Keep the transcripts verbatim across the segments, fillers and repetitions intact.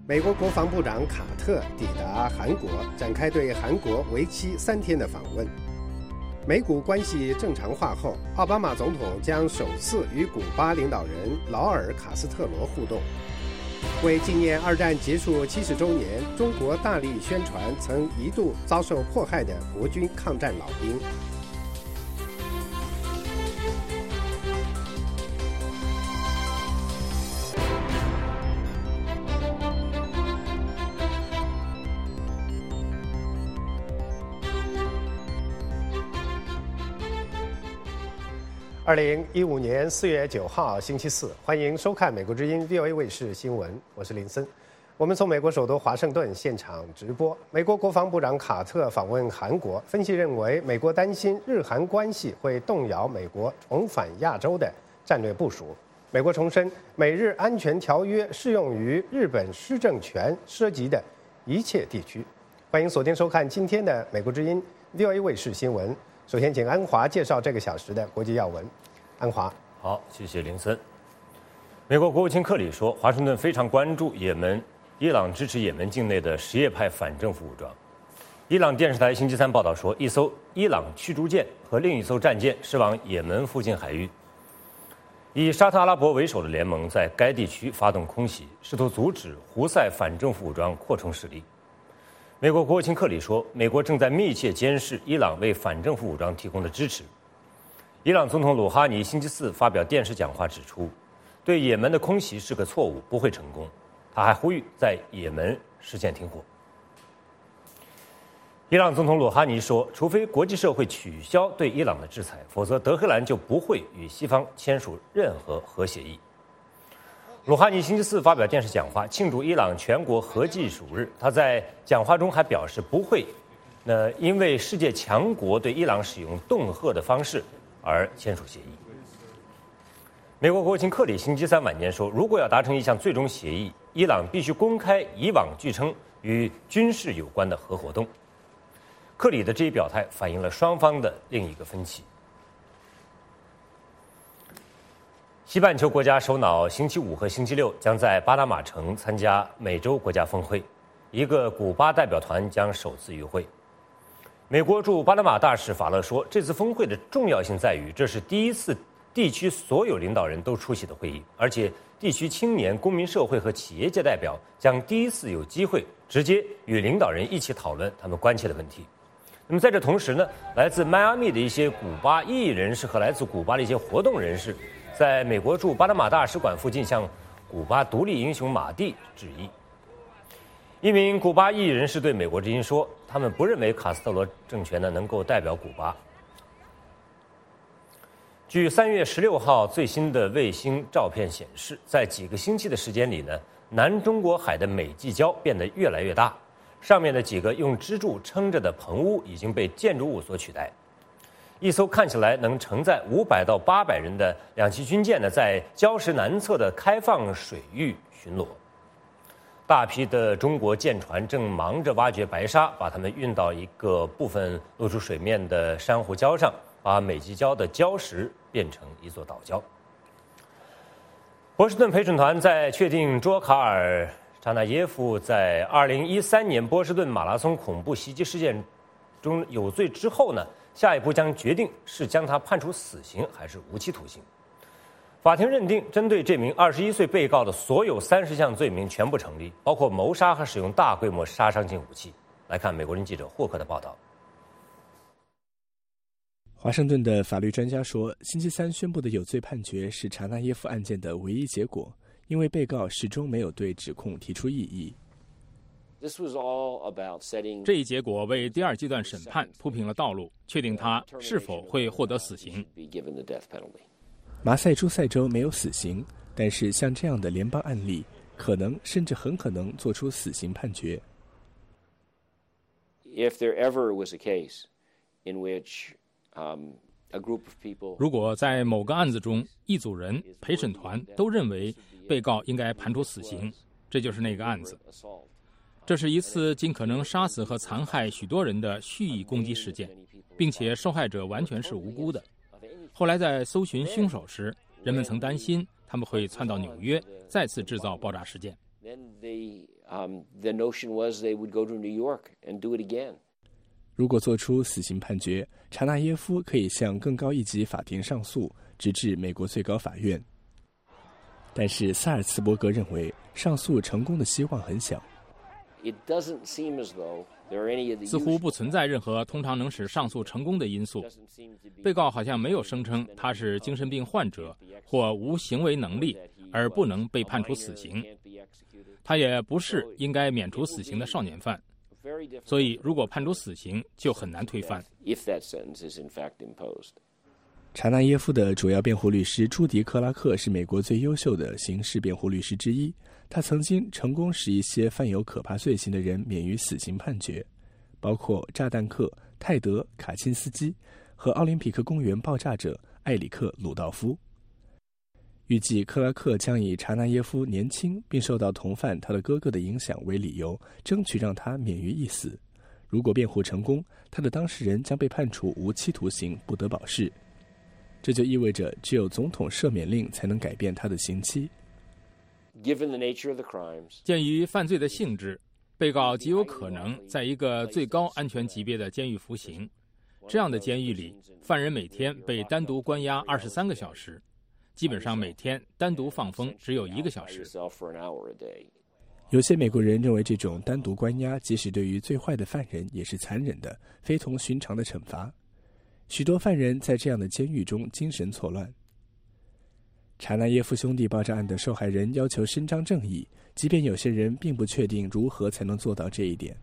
美国国防部长卡特抵达韩国，展开对韩国为期三天的访问。美古关系正常化后，奥巴马总统将首次与古巴领导人劳尔·卡斯特罗互动。为纪念二战结束七十周年，中国大力宣传曾一度遭受迫害的国军抗战老兵。二零一五年四月九号星期四，欢迎收看美国之音 V O A 卫视新闻，我是林森。我们从美国首都华盛顿现场直播。美国国防部长卡特访问韩国，分析认为，美国担心日韩关系会动摇美国重返亚洲的战略部署。美国重申，美日安全条约适用于日本施政权涉及的一切地区。欢迎锁定收看今天的美国之音 V O A 卫视新闻。首先，请安华介绍这个小时的国际要闻。安华， 好，谢谢林森。美国国务卿克里说，华盛顿非常关注也门、伊朗支持也门境内的什叶派反政府武装。伊朗电视台星期三报道说，一艘伊朗驱逐舰和另一艘战舰驶往也门附近海域。以沙特阿拉伯为首的联盟在该地区发动空袭，试图阻止胡塞反政府武装扩充势力。美国国务卿克里说，美国正在密切监视伊朗为反政府武装提供的支持。伊朗总统鲁哈尼星期四发表电视讲话指出，对也门的空袭是个错误，不会成功。他还呼吁在也门实现停火。伊朗总统鲁哈尼说，除非国际社会取消对伊朗的制裁，否则德黑兰就不会与西方签署任何核协议。鲁哈尼星期四发表电视讲话，庆祝伊朗全国核技术日。他在讲话中还表示，不会，那因为世界强国对伊朗使用恫吓的方式而签署协议。美国国务卿克里星期三晚间说，如果要达成一项最终协议，伊朗必须公开以往据称与军事有关的核活动。克里的这一表态反映了双方的另一个分歧。西半球国家首脑星期五和星期六将在巴拿马城参加美洲国家峰会，一个古巴代表团将首次与会。美国驻巴拿马大使法勒说，这次峰会的重要性在于，这是第一次地区所有领导人都出席的会议，而且地区青年、公民社会和企业界代表将第一次有机会直接与领导人一起讨论他们关切的问题。那么在这同时呢，来自迈阿密的一些古巴异议人士和来自古巴的一些活动人士，在美国驻巴拿马大使馆附近向古巴独立英雄马蒂致意。一名古巴异议人士对美国之音说，他们不认为卡斯特罗政权呢能够代表古巴。据三月十六号最新的卫星照片显示，在几个星期的时间里呢，南中国海的美济礁变得越来越大，上面的几个用支柱撑着的棚屋已经被建筑物所取代。一艘看起来能承载五百到八百人的两栖军舰呢，在礁石南侧的开放水域巡逻。大批的中国舰船正忙着挖掘白沙，把它们运到一个部分露出水面的珊瑚礁上，把美济礁的礁石变成一座岛礁。波士顿陪审团在确定卓卡尔·查纳耶夫在二零一三年波士顿马拉松恐怖袭击事件中有罪之后呢，下一步将决定是将他判处死刑还是无期徒刑。法庭认定，针对这名二十一岁被告的所有三十项罪名全部成立，包括谋杀和使用大规模杀伤性武器。来看美国人记者霍克的报道。 华盛顿的法律专家说，星期三宣布的有罪判决是查纳耶夫案件的唯一结果，因为被告始终没有对指控提出异议。 这一结果为第二阶段审判铺平了道路，确定他是否会获得死刑。 马赛诸塞州没有死刑，但是像这样的联邦案例，可能甚至很可能做出死刑判决。 If there ever was a case in which um, a group of people 如果在某个案子中，一组人、陪审团都认为被告应该判处死刑，这就是那个案子。这是一次尽可能杀死和残害许多人的蓄意攻击事件，并且受害者完全是无辜的。后来在搜寻凶手时，人们曾担心他们会窜到纽约，再次制造爆炸事件。 then they um, the notion was they would go to New York and do it again. 如果做出死刑判决，查纳耶夫可以向更高一级法庭上诉，直至美国最高法院。但是萨尔茨伯格认为，上诉成功的希望很小。 It doesn't seem as though there are any of the 似乎不存在任何通常能使上诉成功的因素。被告好像没有声称他是精神病患者或无行为能力而不能被判处死刑。他也不是应该免除死刑的少年犯。所以，如果判处死刑，就很难推翻。 查纳耶夫的主要辩护律师朱迪·克拉克是美国最优秀的刑事辩护律师之一。他曾经成功使一些犯有可怕罪行的人免于死刑判决，包括炸弹客泰德·卡钦斯基和奥林匹克公园爆炸者埃里克·鲁道夫。预计克拉克将以查纳耶夫年轻并受到同犯他的哥哥的影响为理由，争取让他免于一死。如果辩护成功，他的当事人将被判处无期徒刑，不得保释。这就意味着只有总统赦免令才能改变他的刑期。 鉴于犯罪的性质，被告极有可能在一个最高安全级别的监狱服刑。这样的监狱里，犯人每天被单独关押二十三个小时，基本上每天单独放风只有一个小时。 有些美国人认为这种单独关押，即使对于最坏的犯人也是残忍的、非同寻常的惩罚。许多犯人在这样的监狱中精神错乱。查纳耶夫兄弟爆炸案的受害人要求伸张正义，即便有些人并不确定如何才能做到这一点。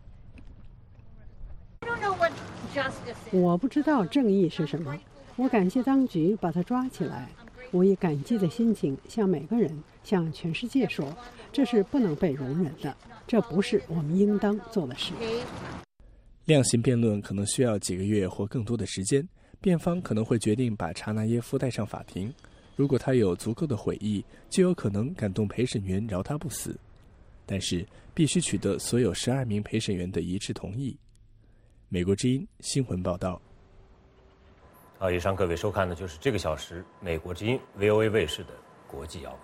我不知道正义是什么，我感谢当局把他抓起来。我以感激的心情向每个人、向全世界说，这是不能被容忍的，这不是我们应当做的事。 量刑辩论可能需要几个月或更多的时间，辩方可能会决定把查纳耶夫带上法庭。如果他有足够的悔意，就有可能感动陪审员饶他不死。但是必须取得所有十二名陪审员的一致同意。美国之音新闻报道。 好，以上各位收看的就是这个小时美国之音 V O A 卫视的国际要闻。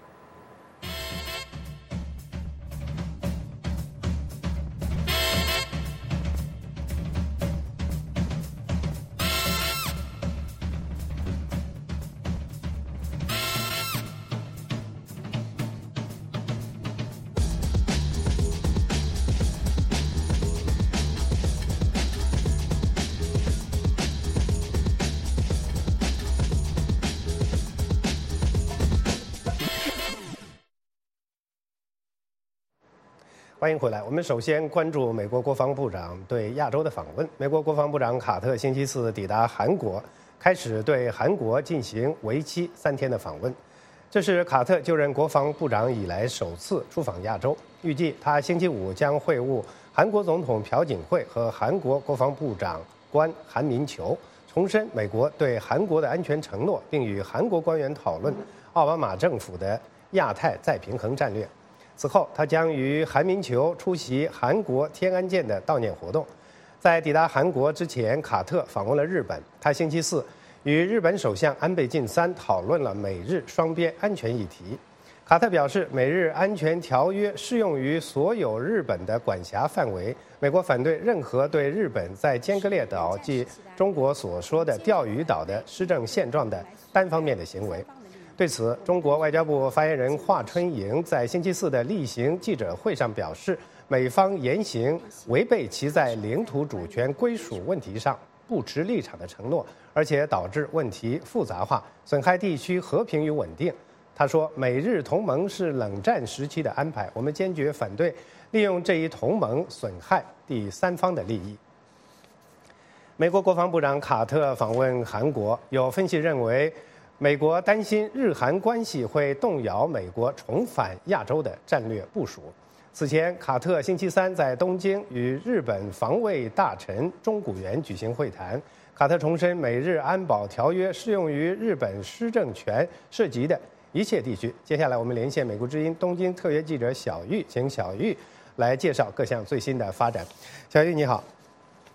欢迎回来。我们首先关注美国国防部长对亚洲的访问。美国国防部长卡特星期四抵达韩国，开始对韩国进行为期三天的访问。这是卡特就任国防部长以来首次出访亚洲。预计他星期五将会晤韩国总统朴槿惠和韩国国防部长官韩民求，重申美国对韩国的安全承诺，并与韩国官员讨论奥巴马政府的亚太再平衡战略。此后，他将与韩民求出席韩国天安舰的悼念活动。在抵达韩国之前，卡特访问了日本。他星期四与日本首相安倍晋三讨论了美日双边安全议题。卡特表示，美日安全条约适用于所有日本的管辖范围。美国反对任何对日本在尖阁列岛即中国所说的钓鱼岛的施政现状的单方面的行为。对此，中国外交部发言人华春莹在星期四的例行记者会上表示，美方言行违背其在领土主权归属问题上不持立场的承诺，而且导致问题复杂化，损害地区和平与稳定。他说，美日同盟是冷战时期的安排，我们坚决反对利用这一同盟损害第三方的利益。美国国防部长卡特访问韩国，有分析认为，美国担心日韩关系会动摇美国重返亚洲的战略部署。此前，卡特星期三在东京与日本防卫大臣中谷元举行会谈。卡特重申，美日安保条约适用于日本施政权涉及的一切地区。接下来，我们连线美国之音东京特约记者小玉，请小玉来介绍各项最新的发展。小玉，你好。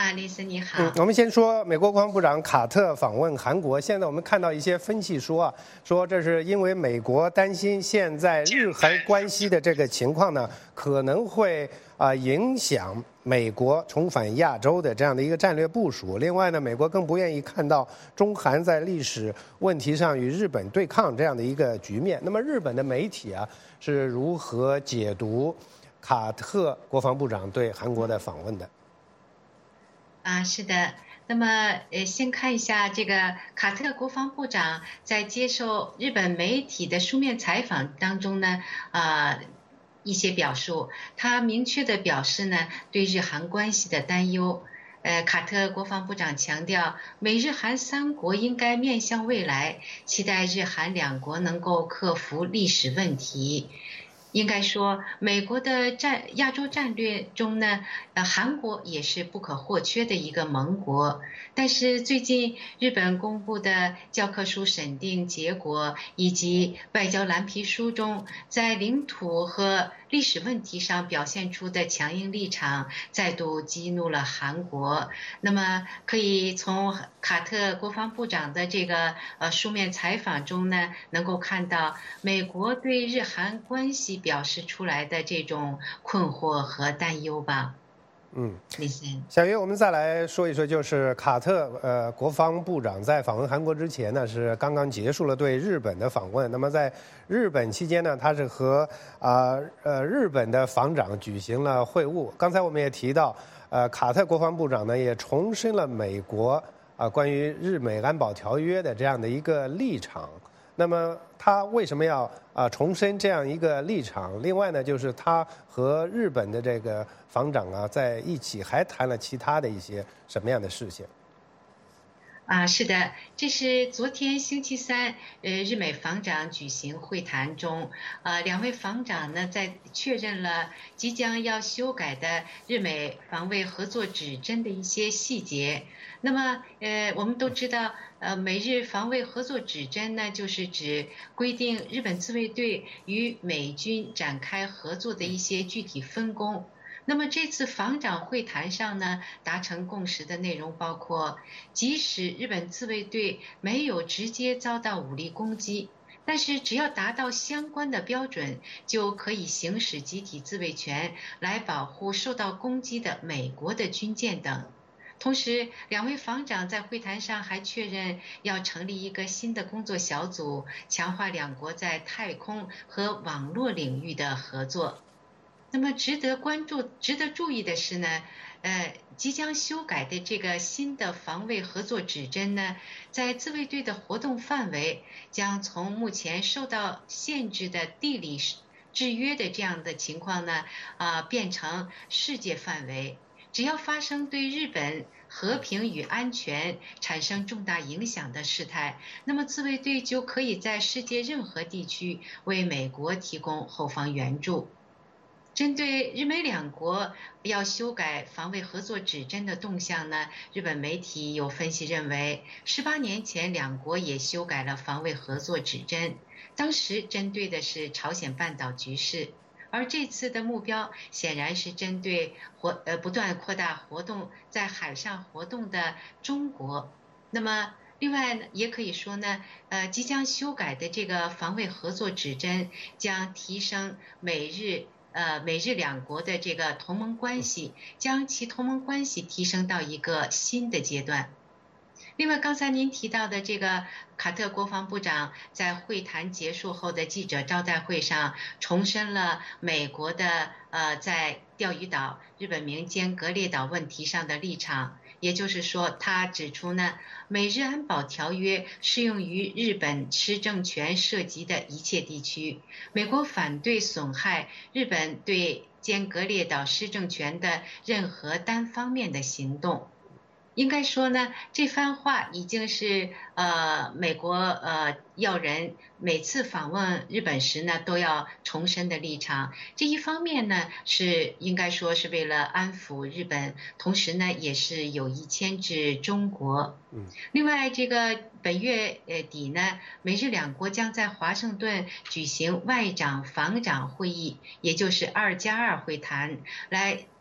啊，丽丝你好。 嗯，我们先说美国国防部长卡特访问韩国。现在我们看到一些分析说啊，说这是因为美国担心现在日韩关系的这个情况呢，可能会啊、呃、影响美国重返亚洲的这样的一个战略部署。另外呢，美国更不愿意看到中韩在历史问题上与日本对抗这样的一个局面。那么日本的媒体啊是如何解读卡特国防部长对韩国的访问的？ 啊，是的。那么，呃，先看一下这个卡特国防部长在接受日本媒体的书面采访当中呢，啊、呃，一些表述，他明确的表示呢，对日韩关系的担忧。呃，卡特国防部长强调，美日韩三国应该面向未来，期待日韩两国能够克服历史问题。应该说，美国的战亚洲战略中呢，呃，韩国也是不可或缺的一个盟国。但是最近日本公布的教科书审定结果以及外交蓝皮书中，在领土和历史问题上表现出的强硬立场，再度激怒了韩国。那么，可以从卡特国防部长的这个呃书面采访中呢，能够看到美国对日韩关系表示出来的这种困惑和担忧吧。 嗯， 李森， 小约，我们再来说一说，就是卡特呃国防部长在访问韩国之前呢，是刚刚结束了对日本的访问。那么在日本期间呢，他是和啊 呃, 呃日本的防长举行了会晤。刚才我们也提到，呃，卡特国防部长呢也重申了美国啊、呃、关于日美安保条约的这样的一个立场。那么他为什么要啊、呃、重申这样一个立场？另外呢，就是他和日本的这个防长啊在一起，还谈了其他的一些什么样的事情？ 啊，是的，这是昨天星期三，呃，日美防长举行会谈中，呃，两位防长呢在确认了即将要修改的日美防卫合作指针的一些细节。那么，呃，我们都知道，呃，美日防卫合作指针呢，就是指规定日本自卫队与美军展开合作的一些具体分工。那么这次防长会谈上呢，达成共识的内容包括，即使日本自卫队没有直接遭到武力攻击，但是只要达到相关的标准，就可以行使集体自卫权来保护受到攻击的美国的军舰等。同时，两位防长在会谈上还确认要成立一个新的工作小组，强化两国在太空和网络领域的合作。那么值得关注、值得注意的是呢，呃，即将修改的这个新的防卫合作指针呢，在自卫队的活动范围将从目前受到限制的地理制约的这样的情况呢，啊、呃，变成世界范围。只要发生对日本和平与安全产生重大影响的事态，那么自卫队就可以在世界任何地区为美国提供后方援助。针对日美两国要修改防卫合作指针的动向呢，日本媒体有分析认为，十八年前两国也修改了防卫合作指针，当时针对的是朝鲜半岛局势，而这次的目标显然是针对活呃不断扩大活动在海上活动的中国。那么另外也可以说呢，呃，即将修改的这个防卫合作指针将提升美日。呃，美日两国的这个同盟关系，将其同盟关系提升到一个新的阶段。另外，刚才您提到的这个卡特国防部长在会谈结束后的记者招待会上，重申了美国的呃在钓鱼岛、日本名间隔列岛问题上的立场。也就是说，他指出呢，美日安保条约适用于日本施政权涉及的一切地区。美国反对损害日本对间隔列岛施政权的任何单方面的行动。应该说呢，这番话已经是呃美国呃要人每次访问日本时呢都要重申的立场。这一方面呢是应该说是为了安抚日本，同时呢也是有意牵制中国。嗯，另外这个本月呃底呢，美日两国将在华盛顿举行外长防长会议，也就是二加二会谈，来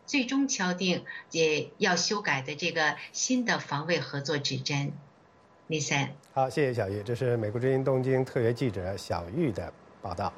最终敲定也要修改的这个新的防卫合作指针。李森， 好，谢谢小玉，这是美国之音东京特约记者小玉的报道。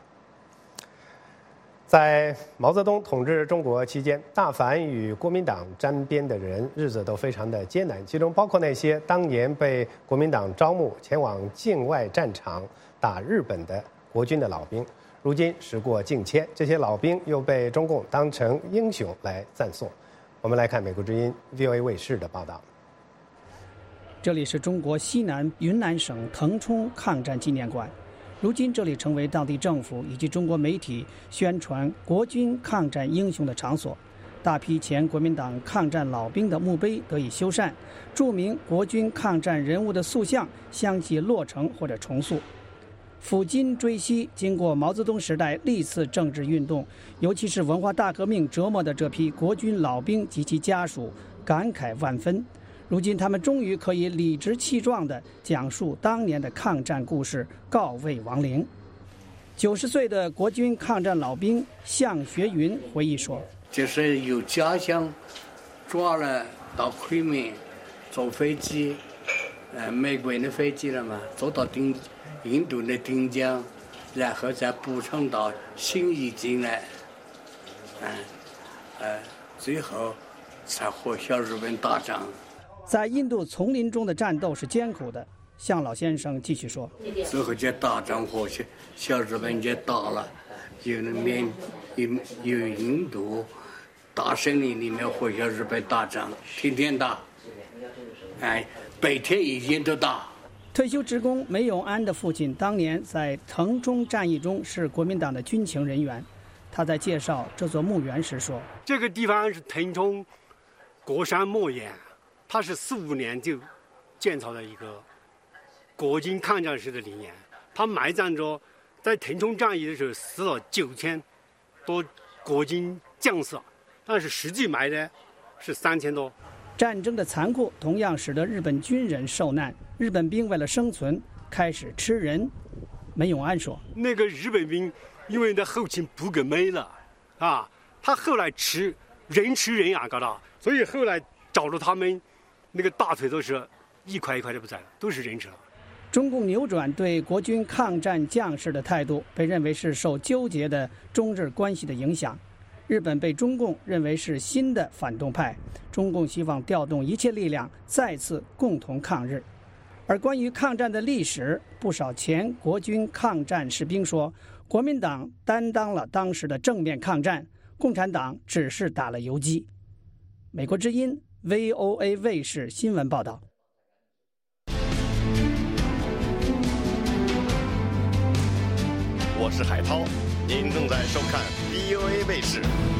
在毛泽东统治中国期间，大凡与国民党沾边的人，日子都非常的艰难，其中包括那些当年被国民党招募前往境外战场打日本的国军的老兵。如今时过境迁，这些老兵又被中共当成英雄来赞颂。我们来看美国之音 V O A 卫视的报道。 这里是中国西南云南省腾冲抗战纪念馆，如今这里成为当地政府以及中国媒体宣传国军抗战英雄的场所。大批前国民党抗战老兵的墓碑得以修缮，著名国军抗战人物的塑像相继落成或者重塑。抚今追昔，经过毛泽东时代历次政治运动，尤其是文化大革命折磨的这批国军老兵及其家属感慨万分。如今他们终于可以理直气壮地讲述当年的抗战故事，告慰亡灵。九十岁的国军抗战老兵向学云回忆说：“ 就是由家乡抓了到昆明，坐飞机，呃，美国人的飞机了嘛，坐到丁印度的丁江，然后再补充到新义进来，嗯，呃，最后才和小日本打仗。” 在印度丛林中的战斗是艰苦的，向老先生继续说：“ 最后这打仗和小小日本就打了，有那缅有有印度大森林里面和小日本打仗，天天打，哎，白天一天都打。” 退休职工梅永安的父亲当年在腾冲战役中是国民党的军情人员，他在介绍这座墓园时说：“ 这个地方是腾冲国山墓园。”它是四五年就建造的一个国军抗战时的陵园，他埋葬着在腾冲战役的时候死了九千多国军将士，但是实际埋的是三千多。 战争的残酷同样使得日本军人受难，日本兵为了生存开始吃人。梅永安说：“ 那个日本兵因为那后勤不够没了啊，他后来吃人吃人啊，搞到，所以后来找了他们。”那个大腿都是一块一块的不在了，都是人吃了。 中共扭转对国军抗战将士的态度，被认为是受纠结的中日关系的影响。日本被中共认为是新的反动派，中共希望调动一切力量再次共同抗日。而关于抗战的历史，不少前国军抗战士兵说，国民党担当了当时的正面抗战，共产党只是打了游击。美国之音V O A 卫视新闻报道。 我是海涛，您正在收看 V O A 卫视。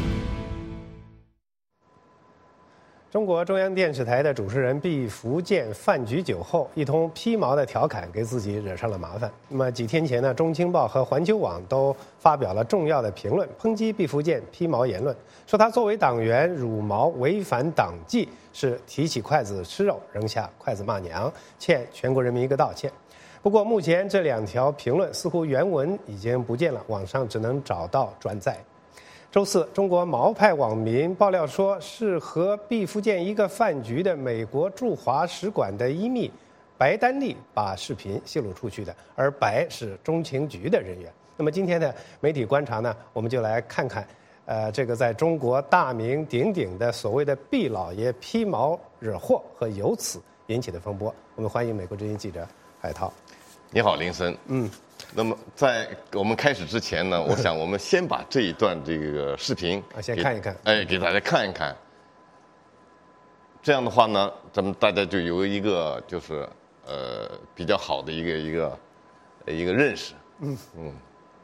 中国中央电视台的主持人毕福剑饭局酒后一通披毛的调侃，给自己惹上了麻烦。那么几天前呢，中青报和环球网都发表了重要的评论，抨击毕福剑披毛言论，说他作为党员辱毛违反党纪，是提起筷子吃肉，扔下筷子骂娘，欠全国人民一个道歉。不过目前这两条评论似乎原文已经不见了，网上只能找到转载。周四，中国毛派网民爆料说，是和毕福剑一个饭局的美国驻华使馆的一秘白丹丽把视频泄露出去的，而白是中情局的人员。那么今天的媒体观察呢，我们就来看看，呃，这个在中国大名鼎鼎的所谓的毕老爷披毛惹祸和由此引起的风波。我们欢迎美国之音记者海涛。 你好，林森。嗯。那么在我们开始之前呢，我想我们先把这一段这个视频啊先看一看， 哎，给大家看一看。这样的话呢，咱们大家就有一个就是呃比较好的一个一个一个认识。嗯嗯。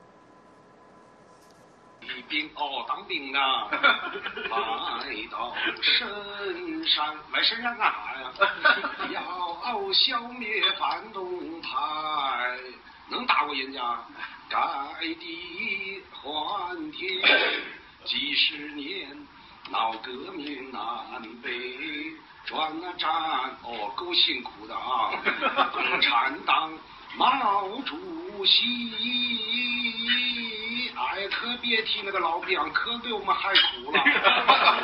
一兵哦，当兵啊，来到深山，来深山干啥呀？要消灭反动派。能打过人家？盖地还天，几十年闹革命南北转啊战，哦，够辛苦的啊！共产党毛主席，哎，可别提那个老兵，可比我们还苦了。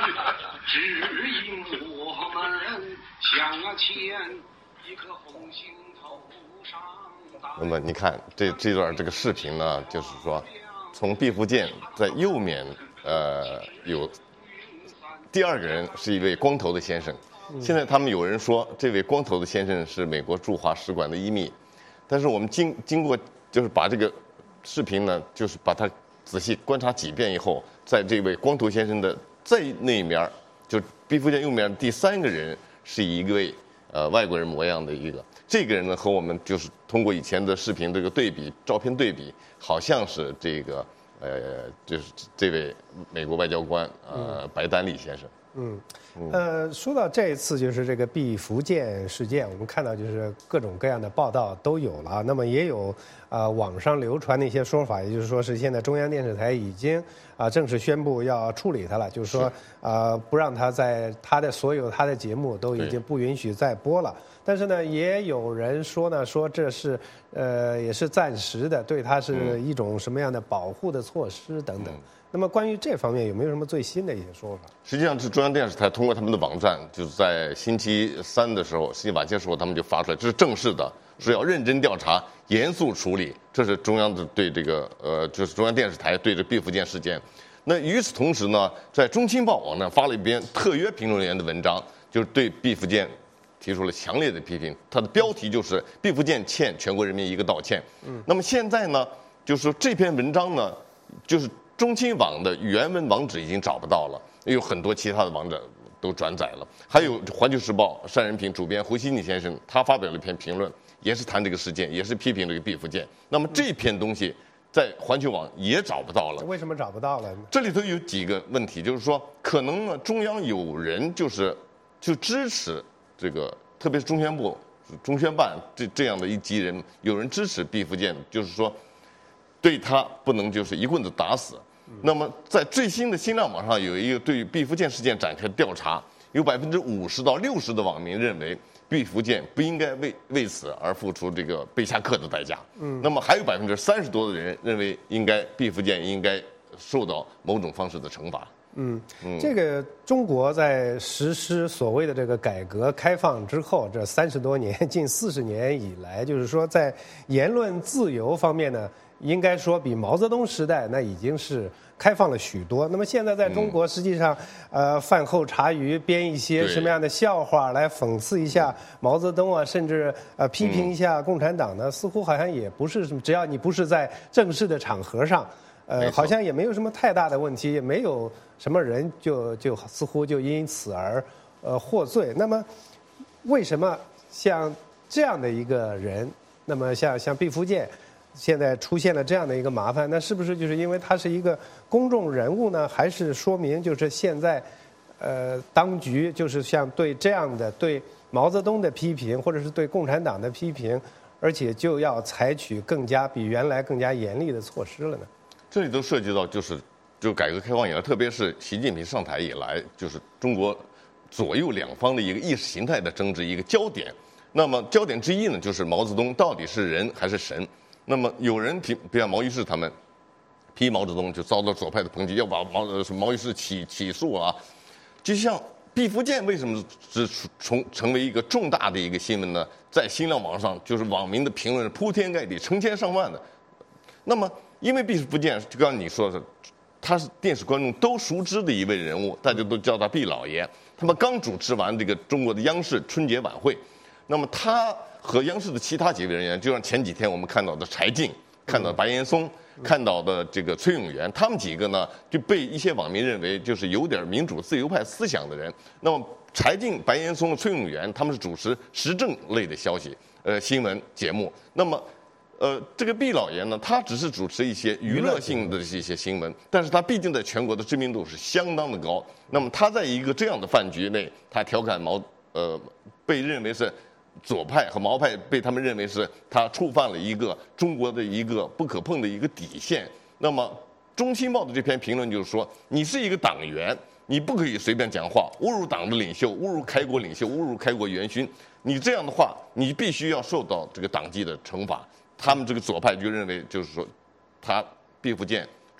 指引我们向前，一颗红星头上。 那么你看这这段这个视频呢，就是说，从毕福剑在右面，呃，有第二个人是一位光头的先生。现在他们有人说，这位光头的先生是美国驻华使馆的一秘，但是我们经经过就是把这个视频呢，就是把它仔细观察几遍以后，在这位光头先生的在那一面，就毕福剑右面第三个人是一位呃外国人模样的一个，这个人呢和我们就是通过以前的视频这个对比照片对比，好像是这个呃就是这位美国外交官呃白丹利先生。 嗯，呃，说到这一次就是这个毕福剑事件，我们看到就是各种各样的报道都有了。那么也有呃网上流传的一些说法，也就是说是现在中央电视台已经啊、呃、正式宣布要处理他了，就是说呃不让他在他的所有他的节目都已经不允许再播了。但是呢，也有人说呢，说这是呃也是暂时的，对他是一种什么样的保护的措施等等。嗯那么关于这方面有没有什么最新的一些说法？ 实际上是中央电视台通过他们的网站，就是在星期三的时候，星期晚些时候他们就发出来，这是正式的，是要认真调查、严肃处理。这是中央的对这个呃，就是中央电视台对这毕福剑事件。那与此同时呢，在中青报网站发了一篇特约评论员的文章，就是对毕福剑提出了强烈的批评。它的标题就是“毕福剑欠全国人民一个道歉”。嗯，那么现在呢，就是说这篇文章呢，就是中青网的原文网址已经找不到了，有很多其他的网址都转载了。还有《环球时报》单人平主编胡锡进先生，他发表了一篇评论，也是谈这个事件，也是批评这个毕福剑。那么这篇东西在环球网也找不到了。 为什么找不到了呢？ 这里头有几个问题，就是说，可能呢，中央有人就是就支持这个，特别是中宣部、中宣办这这样的一级人，有人支持毕福剑，就是说，对他不能就是一棍子打死。那么，在最新的新浪网上有一个对毕福剑事件展开的调查，有百分之五十到六十的网民认为毕福剑不应该为为此而付出这个被下课的代价。嗯，那么还有百分之三十多的人认为应该毕福剑应该受到某种方式的惩罚。 嗯，这个中国在实施所谓的这个改革开放之后，这三十多年、近四十年以来，就是说在言论自由方面呢，应该说比毛泽东时代那已经是开放了许多。那么现在在中国，实际上，呃，饭后茶余编一些什么样的笑话来讽刺一下毛泽东啊，甚至呃批评一下共产党呢，似乎好像也不是什么，只要你不是在正式的场合上。呃，好像也没有什么太大的问题，也没有什么人就就似乎就因此而呃获罪。那么，为什么像这样的一个人，那么像像毕福剑，现在出现了这样的一个麻烦，那是不是就是因为他是一个公众人物呢？还是说明就是现在呃当局就是像对这样的对毛泽东的批评，或者是对共产党的批评，而且就要采取更加比原来更加严厉的措施了呢？ 这里都涉及到就是，就改革开放以来，特别是习近平上台以来，就是中国左右两方的一个意识形态的争执一个焦点。那么焦点之一呢，就是毛泽东到底是人还是神？那么有人批，比如毛于轼他们批毛泽东，就遭到左派的抨击，要把毛呃毛于轼起起诉啊。就像毕福剑为什么是从成为一个重大的一个新闻呢？在新浪网上，就是网民的评论铺天盖地，成千上万的。那么因为毕福剑，就刚才你说的，他是电视观众都熟知的一位人物，大家都叫他毕老爷。他们刚主持完这个中国的央视春节晚会，那么他和央视的其他几位人员，就像前几天我们看到的柴静、看到的白岩松、看到的这个崔永元，他们几个呢就被一些网民认为就是有点民主自由派思想的人。那么柴静、白岩松、崔永元，他们是主持时政类的消息呃新闻节目。那么呃，这个毕老爷呢，他只是主持一些娱乐性的这些新闻，但是他毕竟在全国的知名度是相当的高。那么他在一个这样的饭局内，他调侃毛，呃，被认为是左派和毛派，被他们认为是他触犯了一个中国的一个不可碰的一个底线。那么《中青报》的这篇评论就是说，你是一个党员，你不可以随便讲话，侮辱党的领袖，侮辱开国领袖，侮辱开国元勋。你这样的话，你必须要受到这个党纪的惩罚。他们这个左派就认为，就是说，他毕福剑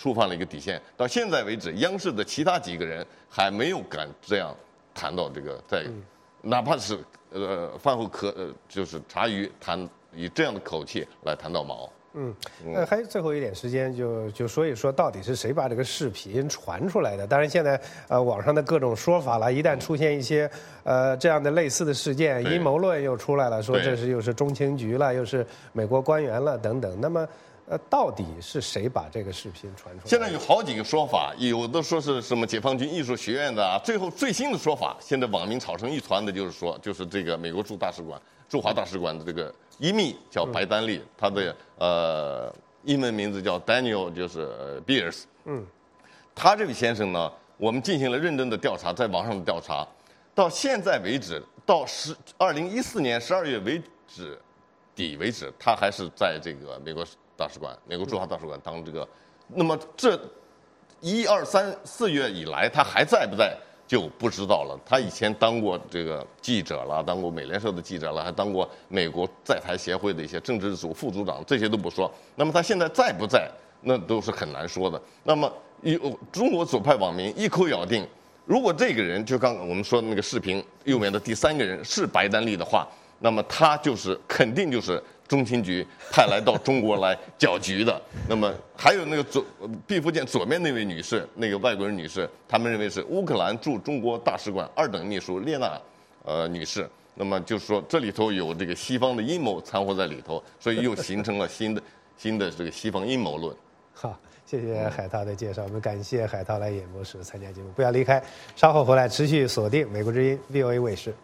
触犯了一个底线。到现在为止，央视的其他几个人还没有敢这样谈到这个，在、嗯、哪怕是呃饭后可呃就是茶余谈以这样的口气来谈到毛。 嗯，呃，还有最后一点时间就，就就说一说，到底是谁把这个视频传出来的？当然，现在呃，网上的各种说法了，一旦出现一些呃这样的类似的事件，阴谋论又出来了，说这是又是中情局了，又是美国官员了等等。那么，呃，到底是谁把这个视频传出来？ 现在有好几个说法，有的说是什么解放军艺术学院的啊，最后最新的说法，现在网民吵成一团的，就是说，就是这个美国驻大使馆、驻华大使馆的这个一秘叫白丹利，他的呃英文名字叫 Daniel， 就是 Beers。嗯，他这位先生呢，我们进行了认真的调查，在网上的调查，到现在为止，到十二零一四年十二月为止底为止，他还是在这个美国大使馆、美国驻华大使馆当这个。那么这一二三四月以来，他还在不在？就不知道了。他以前当过这个记者了，当过美联社的记者了，还当过美国在台协会的一些政治组副组长，这些都不说。那么他现在在不在，那都是很难说的。那么有中国左派网民一口咬定，如果这个人就刚刚我们说的那个视频右面的第三个人是白丹利的话，那么他就是肯定就是中情局派来到中国来搅局的。那么还有那个左毕福剑左面那位女士，那个外国人女士，他们认为是乌克兰驻中国大使馆二等秘书列娜呃女士。那么就是说这里头有这个西方的阴谋掺和在里头，所以又形成了新的新的这个西方阴谋论。 好，谢谢海涛的介绍，我们感谢海涛来演播室参加节目，不要离开，稍后回来持续锁定美国之音 V O A 卫视。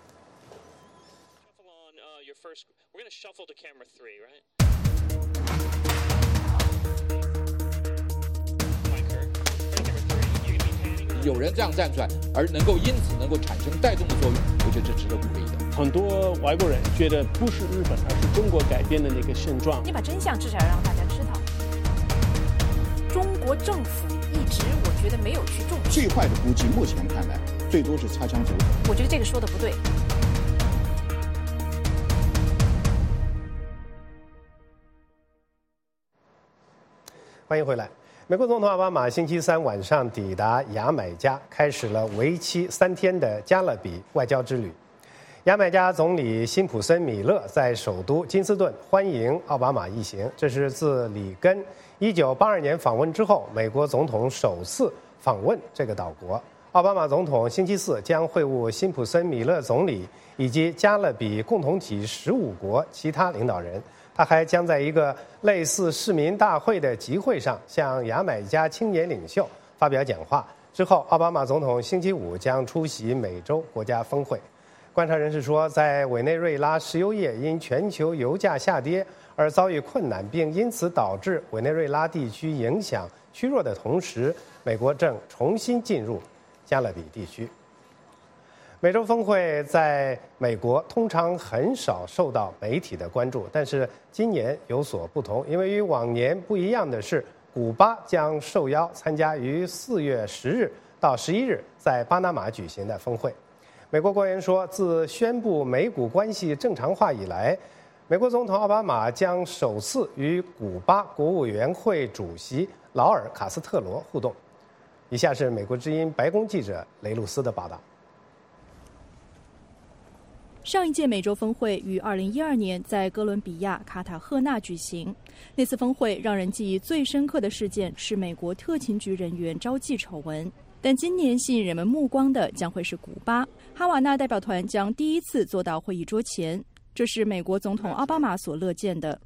Shuffle to camera three, right? 有人这样站出来，而能够因此能够产生带动的作用，我觉得这值得鼓励的。 很多外国人觉得不是日本，而是中国改变的那个现状。 你把真相至少要让大家知道。中国政府一直我觉得没有去重视。 最坏的估计，目前看来最多是擦枪走火。 我觉得这个说的不对。 欢迎回来。美国总统奥巴马星期三晚上抵达牙买加，开始了为期三天的加勒比外交之旅。牙买加总理辛普森米勒在首都金斯顿欢迎奥巴马一行，这是自里根一九八二年访问之后，美国总统首次访问这个岛国。奥巴马总统星期四将会晤辛普森米勒总理以及加勒比共同体十五国其他领导人。他还将在一个类似市民大会的集会上向牙买加青年领袖发表讲话。之后，奥巴马总统星期五将出席美洲国家峰会。观察人士说，在委内瑞拉石油业因全球油价下跌而遭遇困难，并因此导致委内瑞拉地区影响趋弱的同时，美国正重新进入加勒比地区。美洲峰会在美国通常很少受到媒体的关注，但是今年有所不同，因为与往年不一样的是，古巴将受邀参加于四月十日到十一日在巴拿马举行的峰会。美国官员说，自宣布美古关系正常化以来，美国总统奥巴马将首次与古巴国务委员会主席劳尔·卡斯特罗互动。以下是美国之音白宫记者雷露斯的报道。 上一届美洲峰会于二零一二年在哥伦比亚卡塔赫纳举行。那次峰会让人记忆最深刻的事件是美国特勤局人员招妓丑闻，但今年吸引人们目光的将会是古巴。哈瓦那代表团将第一次坐到会议桌前，这是美国总统奥巴马所乐见的。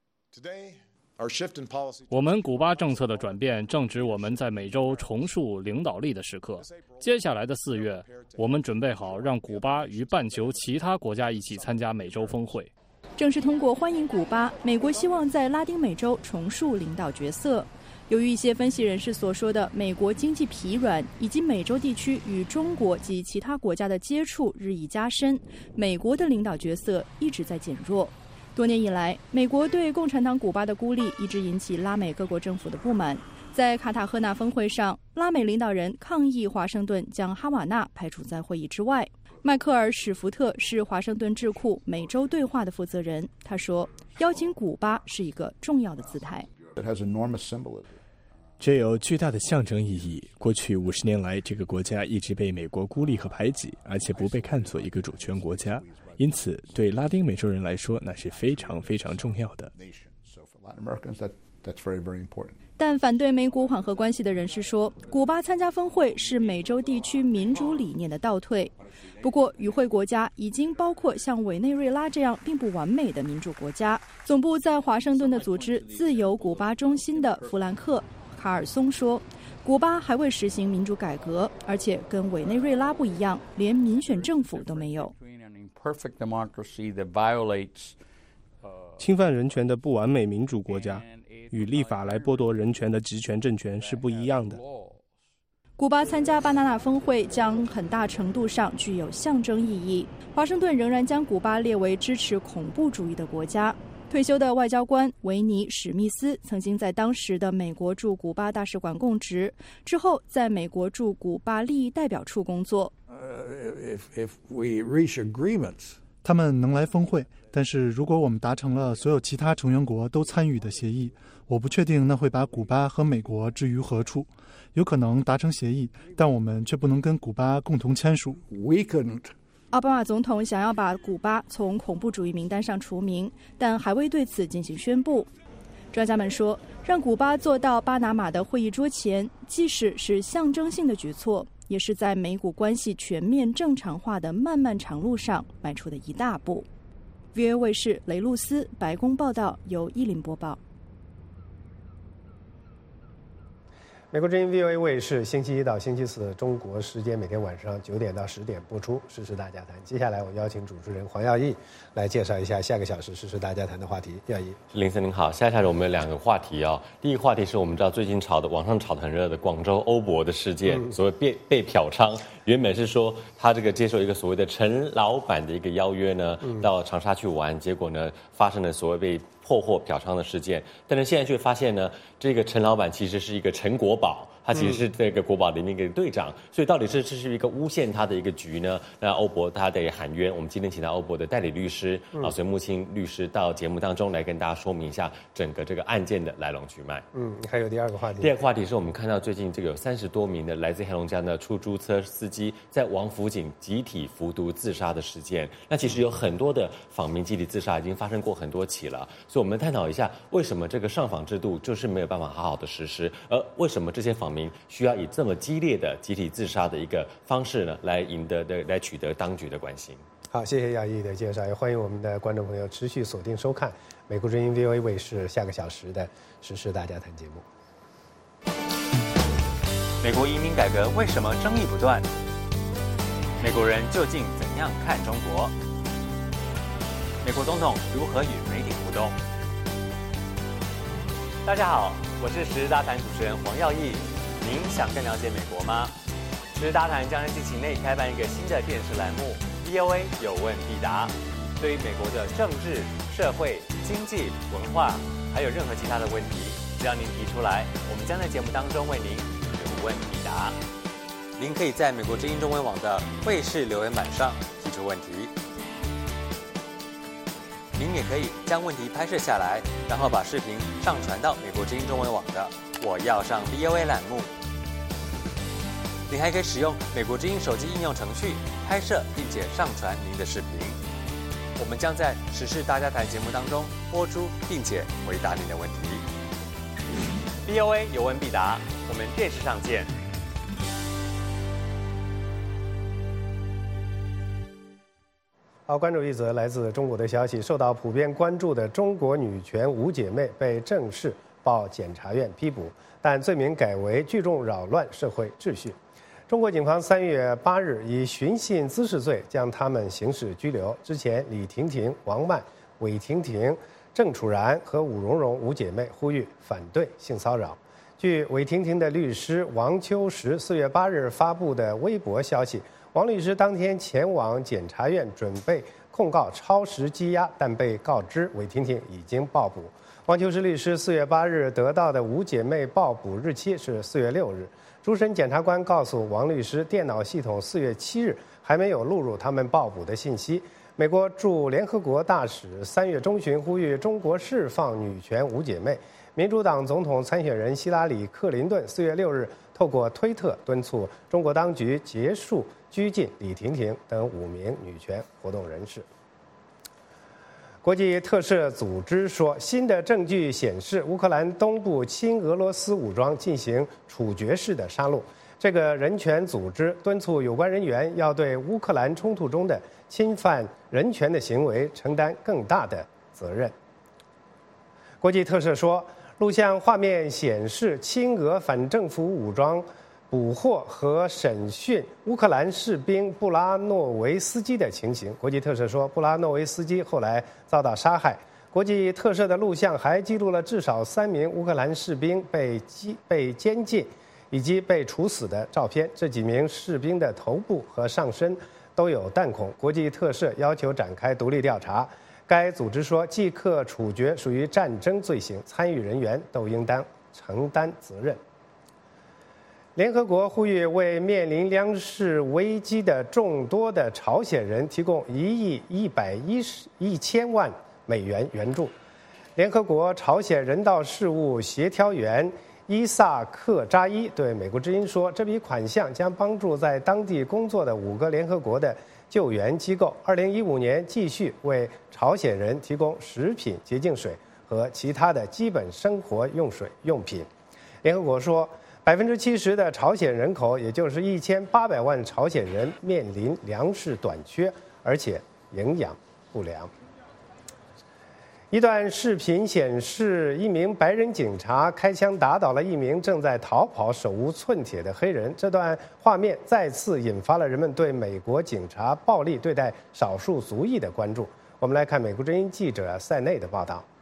我们古巴政策的转变正值我们在美洲重塑领导力的时刻。接下来的四月，我们准备好让古巴与半球其他国家一起参加美洲峰会。 正是通过欢迎古巴，美国希望在拉丁美洲重塑领导角色。由于一些分析人士所说的美国经济疲软，以及美洲地区与中国及其他国家的接触日益加深，美国的领导角色一直在减弱。多年以来，美国对共产党古巴的孤立一直引起拉美各国政府的不满。在卡塔赫纳峰会上，拉美领导人抗议华盛顿将哈瓦那排除在会议之外。迈克尔·史福特是华盛顿智库美洲对话的负责人，他说，邀请古巴是一个重要的姿态。 这有巨大的象征意义。过去五十年来，这个国家一直被美国孤立和排挤，而且不被看作一个主权国家，因此对拉丁美洲人来说，那是非常非常重要的。 但反对美古缓和关系的人士说，古巴参加峰会是美洲地区民主理念的倒退。不过，与会国家已经包括像委内瑞拉这样并不完美的民主国家。总部在华盛顿的组织自由古巴中心的弗兰克·卡尔松说，古巴还未实行民主改革，而且跟委内瑞拉不一样，连民选政府都没有。 侵犯人权的不完美民主国家与立法来剥夺人权的集权政权是不一样的。 古巴参加巴拿马峰会将很大程度上具有象征意义。华盛顿仍然将古巴列为支持恐怖主义的国家。退休的外交官维尼·史密斯曾经在当时的美国驻古巴大使馆供职，之后在美国驻古巴利益代表处工作。 Uh, if, if we reach agreements, 他们能来峰会，但是如果我们达成了所有其他成员国都参与的协议，我不确定那会把古巴和美国置于何处。有可能达成协议，但我们却不能跟古巴共同签署。We couldn't. 奥巴马总统想要把古巴从恐怖主义名单上除名，但还未对此进行宣布。专家们说，让古巴坐到巴拿马的会议桌前，即使是象征性的举措，也是在美古关系全面正常化的漫漫长路上迈出的一大步。V O A 卫视雷露斯白宫报道，由依林播报。 美国之音 V O A 卫视星期一到星期四中国时间每天晚上九点到十点播出《时事大家谈》。接下来我邀请主持人黄耀义来介绍一下下个小时《时事大家谈》的话题。耀义， 林森您好，下一下我们有两个话题哦。第一个话题是我们知道最近炒的网上炒得很热的广州欧博的事件，嗯、所谓被被嫖娼，原本是说他这个接受一个所谓的陈老板的一个邀约呢，嗯、到长沙去玩，结果呢发生了所谓被破获嫖娼的事件，但是现在却发现呢，这个陈老板其实是一个陈国宝，他其实是这个国宝的那个队长，嗯、所以到底是这是一个诬陷他的一个局呢？那欧博他得喊冤，我们今天请到欧博的代理律师啊隋木清律师到节目当中来跟大家说明一下整个这个案件的来龙去脉。 嗯，还有第二个话题。 第二个话题是我们看到最近这个有三十多名的来自黑龙江的出租车司机在王府井集体服毒自杀的事件。那其实有很多的访民集体自杀已经发生过很多起了，所以我们探讨一下为什么这个上访制度就是没有办法好好的实施，而为什么这些访民需要以这么激烈的集体自杀的一个方式呢，来赢得的来取得当局的关心。 好，谢谢耀义的介绍，也欢迎我们的观众朋友持续锁定收看美国之音 V O A 卫视下个小时的时事大家谈节目。 美国移民改革为什么争议不断？美国人究竟怎样看中国？美国总统如何与媒体互动？大家好，我是时事大谈主持人黄耀义。您想更了解美国吗？时事大谈将在近期内开办一个新的电视栏目 V O A 有问必答，对于美国的政治、社会、经济、文化，还有任何其他的问题，只要您提出来，我们将在节目当中为您有问必答。您可以在美国之音中文网的卫视留言板上提出问题。您也可以将问题拍摄下来，然后把视频上传到美国之音中文网的我要上 V O A 栏目。您还可以使用美国之音手机应用程序拍摄并且上传您的视频。我们将在时事大家谈节目当中播出并且回答您的问题。V O A 有问必答，我们电视上见。 好，关注一则来自中国的消息，受到普遍关注的中国女权五姐妹被正式报检察院批捕，但罪名改为聚众扰乱社会秩序。中国警方三月八日以寻衅滋事罪将他们刑事拘留。之前，李婷婷、王曼、韦婷婷、郑楚然和武蓉蓉五姐妹呼吁反对性骚扰。据韦婷婷的律师王秋实四月八日发布的微博消息，王律师当天前往检察院准备控告超时羁押，但被告知韦婷婷已经报捕。王秋实律师四月八日得到的五姐妹报捕日期是四月六日。主审检察官告诉王律师，电脑系统四月七日还没有录入他们报捕的信息。美国驻联合国大使三月中旬呼吁中国释放女权五姐妹， 民主党总统参选人希拉里·克林顿四月六日透过推特敦促中国当局结束拘禁李婷婷等五名女权活动人士。国际特赦组织说，新的证据显示，乌克兰东部亲俄罗斯武装进行处决式的杀戮。这个人权组织敦促有关人员要对乌克兰冲突中的侵犯人权的行为承担更大的责任。国际特赦说，录像画面显示亲俄反政府武装捕获和审讯乌克兰士兵布拉诺维斯基的情形。国际特赦说，布拉诺维斯基后来遭到杀害。国际特赦的录像还记录了至少三名乌克兰士兵被击被监禁以及被处死的照片。这几名士兵的头部和上身都有弹孔。国际特赦要求展开独立调查。该组织说，即刻处决属于战争罪行，参与人员都应当承担责任。联合国呼吁为面临粮食危机的众多的朝鲜人提供一亿一百一十一千万美元援助。联合国朝鲜人道事务协调员伊萨克扎伊对美国之音说，这笔款项将帮助在当地工作的五个联合国的救援机构，二零一五年继续为朝鲜人提供食品、洁净水和其他的基本生活用水用品。联合国说，百分之七十的朝鲜人口，也就是一千八百万朝鲜人面临粮食短缺，而且营养不良。一段视频显示，一名白人警察开枪打倒了一名正在逃跑、手无寸铁的黑人。这段画面再次引发了人们对美国警察暴力对待少数族裔的关注。我们来看美国之音记者塞内的报道。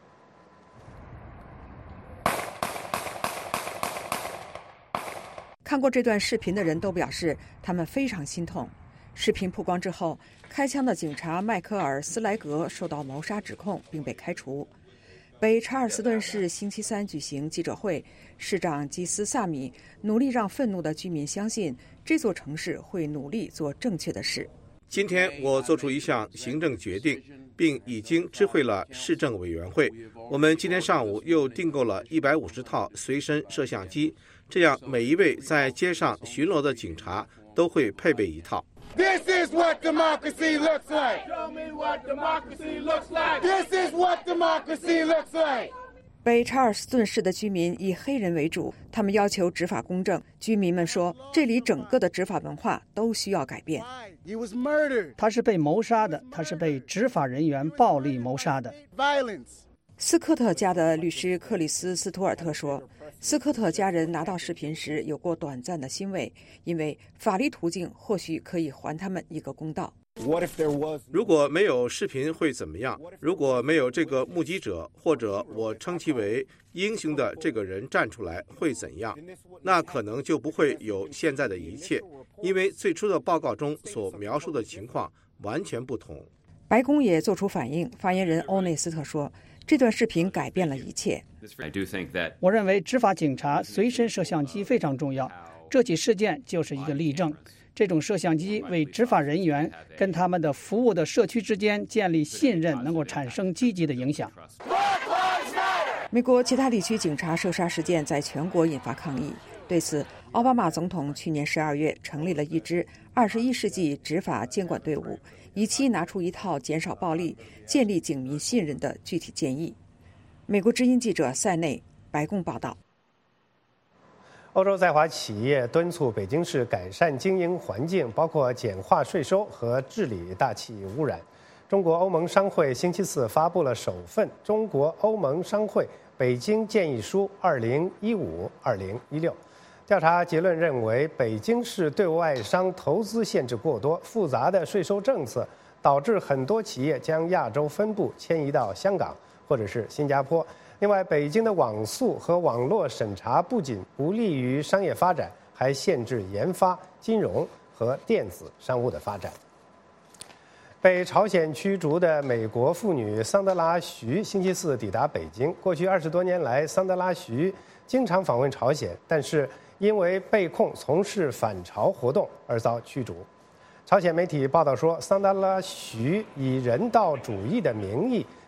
看过这段视频的人都表示，他们非常心痛。视频曝光之后，开枪的警察迈克尔·斯莱格受到谋杀指控并被开除。北查尔斯顿市星期三举行记者会，市长基斯萨米努力让愤怒的居民相信这座城市会努力做正确的事。 今天我做出一项行政决定，并已经知会了市政委员会。我们今天上午又订购了一百五十套随身摄像机，这样每一位在街上巡逻的警察都会配备一套。 This is what democracy looks like. Show me what democracy looks like. This is what democracy looks like. 北查尔斯顿市的居民以黑人为主，他们要求执法公正。居民们说，这里整个的执法文化都需要改变。 He was murdered. 他是被谋杀的，他是被执法人员暴力谋杀的。 Violence. 斯科特家的律师克里斯·斯图尔特说，斯科特家人拿到视频时有过短暂的欣慰，因为法律途径或许可以还他们一个公道。 如果没有视频会怎么样？如果没有这个目击者，或者我称其为英雄的这个人站出来会怎样？那可能就不会有现在的一切，因为最初的报告中所描述的情况完全不同。 白宫也做出反应，发言人欧内斯特说，这段视频改变了一切。 我认为执法警察随身摄像机非常重要，这起事件就是一个例证。这种摄像机为执法人员跟他们的服务的社区之间建立信任，能够产生积极的影响。 美国其他地区警察射杀事件在全国引发抗议，对此，奥巴马总统去年十二月成立了一支二十一世纪执法监管队伍，以期拿出一套减少暴力、建立警民信任的具体建议。美国之音记者塞内，白宫报道。 欧洲在华企业敦促北京市改善经营环境，包括简化税收和治理大气污染。中国欧盟商会星期四发布了首份《中国欧盟商会北京建议书（二零一五至二零一六）》。调查结论认为，北京市对外商投资限制过多，复杂的税收政策导致很多企业将亚洲分部迁移到香港或者是新加坡。另外，北京的网速和网络审查不仅不利于商业发展，还限制研发、金融和电子商务的发展。被朝鲜驱逐的美国妇女桑德拉·徐星期四抵达北京。过去二十多年来，桑德拉·徐经常访问朝鲜，但是因为被控从事反朝活动而遭驱逐。朝鲜媒体报道说，桑德拉·徐以人道主义的名义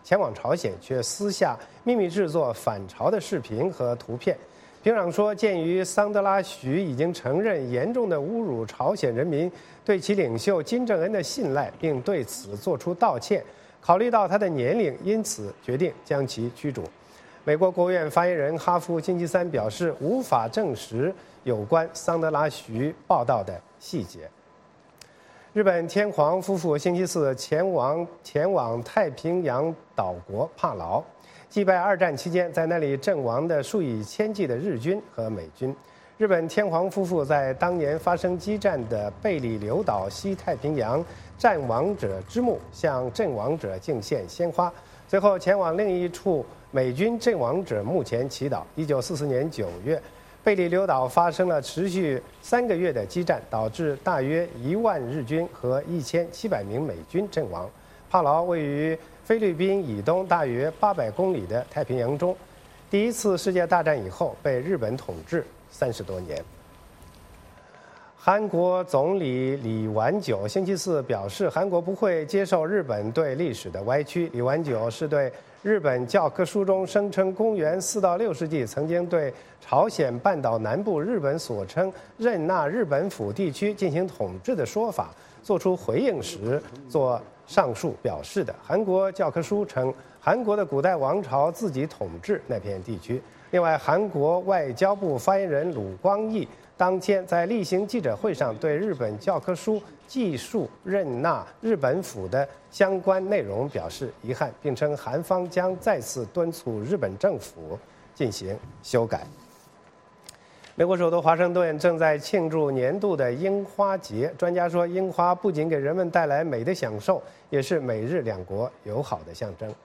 前往朝鲜，却私下秘密制作反朝的视频和图片。平壤说，鉴于桑德拉徐已经承认严重的侮辱朝鲜人民对其领袖金正恩的信赖，并对此作出道歉，考虑到他的年龄，因此决定将其驱逐。美国国务院发言人哈夫星期三表示，无法证实有关桑德拉徐报道的细节。日本天皇夫妇星期四前往前往太平洋岛国帕劳，祭拜二战期间在那里阵亡的数以千计的日军和美军。日本天皇夫妇在当年发生激战的贝里留岛西太平洋战亡者之墓向阵亡者敬献鲜花，随后前往另一处美军阵亡者墓前祈祷。一九四四年九月，贝里留岛发生了持续三个月的激战，导致大约一万日军和一千七百名美军阵亡。帕劳位于菲律宾以东大约八百公里的太平洋中，第一次世界大战以后被日本统治三十多年。韩国总理李完九星期四表示，韩国不会接受日本对历史的歪曲。李完九是对日本教科书中声称公元四到六世纪曾经对朝鲜半岛南部日本所称任纳日本府地区进行统治的说法作出回应时做上述表示的。韩国教科书称，韩国的古代王朝自己统治那片地区。另外，韩国外交部发言人鲁光义当天在例行记者会上对日本教科书记述任纳日本府的相关内容表示遗憾，并称韩方将再次敦促日本政府进行修改。美国首都华盛顿正在庆祝年度的樱花节，专家说，樱花不仅给人们带来美的享受，也是美日两国友好的象征。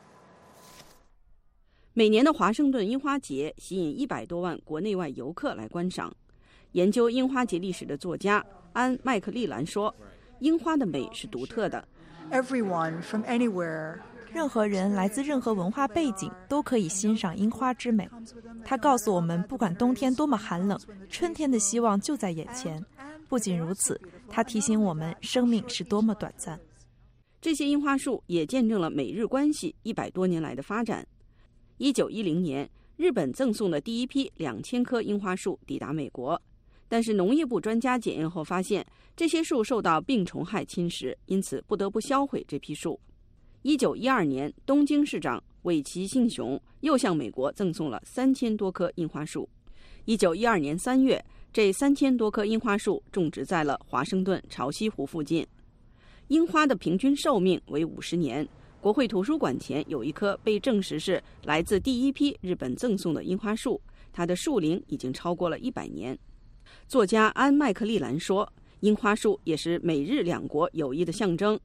每年的华盛顿樱花节吸引一百多万国内外游客来观赏。研究樱花节历史的作家安·麦克利兰说，樱花的美是独特的。 Everyone from anywhere， 任何人来自任何文化背景都可以欣赏樱花之美。它告诉我们，不管冬天多么寒冷，春天的希望就在眼前。不仅如此，它提醒我们生命是多么短暂。 这些樱花树也见证了美日关系一百多年来的发展。一九一零年，日本赠送的第一批两千棵樱花树抵达美国，但是农业部专家检验后发现，这些树受到病虫害侵蚀，因此不得不销毁这批树。一九一二年，东京市长尾崎幸雄又向美国赠送了三千多棵樱花树。一九一二年三月，这三千多棵樱花树种植在了华盛顿潮汐湖附近。樱花的平均寿命为五十年。国会图书馆前有一棵被证实是来自第一批日本赠送的樱花树，它的树龄已经超过了一百年。作家安·麦克利兰说，樱花树也是美日两国友谊的象征。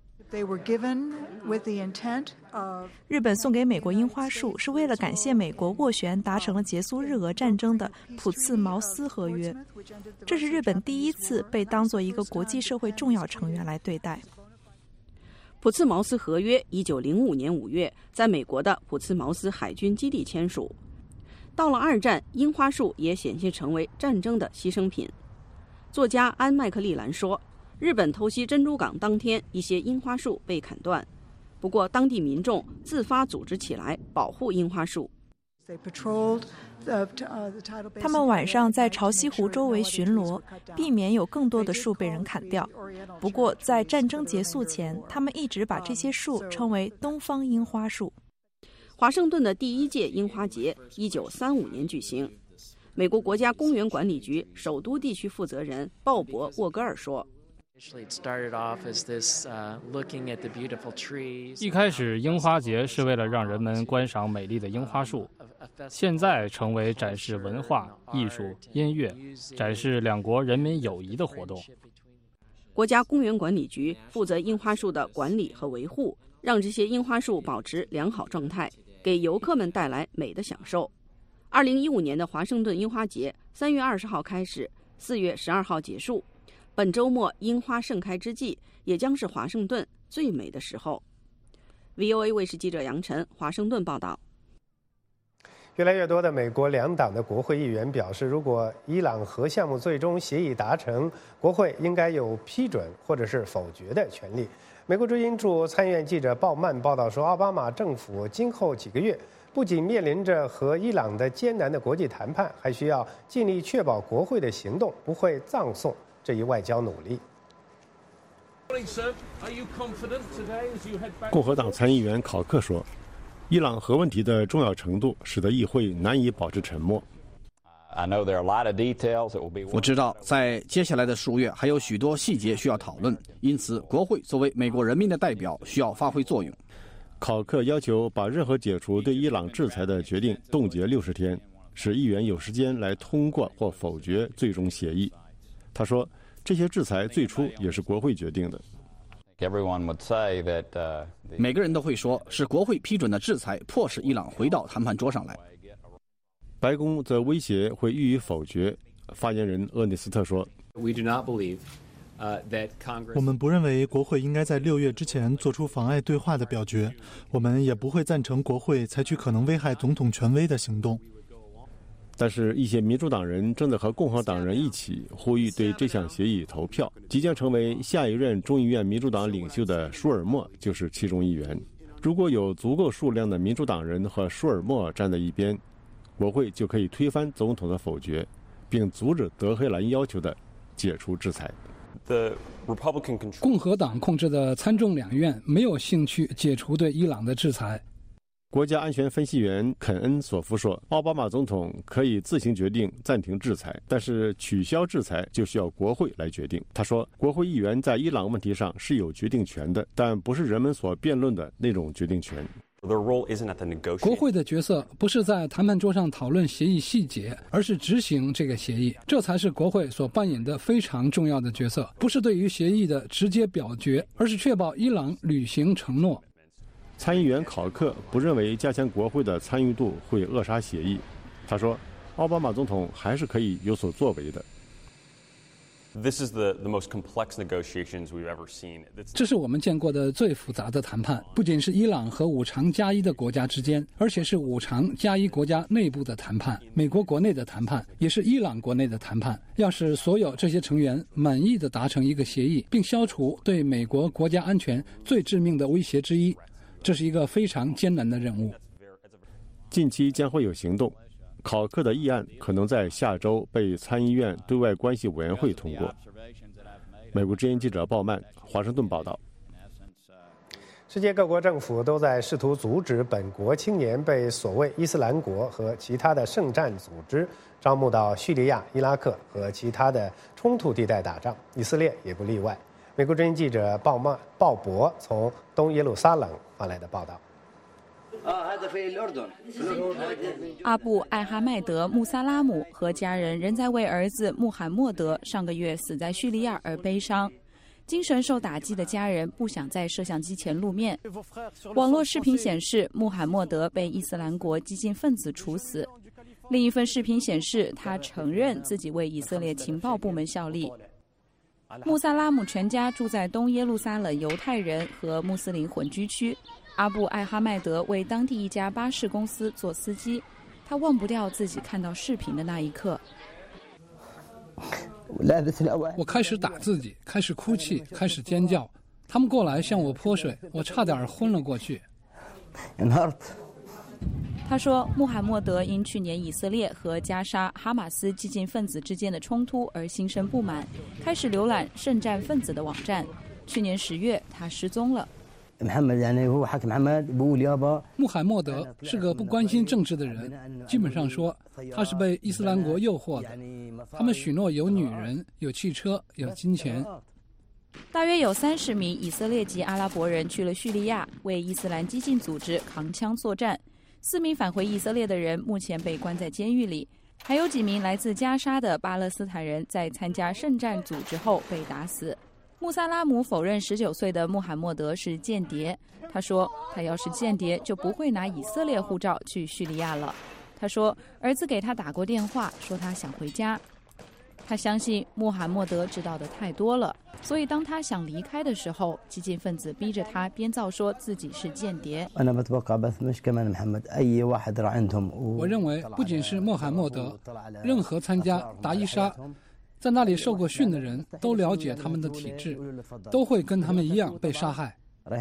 日本送给美国樱花树是为了感谢美国斡旋达成了结束日俄战争的普茨茅斯合约，这是日本第一次被当作一个国际社会重要成员来对待。 普茨茅斯合约一九零五年五月在美国的普茨茅斯海军基地签署。到了二战，樱花树也险些成为战争的牺牲品。作家安·麦克利兰说，日本偷袭珍珠港当天，一些樱花树被砍断，不过当地民众自发组织起来保护樱花树。 他们晚上在潮汐湖周围巡逻，避免有更多的树被人砍掉。不过在战争结束前，他们一直把这些树称为东方樱花树。 华盛顿的第一届樱花节一九三五年举行。美国国家公园管理局首都地区负责人鲍勃·沃格尔说， 一开始樱花节是为了让人们观赏美丽的樱花树，现在成为展示文化、艺术、音乐，展示两国人民友谊的活动。 国家公园管理局负责樱花树的管理和维护，让这些樱花树保持良好状态，给游客们带来美的享受。二零一五年的华盛顿樱花节三月二十号开始，四月十二号结束。本周末樱花盛开之际，也将是华盛顿最美的时候。V O A 卫视记者杨晨，华盛顿报道。 越来越多的美国两党的国会议员表示，如果伊朗核项目最终协议达成，国会应该有批准或者是否决的权利。 美国之音驻参议院记者鲍曼报道说，奥巴马政府今后几个月不仅面临着和伊朗的艰难的国际谈判，还需要尽力确保国会的行动不会葬送这一外交努力。 共和党参议员考克说，伊朗核问题的重要程度使得议会难以保持沉默。 我知道在接下来的数月还有许多细节需要讨论，因此国会作为美国人民的代表需要发挥作用。 考克要求把任何解除对伊朗制裁的决定冻结六十天，使议员有时间来通过或否决最终协议。他说，这些制裁最初也是国会决定的。 每个人都会说是国会批准的制裁迫使伊朗回到谈判桌上来。 白宫则威胁会予以否决。发言人厄内斯特说， 我们不认为国会应该在六月之前做出妨碍对话的表决，我们也不会赞成国会采取可能危害总统权威的行动。 但是，一些民主党人正在和共和党人一起呼吁对这项协议投票。即将成为下一任众议院民主党领袖的舒尔默就是其中一员。如果有足够数量的民主党人和舒尔默站在一边，国会就可以推翻总统的否决，并阻止德黑兰要求的解除制裁。 共和党控制的参众两院没有兴趣解除对伊朗的制裁。 国家安全分析员肯恩索夫说，奥巴马总统可以自行决定暂停制裁，但是取消制裁就需要国会来决定。他说，国会议员在伊朗问题上是有决定权的，但不是人们所辩论的那种决定权。 国会的角色不是在谈判桌上讨论协议细节，而是执行这个协议，这才是国会所扮演的非常重要的角色。不是对于协议的直接表决，而是确保伊朗履行承诺。 参议员考克不认为加强国会的参与度会扼杀协议。他说，奥巴马总统还是可以有所作为的。 这是我们见过的最复杂的谈判，不仅是伊朗和五常加一的国家之间，而且是五常加一国家内部的谈判，美国国内的谈判，也是伊朗国内的谈判。要使所有这些成员满意地达成一个协议，并消除对美国国家安全最致命的威胁之一，这是一个非常艰难的任务。 近期将会有行动。考克的议案可能在下周被参议院对外关系委员会通过。美国之音记者鲍曼，华盛顿报道。 世界各国政府都在试图阻止本国青年被所谓伊斯兰国和其他的圣战组织招募到叙利亚、伊拉克和其他的冲突地带打仗，以色列也不例外。美国之音记者鲍曼鲍勃从东耶路撒冷发来的报道。 阿布艾哈迈德·穆萨拉姆和家人仍在为儿子穆罕默德上个月死在叙利亚而悲伤。精神受打击的家人不想在摄像机前露面。网络视频显示，穆罕默德被伊斯兰国激进分子处死。另一份视频显示，他承认自己为以色列情报部门效力。穆萨拉姆全家住在东耶路撒冷犹太人和穆斯林混居区。阿布艾哈迈德为当地一家巴士公司做司机，他忘不掉自己看到视频的那一刻。 我开始打自己，开始哭泣，开始尖叫。他们过来向我泼水，我差点昏了过去。 他说，穆罕默德因去年以色列和加沙哈马斯激进分子之间的冲突而心生不满，开始浏览圣战分子的网站。去年十月，他失踪了。 穆罕默德是个不关心政治的人，基本上说他是被伊斯兰国诱惑的。他们许诺有女人、有汽车、有金钱。 大约有三十名以色列籍阿拉伯人去了叙利亚，为伊斯兰激进组织扛枪作战。四名返回以色列的人目前被关在监狱里，还有几名来自加沙的巴勒斯坦人在参加圣战组织后被打死。穆萨拉姆否认十九岁的穆罕默德是间谍。他说，他要是间谍，就不会拿以色列护照去叙利亚了。他说，儿子给他打过电话，说他想回家。他相信穆罕默德知道的太多了，所以当他想离开的时候，激进分子逼着他编造说自己是间谍。 我认为不仅是穆罕默德，任何参加达伊莎在那里受过训的人都了解他们的体质，都会跟他们一样被杀害。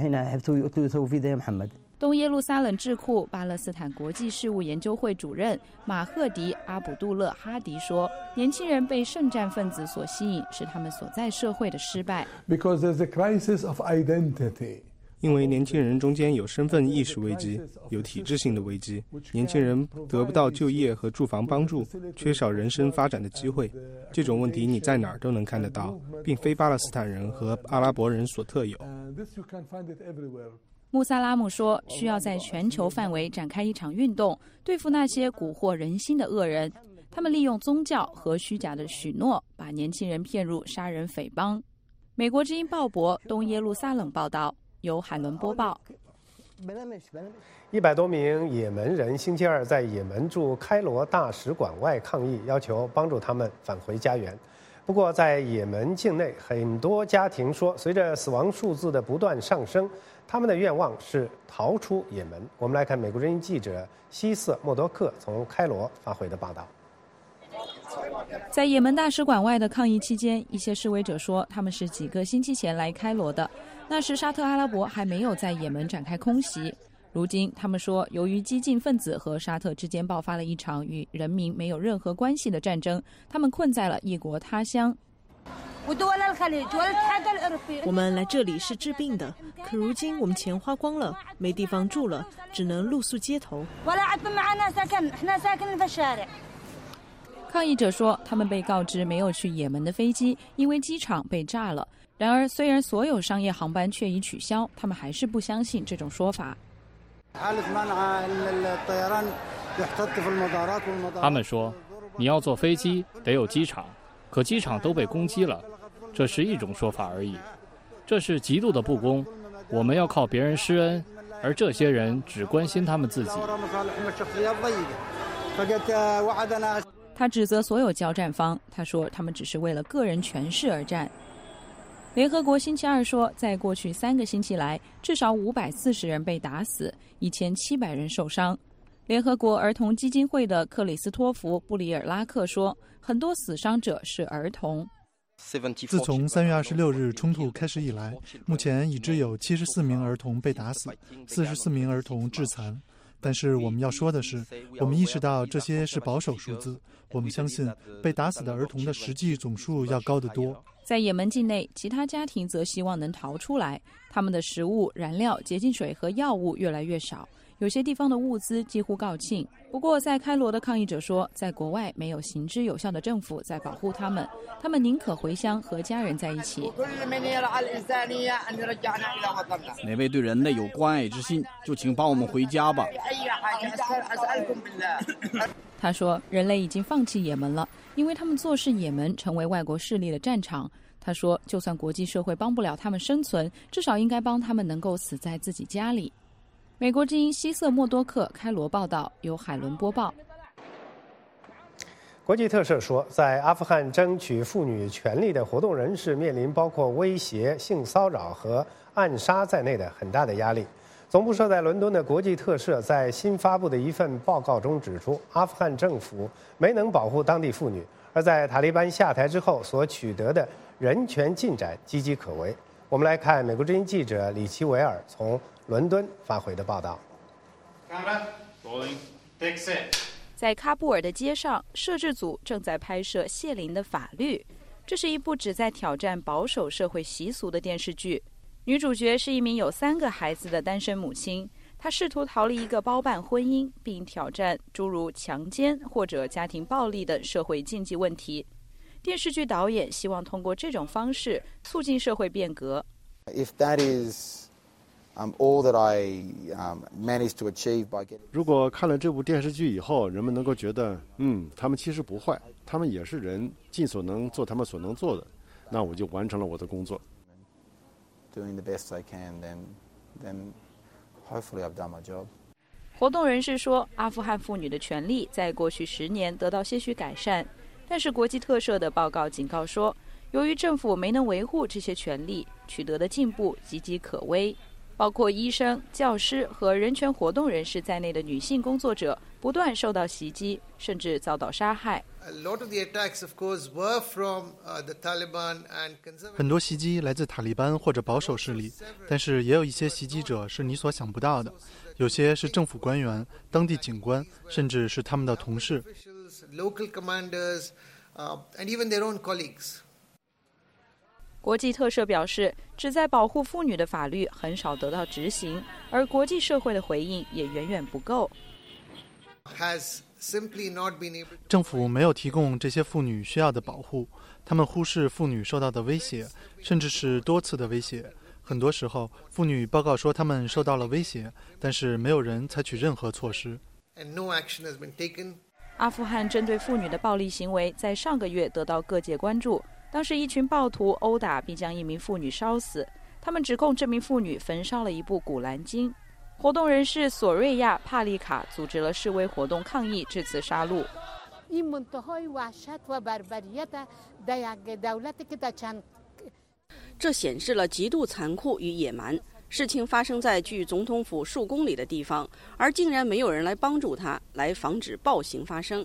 东耶路撒冷智库巴勒斯坦国际事务研究会主任马赫迪·阿卜杜勒哈迪说，年轻人被圣战分子所吸引，是他们所在社会的失败。 Because there's a crisis of identity. 因为年轻人中间有身份意识危机，有体制性的危机，年轻人得不到就业和住房帮助，缺少人生发展的机会。这种问题你在哪儿都能看得到，并非巴勒斯坦人和阿拉伯人所特有。 穆萨拉姆说，需要在全球范围展开一场运动，对付那些蛊惑人心的恶人。他们利用宗教和虚假的许诺，把年轻人骗入杀人匪帮。美国之音鲍勃东耶路撒冷报道，由海伦播报。 一百多名也门人星期二在也门驻开罗大使馆外抗议，要求帮助他们返回家园。不过，在也门境内，很多家庭说，随着死亡数字的不断上升，他们的愿望是逃出也门。我们来看美国之音记者希瑟·默多克从开罗发回的报道。 在也门大使馆外的抗议期间，一些示威者说，他们是几个星期前来开罗的，那时沙特阿拉伯还没有在也门展开空袭。如今，他们说，由于激进分子和沙特之间爆发了一场与人民没有任何关系的战争，他们困在了异国他乡。 我们来这里是治病的，可如今我们钱花光了，没地方住了，只能露宿街头。 抗议者说，他们被告知没有去也门的飞机因为机场被炸了。然而，虽然所有商业航班确已取消，他们还是不相信这种说法。 他们说，你要坐飞机得有机场，可机场都被攻击了，这是一种说法而已。这是极度的不公，我们要靠别人施恩，而这些人只关心他们自己。 他指责所有交战方，他说他们只是为了个人权势而战。联合国星期二说，在过去三个星期来，至少五百四十人被打死，一千七百人受伤。联合国儿童基金会的克里斯托弗·布里尔拉克说，很多死伤者是儿童。 自从三月二十六日冲突开始以来，目前已知有七十四名儿童被打死，四十四名儿童致残。但是我们要说的是，我们意识到这些是保守数字，我们相信被打死的儿童的实际总数要高得多。 在也门境内，其他家庭则希望能逃出来，他们的食物、燃料、洁净水和药物越来越少，有些地方的物资几乎告罄。不过，在开罗的抗议者说，在国外没有行之有效的政府在保护他们，他们宁可回乡和家人在一起。 哪位对人类有关爱之心，就请帮我们回家吧。 他说，人类已经放弃也门了，因为他们坐视也门成为外国势力的战场。他说，就算国际社会帮不了他们生存，至少应该帮他们能够死在自己家里。美国之音希瑟·默多克开罗报道，由海伦播报。 国际特赦说，在阿富汗争取妇女权利的活动人士面临包括威胁、性骚扰和暗杀在内的很大的压力。总部设在伦敦的国际特赦在新发布的一份报告中指出，阿富汗政府没能保护当地妇女，而在塔利班下台之后所取得的人权进展岌岌可危。我们来看美国之音记者李奇维尔从伦敦发回的报道。 在喀布尔的街上，摄制组正在拍摄谢林的法律。这是一部旨在挑战保守社会习俗的电视剧。女主角是一名有三个孩子的单身母亲，她试图逃离一个包办婚姻，并挑战诸如强奸或者家庭暴力等社会禁忌问题。电视剧导演希望通过这种方式促进社会变革。 If that is Um, all that I um, managed to achieve by getting... 如果看了这部电视剧以后，人们能够觉得，嗯，他们其实不坏，他们也是人，尽所能做他们所能做的，那我就完成了我的工作。 Doing the best I can, then, then hopefully I've done my job. 活动人士说，阿富汗妇女的权利在过去十年得到些许改善，但是国际特赦的报告警告说，由于政府没能维护这些权利，取得的进步岌岌可危。 包括医生、教师和人权活动人士在内的女性工作者不断受到袭击，甚至遭到杀害。 很多袭击来自塔利班或者保守势力，但是也有一些袭击者是你所想不到的，有些是政府官员、当地警官，甚至是他们的同事。 国际特赦表示，旨在保护妇女的法律很少得到执行，而国际社会的回应也远远不够。 政府没有提供这些妇女需要的保护，他们忽视妇女受到的威胁，甚至是多次的威胁。很多时候，妇女报告说她们受到了威胁，但是没有人采取任何措施。 阿富汗针对妇女的暴力行为在上个月得到各界关注。当时一群暴徒殴打并将一名妇女烧死，他们指控这名妇女焚烧了一部古兰经。活动人士索瑞亚·帕利卡组织了示威活动抗议这次杀戮。 这显示了极度残酷与野蛮。事情发生在距总统府数公里的地方，而竟然没有人来帮助他，来防止暴行发生。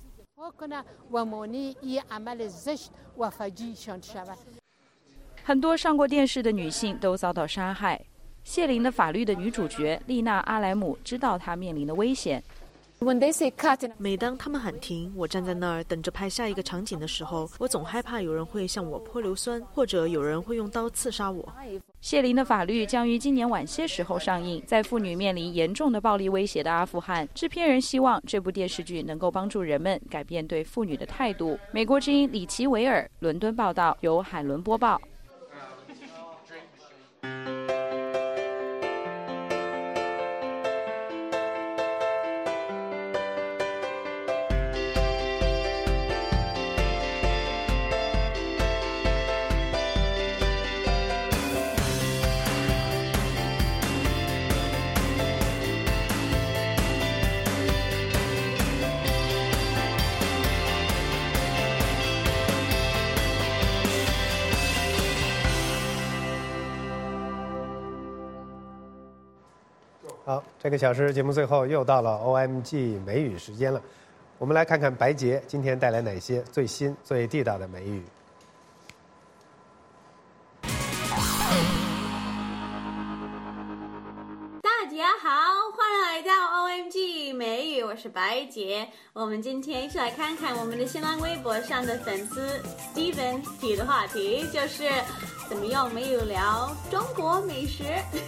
很多上过电视的女性都遭到杀害。谢林的法律的女主角丽娜·阿莱姆知道她面临的危险。 每当他们喊停，我站在那儿等着拍下一个场景的时候，我总害怕有人会向我泼硫酸，或者有人会用刀刺杀我。 谢林的法律将于今年晚些时候上映。在妇女面临严重的暴力威胁的阿富汗，制片人希望这部电视剧能够帮助人们改变对妇女的态度。美国之音李奇维尔伦敦报道，由海伦播报。 好，这个小时节目最后又到了 O M G 美语时间了，我们来看看白洁今天带来哪些最新、最地道的美语。 大家好，欢迎来到 O M G 美语，我是白洁。我们今天一起来看看我们的新浪微博上的粉丝 Steven 提的话题，就是怎么用美语聊中国美食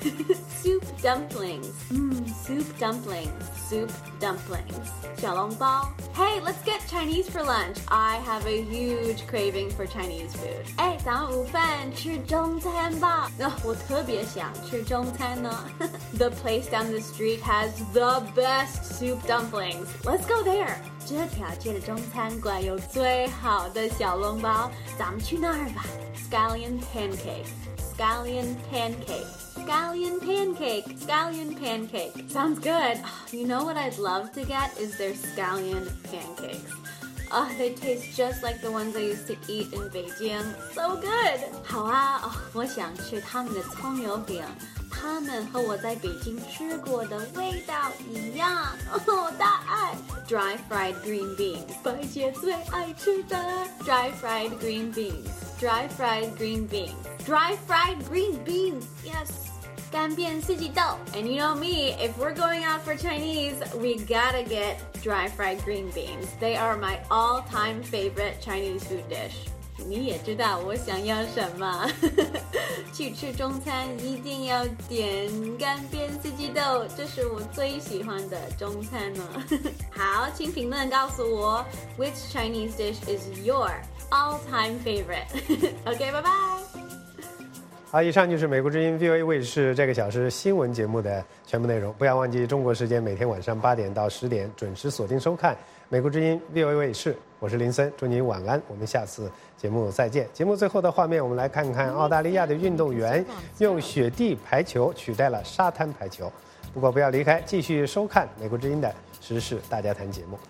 ？Soup dumplings， 嗯 ，soup dumplings，soup dumplings， 小笼包。Hey, let's get Chinese for lunch. I have a huge craving for Chinese food. 哎，早上午饭吃中餐吧。那、哦、我特别想吃中餐呢。The place down the street has the best soup dumplings. Let's go there. 这条街的中餐馆有最好的小笼包，咱们去那儿吧。Scallion pancake, scallion pancake, scallion pancake, scallion pancake. Sounds good. You know what I'd love to get is their scallion pancakes. Oh, they taste just like the ones I used to eat in Beijing. So good. 好啊，哦，我想吃他们的葱油饼。他们和我在北京吃过的味道一样，哦，大爱 ！Dry fried green beans， 白姐最爱吃的 dry fried green beans，dry fried green beans，dry fried green beans，yes， 干煸四季豆。And you know me, if we're going out for Chinese, we gotta get dry fried green beans. They are my all-time favorite Chinese food dish. 你也知道我想要什么去吃中餐一定要点干煸四季豆，这是我最喜欢的中餐呢。好，请评论告诉我 Which Chinese dish is your all-time favorite? OK, bye bye. 好，以上就是美国之音 V O A 卫视这个小时新闻节目的全部内容。不要忘记中国时间每天晚上八点到十点准时锁定收看美国之音 V O A 卫视。我是林森，祝您晚安，我们下次节目再见。节目最后的画面，我们来看看澳大利亚的运动员用雪地排球取代了沙滩排球。不过不要离开，继续收看美国之音的时事大家谈节目。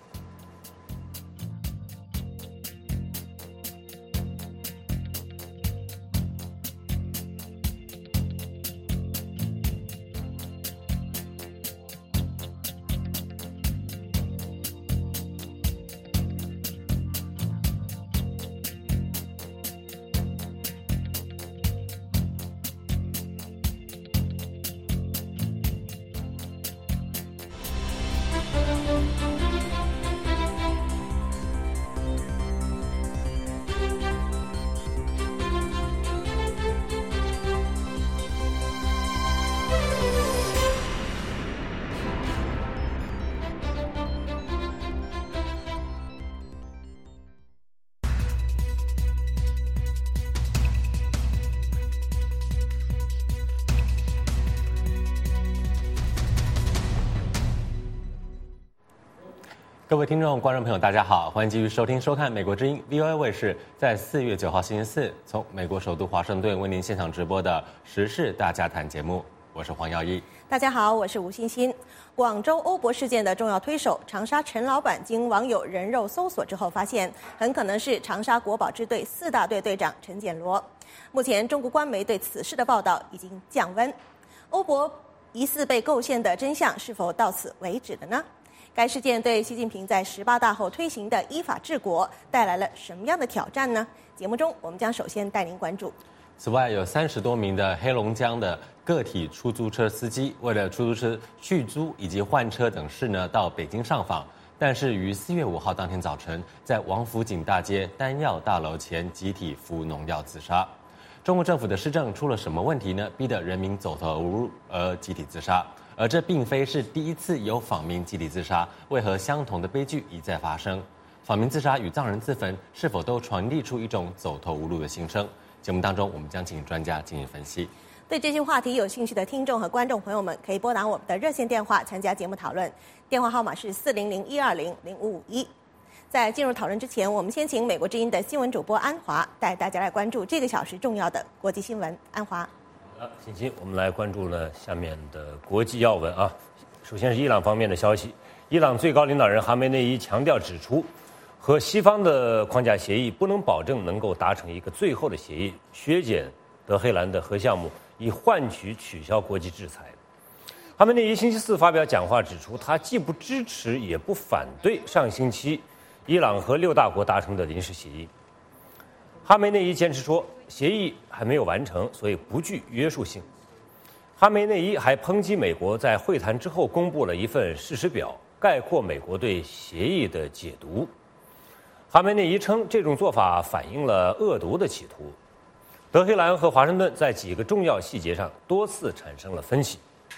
各位听众、观众朋友，大家好，欢迎继续收听、收看美国之音 V O A 卫视在四月九号星期四从美国首都华盛顿为您现场直播的时事大家谈节目，我是黄耀义。 大家好，我是吴欣欣。广州欧博事件的重要推手长沙陈老板，经网友人肉搜索之后，发现很可能是长沙国宝支队四大队队长陈建罗。目前，中国官媒对此事的报道已经降温。欧博疑似被构陷的真相是否到此为止了呢？该事件对习近平在十八大后推行的依法治国带来了什么样的挑战呢？节目中，我们将首先带您关注。 此外，有三十多名的黑龙江的个体出租车司机，为了出租车续租以及换车等事呢，到北京上访，但是于四月五号当天早晨，在王府井大街丹药大楼前集体服农药自杀。中国政府的施政出了什么问题呢？逼得人民走投无路而集体自杀。而这并非是第一次有访民集体自杀，为何相同的悲剧一再发生？访民自杀与藏人自焚是否都传递出一种走投无路的心声？节目当中，我们将请专家进行分析。 对这些话题有兴趣的听众和观众朋友们，可以拨打我们的热线电话参加节目讨论，电话号码是四零零一二零零五五一。在进入讨论之前，我们先请美国之音的新闻主播安华带大家来关注这个小时重要的国际新闻。安华。 好的，欣欣，我们来关注呢下面的国际要闻啊。首先是伊朗方面的消息，伊朗最高领导人哈梅内伊强调指出，和西方的框架协议不能保证能够达成一个最后的协议，削减德黑兰的核项目，以换取取消国际制裁。哈梅内伊星期四发表讲话指出，他既不支持也不反对上星期伊朗和六大国达成的临时协议。哈梅内伊坚持说，协议还没有完成，所以不具约束性。哈梅内伊还抨击美国在会谈之后公布了一份事实表，概括美国对协议的解读。哈梅内伊称，这种做法反映了恶毒的企图。德黑兰和华盛顿在几个重要细节上多次产生了分歧。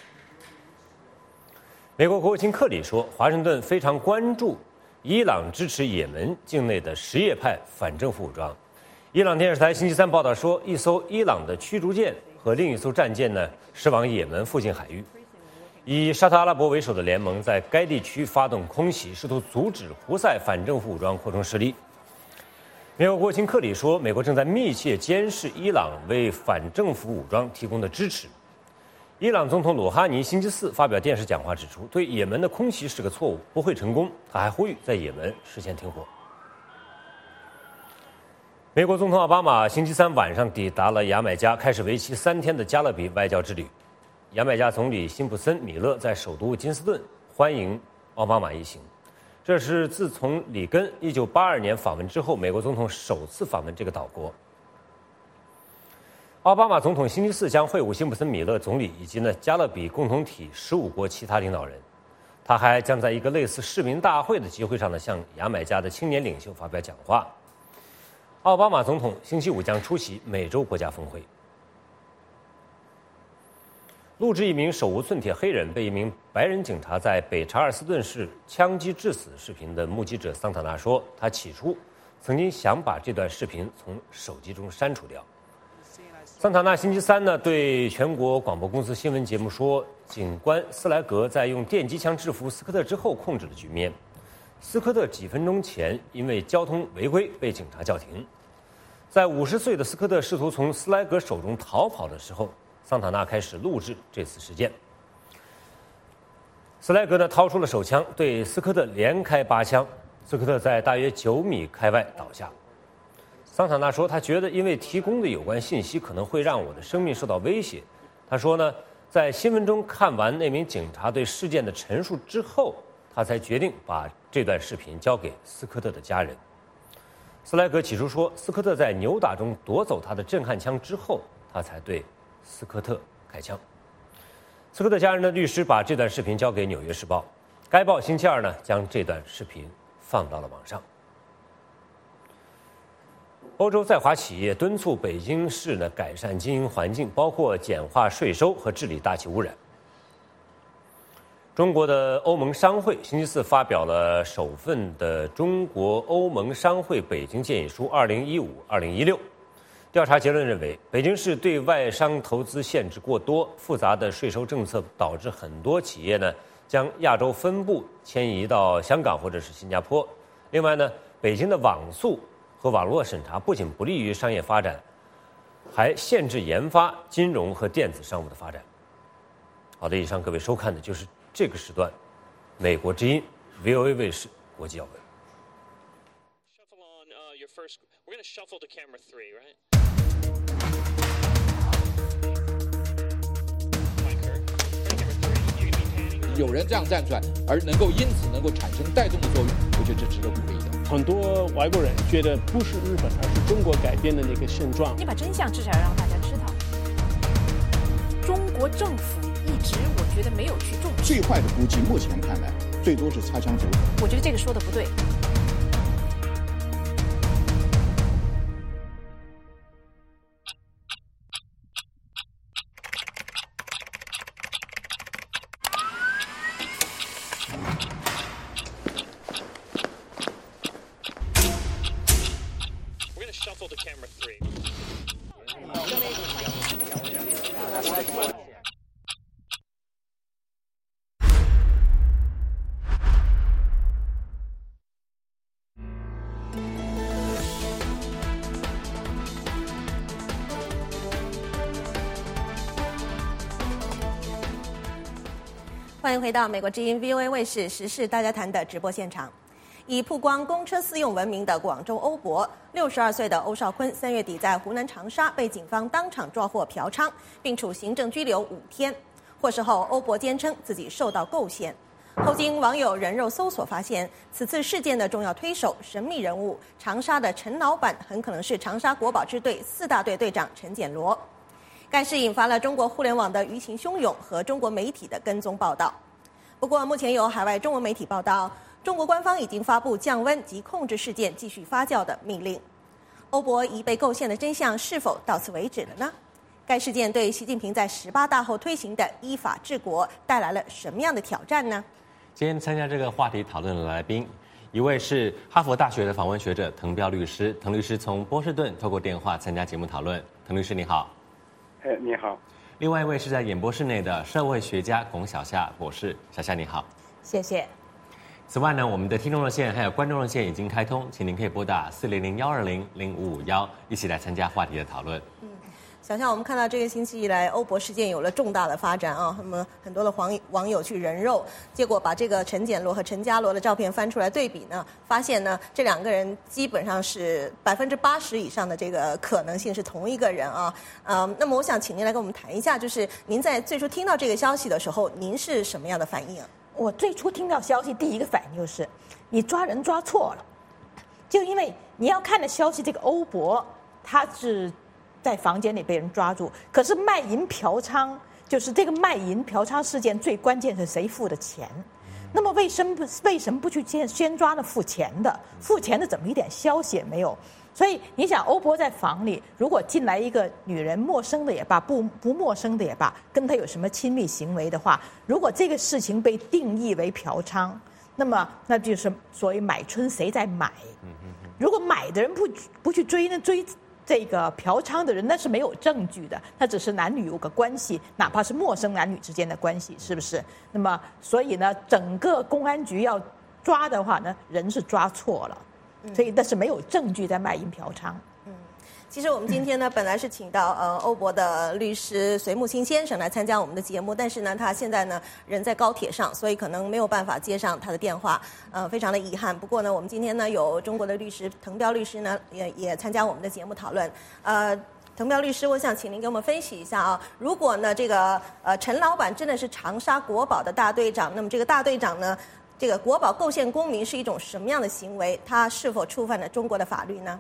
美国国务卿克里说，华盛顿非常关注伊朗支持也门境内的什叶派反政府武装。伊朗电视台星期三报道说，一艘伊朗的驱逐舰和另一艘战舰呢驶往也门附近海域。以沙特阿拉伯为首的联盟在该地区发动空袭，试图阻止胡塞反政府武装扩充势力。美国国务卿克里说，美国正在密切监视伊朗为反政府武装提供的支持。伊朗总统鲁哈尼星期四发表电视讲话指出，对也门的空袭是个错误，不会成功。他还呼吁在也门实现停火。美国总统奥巴马星期三晚上抵达了牙买加，开始为期三天的加勒比外交之旅。牙买加总理辛普森米勒在首都金斯顿欢迎奥巴马一行，这是自从里根一九八二年访问之后，美国总统首次访问这个岛国。奥巴马总统星期四将会晤辛普森米勒总理以及呢加勒比共同体十五国其他领导人。他还将在一个类似市民大会的集会上呢向牙买加的青年领袖发表讲话。奥巴马总统星期五将出席美洲国家峰会。录制一名手无寸铁黑人被一名白人警察在北查尔斯顿市枪击致死视频的目击者桑塔纳说，他起初曾经想把这段视频从手机中删除掉。桑塔纳星期三呢对全国广播公司新闻节目说，警官斯莱格在用电击枪制服斯科特之后控制了局面。斯科特几分钟前因为交通违规被警察叫停。在五十岁的斯科特试图从斯莱格手中逃跑的时候，桑塔纳开始录制这次事件。斯莱格呢掏出了手枪，对斯科特连开八枪，斯科特在大约九米开外倒下。桑塔纳说，他觉得因为提供的有关信息可能会让我的生命受到威胁。他说呢，在新闻中看完那名警察对事件的陈述之后，他才决定把这段视频交给斯科特的家人。斯莱格起初说，斯科特在扭打中夺走他的震撼枪之后，他才对斯科特开枪。斯科特家人的律师把这段视频交给《纽约时报》，该报星期二呢将这段视频放到了网上。欧洲在华企业敦促北京市呢改善经营环境，包括简化税收和治理大气污染。中国的欧盟商会星期四发表了首份的《中国欧盟商会北京建议书 二零一五到二零一六》，调查结论认为，北京市对外商投资限制过多，复杂的税收政策导致很多企业呢将亚洲分部迁移到香港或者是新加坡。另外呢，北京的网速和网络审查不仅不利于商业发展，还限制研发、金融和电子商务的发展。好的，以上各位收看的就是这个时段美国之音 V O A 卫视国际要闻。 有人这样站出来，而能够因此能够产生带动的作用，我觉得这值得鼓励的。 很多外国人觉得不是日本，而是中国改变的那个现状。 你把真相至少要让大家知道。中国政府一直我觉得没有去重视。 最坏的估计，目前看来，最多是擦枪走火。 我觉得这个说的不对。 欢迎回到美国之音 V O A 卫视时事大家谈的直播现场。以曝光公车私用闻名的广州欧博，六十二岁的欧少坤，三月底在湖南长沙被警方当场抓获嫖娼，并处行政拘留五天。获释后，欧博坚称自己受到构陷。后经网友人肉搜索发现，此次事件的重要推手、神秘人物长沙的陈老板，很可能是长沙国宝支队四大队队长陈简罗。该事引发了中国互联网的舆情汹涌和中国媒体的跟踪报道。不过，目前有海外中文媒体报道，中国官方已经发布降温及控制事件继续发酵的命令。欧博已被构陷的真相是否到此为止了呢？该事件对习近平在十八大后推行的依法治国带来了什么样的挑战呢？ 今天参加这个话题讨论的来宾，一位是哈佛大学的访问学者滕彪律师，滕律师从波士顿透过电话参加节目讨论。滕律师你好。 哎，你好。 另外一位是在演播室内的社会学家龚小夏博士，小夏你好。 谢谢。 此外呢，我们的听众热线还有观众热线已经开通，请您可以拨打四零零幺二零零五五幺，一起来参加话题的讨论。 嗯。小夏，我们看到这个星期以来，欧博事件有了重大的发展啊，那么很多的网网友去人肉，结果把这个陈简罗和陈家罗的照片翻出来对比呢，发现呢这两个人基本上是百分之八十以上的这个可能性是同一个人啊。嗯，那么我想请您来跟我们谈一下，就是您在最初听到这个消息的时候，您是什么样的反应啊？ 我最初听到消息，第一个反应就是你抓人抓错了，就因为你要看的消息，这个欧博他是在房间里被人抓住，可是卖淫嫖娼，就是这个卖淫嫖娼事件最关键是谁付的钱？那么为什么为什么不去先先抓那付钱的？付钱的怎么一点消息也没有？所以你想，欧博在房里，如果进来一个女人，陌生的也罢，不不陌生的也罢，跟他有什么亲密行为的话，如果这个事情被定义为嫖娼，那么那就是所谓买春谁在买？如果买的人不不去追，那追这个嫖娼的人那是没有证据的，他只是男女有个关系，哪怕是陌生男女之间的关系，是不是？那么所以呢，整个公安局要抓的话呢，人是抓错了，所以那是没有证据在卖淫嫖娼。 嗯，其实我们今天呢，本来是请到呃欧博的律师隋木清先生来参加我们的节目，但是呢，他现在呢人在高铁上，所以可能没有办法接上他的电话，呃，非常的遗憾。不过呢，我们今天呢有中国的律师滕彪律师呢也也参加我们的节目讨论。呃，滕彪律师，我想请您给我们分析一下啊，如果呢这个呃陈老板真的是长沙国宝的大队长，那么这个大队长呢，这个国宝构陷公民是一种什么样的行为？他是否触犯了中国的法律呢？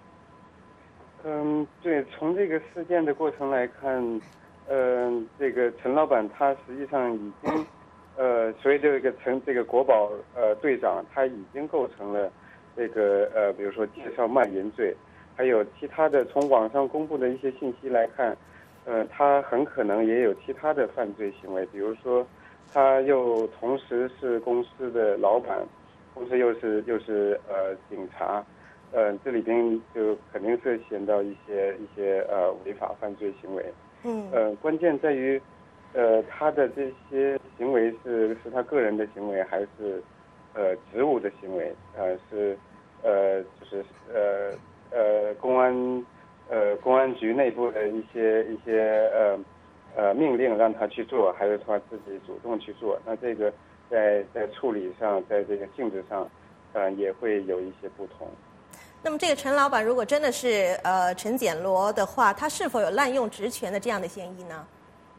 嗯，对，从这个事件的过程来看，嗯、呃，这个陈老板他实际上已经，呃，所谓这个陈这个国宝呃队长，他已经构成了这个呃，比如说介绍卖淫罪，还有其他的从网上公布的一些信息来看，呃，他很可能也有其他的犯罪行为，比如说他又同时是公司的老板，同时又是又是呃警察。呃，这里边就肯定涉嫌到一些一些呃违法犯罪行为。嗯。呃，关键在于， 呃，他的这些行为是是他个人的行为，还是呃职务的行为？呃，是呃就是呃呃公安呃公安局内部的一些一些呃呃命令让他去做，还是他自己主动去做？那这个在在处理上，在这个性质上，呃也会有一些不同。 那么这个陈老板如果真的是呃陈简罗的话，他是否有滥用职权的这样的嫌疑呢？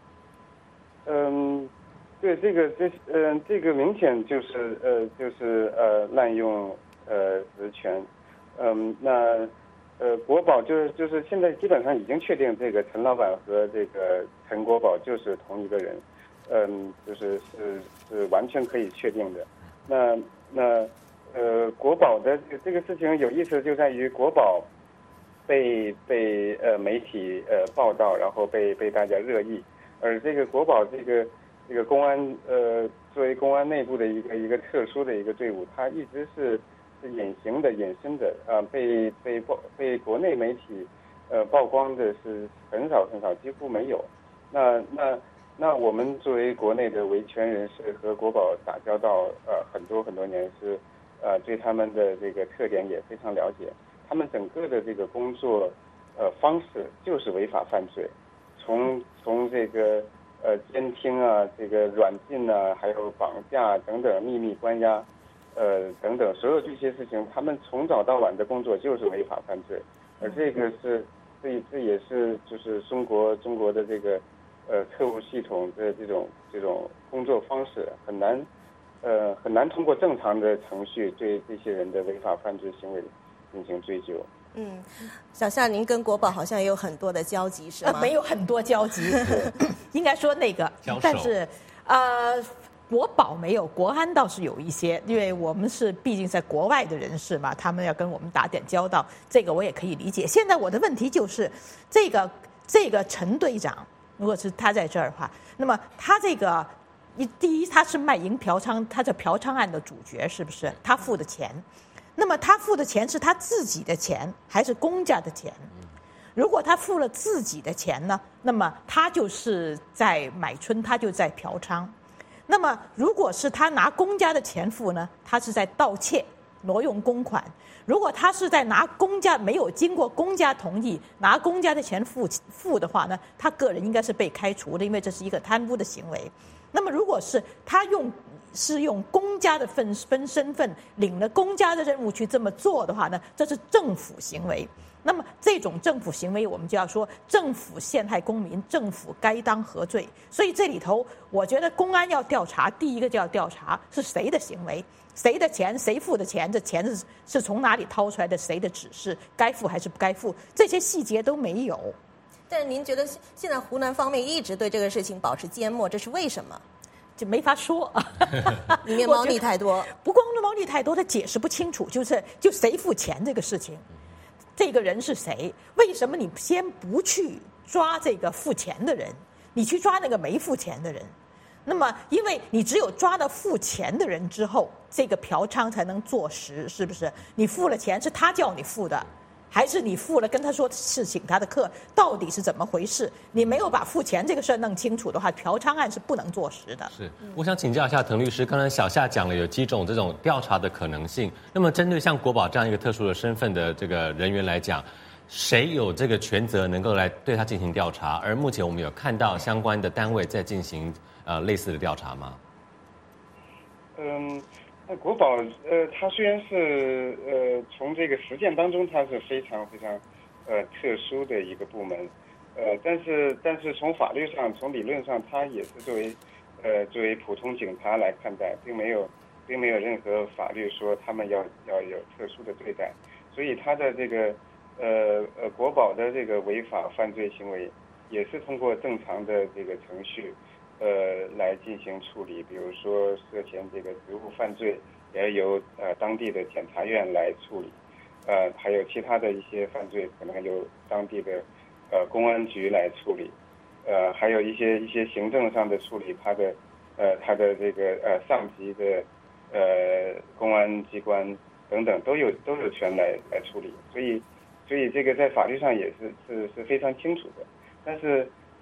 嗯，对，这个这嗯、呃、这个明显就是呃就是呃滥用呃职权，嗯那呃国宝就是就是现在基本上已经确定这个陈老板和这个陈国宝就是同一个人，嗯就是是是完全可以确定的。那那呃国宝的这个事情有意思就在于国宝被被呃媒体呃报道，然后被被大家热议。而这个国宝这个这个公安呃作为公安内部的一个一个特殊的一个队伍，它一直是是隐形的、隐身的啊、呃，被被曝被国内媒体呃曝光的是很少很少，几乎没有。那那那我们作为国内的维权人士和国宝打交道呃很多很多年，是呃对他们的这个特点也非常了解。他们整个的这个工作呃方式就是违法犯罪。从从这个呃监听啊，这个软禁啊，还有绑架等等秘密关押，呃等等所有这些事情，他们从早到晚的工作就是违法犯罪，而这个是这这也是就是中国中国的这个呃特务系统的这种这种工作方式很难呃很难通过正常的程序对这些人的违法犯罪行为进行追究。 嗯，小夏，您跟国宝好像也有很多的交集，是吗？ 呃、没有很多交集，应该说那个，但是呃，国宝没有，国安倒是有一些，因为我们是毕竟在国外的人士嘛，他们要跟我们打点交道，这个我也可以理解。现在我的问题就是，这个这个陈队长，如果是他在这儿的话，那么他这个一第一他是卖淫嫖娼，他是嫖娼案的主角，是不是？他付的钱。那么他付的钱是他自己的钱还是公家的钱？如果他付了自己的钱呢，那么他就是在买春，他就在嫖娼。那么如果是他拿公家的钱付呢，他是在盗窃、挪用公款。如果他是在拿公家没有经过公家同意拿公家的钱付付的话呢，他个人应该是被开除的，因为这是一个贪污的行为。那么如果是他用是用公家的分分身份领了公家的任务去这么做的话呢，这是政府行为。那么这种政府行为，我们就要说政府陷害公民，政府该当何罪。所以这里头，我觉得公安要调查，第一个就要调查是谁的行为，谁的钱，谁付的钱，这钱是是从哪里掏出来的，谁的指示，该付还是不该付，这些细节都没有。 但是您觉得现在湖南方面一直对这个事情保持缄默，这是为什么？ 就没法说， 里面猫腻太多。 不光是猫腻太多，他解释不清楚，就是就谁付钱这个事情，这个人是谁？为什么你先不去抓这个付钱的人，你去抓那个没付钱的人？那么，因为你只有抓到付钱的人之后，这个嫖娼才能坐实，是不是？你付了钱是他叫你付的。还是你付了跟他说是请他的客，到底是怎么回事？你没有把付钱这个事儿弄清楚的话，嫖娼案是不能坐实的。 是，我想请教一下滕律师，刚才小夏讲了有几种这种调查的可能性。那么针对像国宝这样一个特殊的身份的这个人员来讲，谁有这个权责能够来对他进行调查？而目前我们有看到相关的单位在进行呃类似的调查吗？ 嗯。那国宝，呃，它虽然是呃从这个实践当中，它是非常非常呃特殊的一个部门，呃，但是但是从法律上、从理论上，它也是作为呃作为普通警察来看待，并没有并没有任何法律说他们要要有特殊的对待，所以它的这个呃呃国宝的这个违法犯罪行为，也是通过正常的这个程序。呃，来进行处理，比如说涉嫌这个职务犯罪，也由呃当地的检察院来处理，呃，还有其他的一些犯罪，可能由当地的呃公安局来处理，呃，还有一些一些行政上的处理，他的呃他的这个呃上级的呃公安机关等等都有都有权来来处理，所以所以这个在法律上也是是是非常清楚的，但是。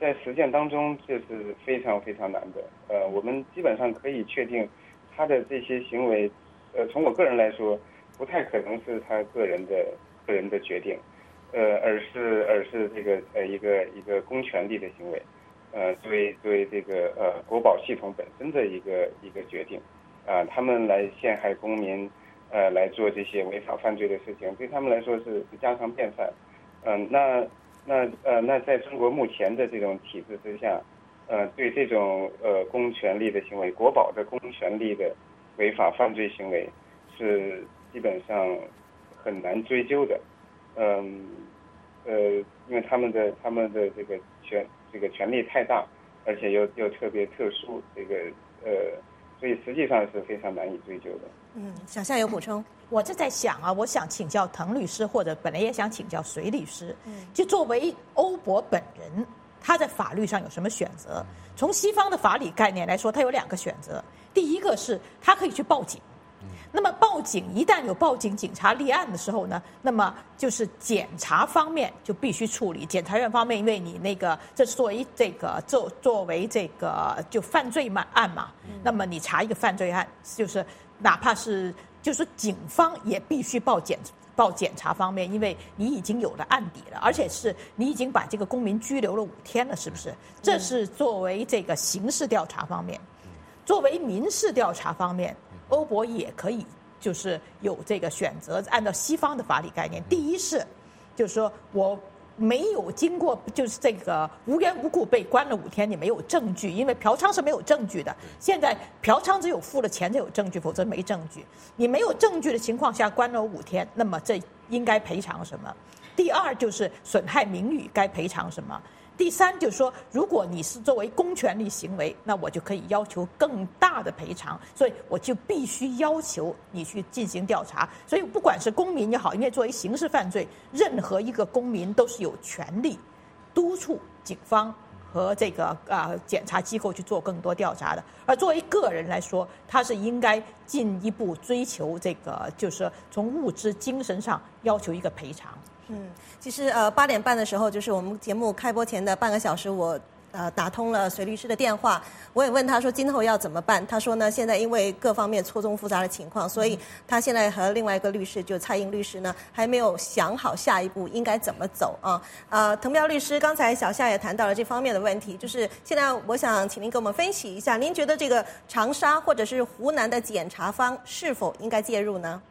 在实践当中这是非常非常难的。呃，我们基本上可以确定他的这些行为，呃，从我个人来说，不太可能是他个人的个人的决定，呃，而是而是这个呃一个一个公权力的行为，呃，作为作为这个呃国保系统本身的一个一个决定，啊、呃，他们来陷害公民，呃，来做这些违法犯罪的事情，对他们来说是是家常便饭。嗯、呃，那那呃那在中国目前的这种体制之下，呃，对这种呃公权力的行为，国保的公权力的违法犯罪行为，是基本上很难追究的。嗯，呃，因为他们的他们的这个权这个权力太大，而且又又特别特殊，这个呃，所以实际上是非常难以追究的。 嗯，小夏有补充。 我是在想啊，我想请教滕律师，或者本来也想请教隋律师。嗯，就作为欧博本人，他在法律上有什么选择？从西方的法理概念来说，他有两个选择。第一个是他可以去报警。那么报警一旦有报警，警察立案的时候呢，那么就是检察方面就必须处理。检察院方面，因为你那个这是作为这个作作为这个就犯罪案嘛，那么你查一个犯罪案，就是哪怕是就是警方也必须报检报检察方面，因为你已经有了案底了，而且是你已经把这个公民拘留了五天了，是不是？这是作为这个刑事调查方面。作为民事调查方面，欧博也可以就是有这个选择，按照西方的法理概念，第一是就是说我没有经过就是这个无缘无故被关了五天，你没有证据，因为嫖娼是没有证据的。现在嫖娼只有付了钱才有证据，否则没证据。你没有证据的情况下关了五天，那么这应该赔偿什么？第二就是损害名誉该赔偿什么？第三就是说，如果你是作为公权力行为，那我就可以要求更大的赔偿，所以我就必须要求你去进行调查。所以不管是公民也好，因为作为刑事犯罪，任何一个公民都是有权利督促警方和这个啊、呃、检察机构去做更多调查的。而作为个人来说，他是应该进一步追求这个，就是从物质、精神上要求一个赔偿。 嗯，其实呃八点半的时候，就是我们节目开播前的半个小时，我呃打通了隋律师的电话，我也问他说今后要怎么办。他说呢，现在因为各方面错综复杂的情况，所以他现在和另外一个律师，就蔡英律师呢，还没有想好下一步应该怎么走啊。呃，滕彪律师，刚才小夏也谈到了这方面的问题，就是现在我想请您给我们分析一下，您觉得这个长沙或者是湖南的检察方是否应该介入呢？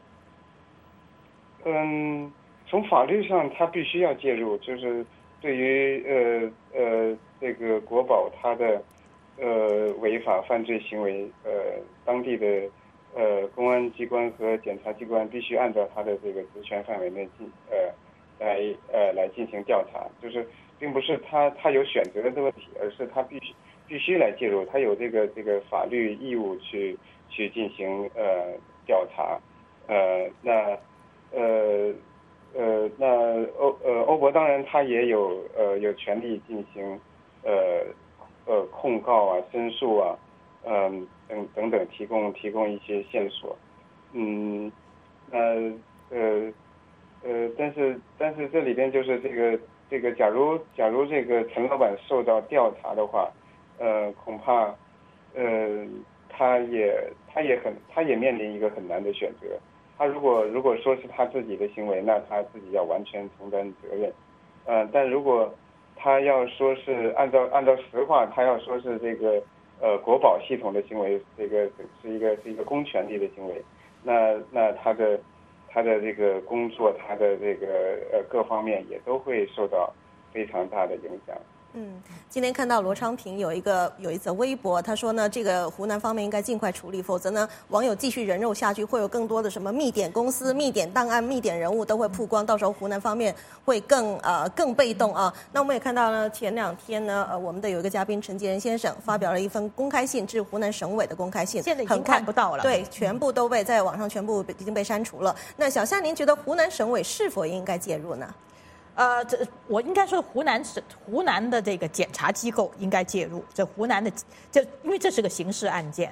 嗯。从法律上，他必须要介入，就是对于呃呃这个国保他的呃违法犯罪行为，呃当地的呃公安机关和检察机关必须按照他的这个职权范围内进呃来呃来进行调查，就是并不是他他有选择的问题，而是他必须必须来介入，他有这个这个法律义务去去进行呃调查，呃那呃。呃，那欧呃欧博当然他也有呃有权利进行呃呃控告啊、申诉啊，嗯、呃、等等等提供提供一些线索，嗯，那呃呃但是但是这里边就是这个这个假如假如这个陈老板受到调查的话，呃恐怕呃他也他也很他也面临一个很难的选择。他如果如果说是他自己的行为，那他自己要完全承担责任，呃，但如果他要说是按照按照实话，他要说是这个呃国保系统的行为，这个是一个是一个公权力的行为，那那他的他的这个工作，他的这个呃各方面也都会受到非常大的影响。 嗯，今天看到罗昌平有一个有一则微博，他说呢，这个湖南方面应该尽快处理，否则呢，网友继续人肉下去，会有更多的什么密点公司、密点档案、密点人物都会曝光，到时候湖南方面会更呃更被动啊。那我们也看到呢，前两天呢，呃，我们的有一个嘉宾陈杰仁先生发表了一封公开信，致湖南省委的公开信， 现在已经看不到了， 对，全部都被在网上全部已经被删除了。那小夏，您觉得湖南省委是否应该介入呢？ 呃，这我应该说湖南省湖南的这个检察机构应该介入。这湖南的，这因为这是个刑事案件，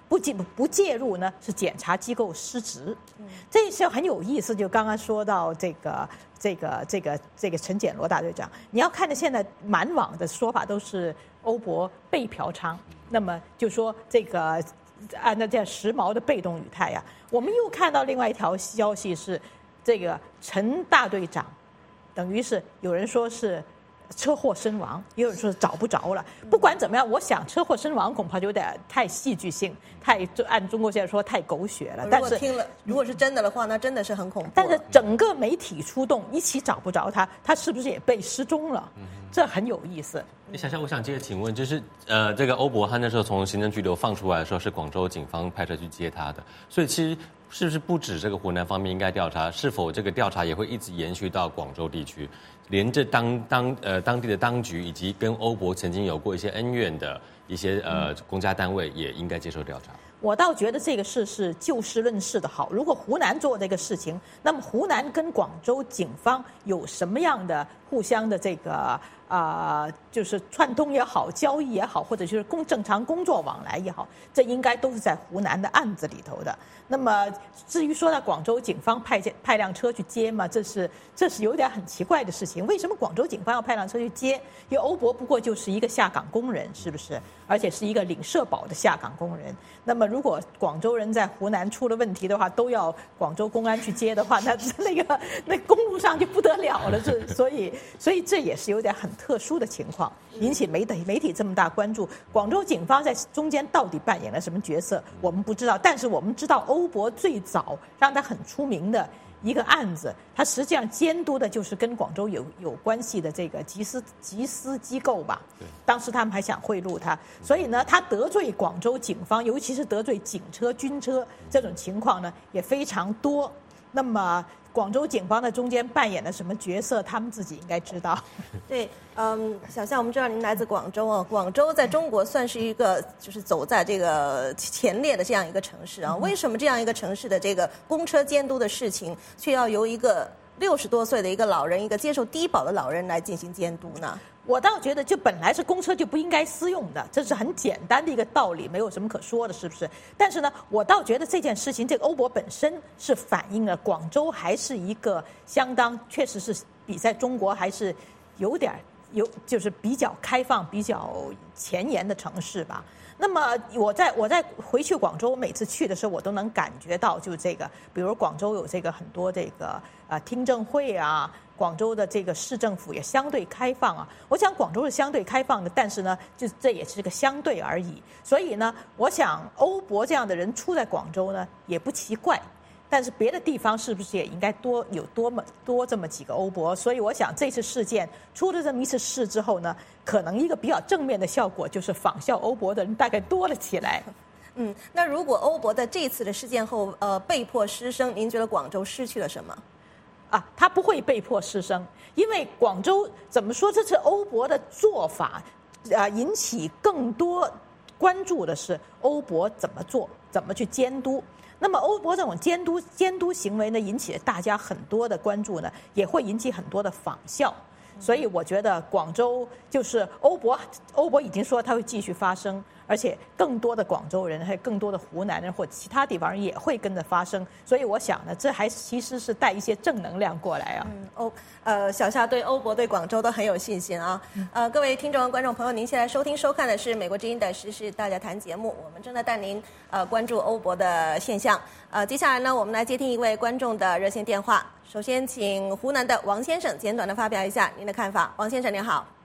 不介不介入呢是检察机构失职。这是很有意思，就刚刚说到这个这个这个这个陈简罗大队长，你要看的现在满网的说法都是欧博被嫖娼，那么就说这个按照这样时髦的被动语态呀、啊，我们又看到另外一条消息是，这个陈大队长，等于是有人说是车祸身亡，也有人说是找不着了。不管怎么样，我想车祸身亡恐怕就有点太戏剧性，太按中国现在说太狗血了。但是听了，如果是真的的话，那真的是很恐怖。 但是整个媒体出动，一起找不着他，他是不是也被失踪了？这很有意思。 小夏，我想接着请问，就是呃，这个欧博他那时候从行政拘留放出来的时候，是广州警方派车去接他的，所以其实是不是不止这个湖南方面应该调查，是否这个调查也会一直延续到广州地区，连这当当呃当地的当局以及跟欧博曾经有过一些恩怨的一些呃公家单位也应该接受调查。 我倒觉得这个事是就事论事的好。如果湖南做这个事情，那么湖南跟广州警方有什么样的互相的这个啊、呃，就是串通也好，交易也好，或者就是工正常工作往来也好，这应该都是在湖南的案子里头的。那么至于说到广州警方派派辆车去接嘛，这是这是有点很奇怪的事情。为什么广州警方要派辆车去接？因为欧博不过就是一个下岗工人，是不是？而且是一个领社保的下岗工人。那么如果广州人在湖南出了问题的话，都要广州公安去接的话，那那个那公路上就不得了了。这所以所以这也是有点很特殊的情况，引起媒体媒体这么大关注。广州警方在中间到底扮演了什么角色，我们不知道。但是我们知道，欧博最早让他很出名的一个案子，他实际上监督的就是跟广州有有关系的这个缉私缉私机构吧。当时他们还想贿赂他，所以呢，他得罪广州警方，尤其是得罪警车、军车这种情况呢，也非常多。那么广州警方在中间扮演了什么角色，他们自己应该知道。 对，嗯，小夏，我们知道您来自广州啊，广州在中国算是一个就是走在这个前列的这样一个城市啊。为什么这样一个城市的这个公车监督的事情，却要由一个六十多岁的一个老人，一个接受低保的老人来进行监督呢？ 我倒觉得，就本来是公车就不应该私用的，这是很简单的一个道理，没有什么可说的，是不是？但是呢，我倒觉得这件事情，这个欧博本身是反映了广州还是一个相当，确实是比在中国还是有点有，就是比较开放、比较前沿的城市吧。那么我在我在回去广州，每次去的时候，我都能感觉到，就是这个，比如广州有这个很多这个啊听证会啊。广州的这个市政府也相对开放啊，我想广州是相对开放的，但是呢，就这也是个相对而已。所以呢，我想欧博这样的人出在广州呢，也不奇怪。但是别的地方是不是也应该多有多么多这么几个欧博？所以我想这次事件出了这么一次事之后呢，可能一个比较正面的效果就是仿效欧博的人大概多了起来。 嗯，那如果欧博在这次的事件后呃被迫失声，您觉得广州失去了什么？ 啊，他不会被迫失声，因为广州怎么说，这次欧博的做法，啊，引起更多关注的是欧博怎么做，怎么去监督。那么欧博这种监督监督行为呢，引起了大家很多的关注呢，也会引起很多的仿效。所以我觉得广州就是欧博，欧博已经说他会继续发声，而且更多的广州人，还有更多的湖南人或其他地方人也会跟着发声。所以我想呢，这还其实是带一些正能量过来啊。 嗯，欧呃，小夏对欧博对广州都很有信心啊。呃，各位听众观众朋友，您现在收听收看的是美国之音的时事大家谈节目，我们正在带您呃关注欧博的现象。呃，接下来呢，我们来接听一位观众的热线电话。首先，请湖南的王先生简短的发表一下您的看法。王先生您好。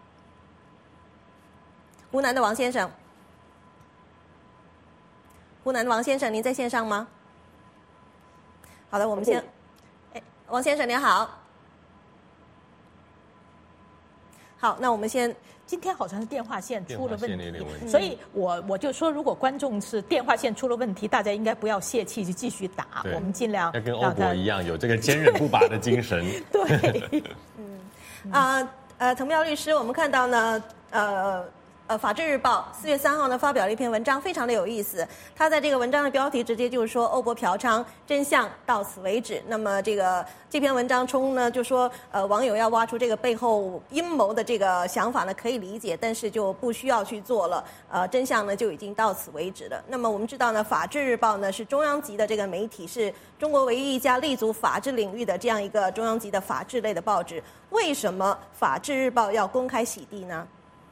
湖南的王先生，湖南的王先生，您在线上吗？好的，我们先，哎，王先生您好。好，那我们先。 今天好像是电话线出了问题，所以我我就说，如果观众是电话线出了问题，大家应该不要泄气，就继续打，我们尽量要跟欧博一样，有这个坚韧不拔的精神。 对， 嗯，啊呃，滕彪律师，我们看到呢，呃， 呃，《法制日报》四月三号呢发表了一篇文章，非常的有意思。他在这个文章的标题直接就是说欧博嫖娼真相到此为止。那么这个这篇文章中呢就说，呃，网友要挖出这个背后阴谋的这个想法呢可以理解，但是就不需要去做了。呃，真相呢就已经到此为止了。那么我们知道呢，《法制日报》呢是中央级的这个媒体，是中国唯一一家立足法治领域的这样一个中央级的法治类的报纸。为什么《法制日报》要公开洗地呢？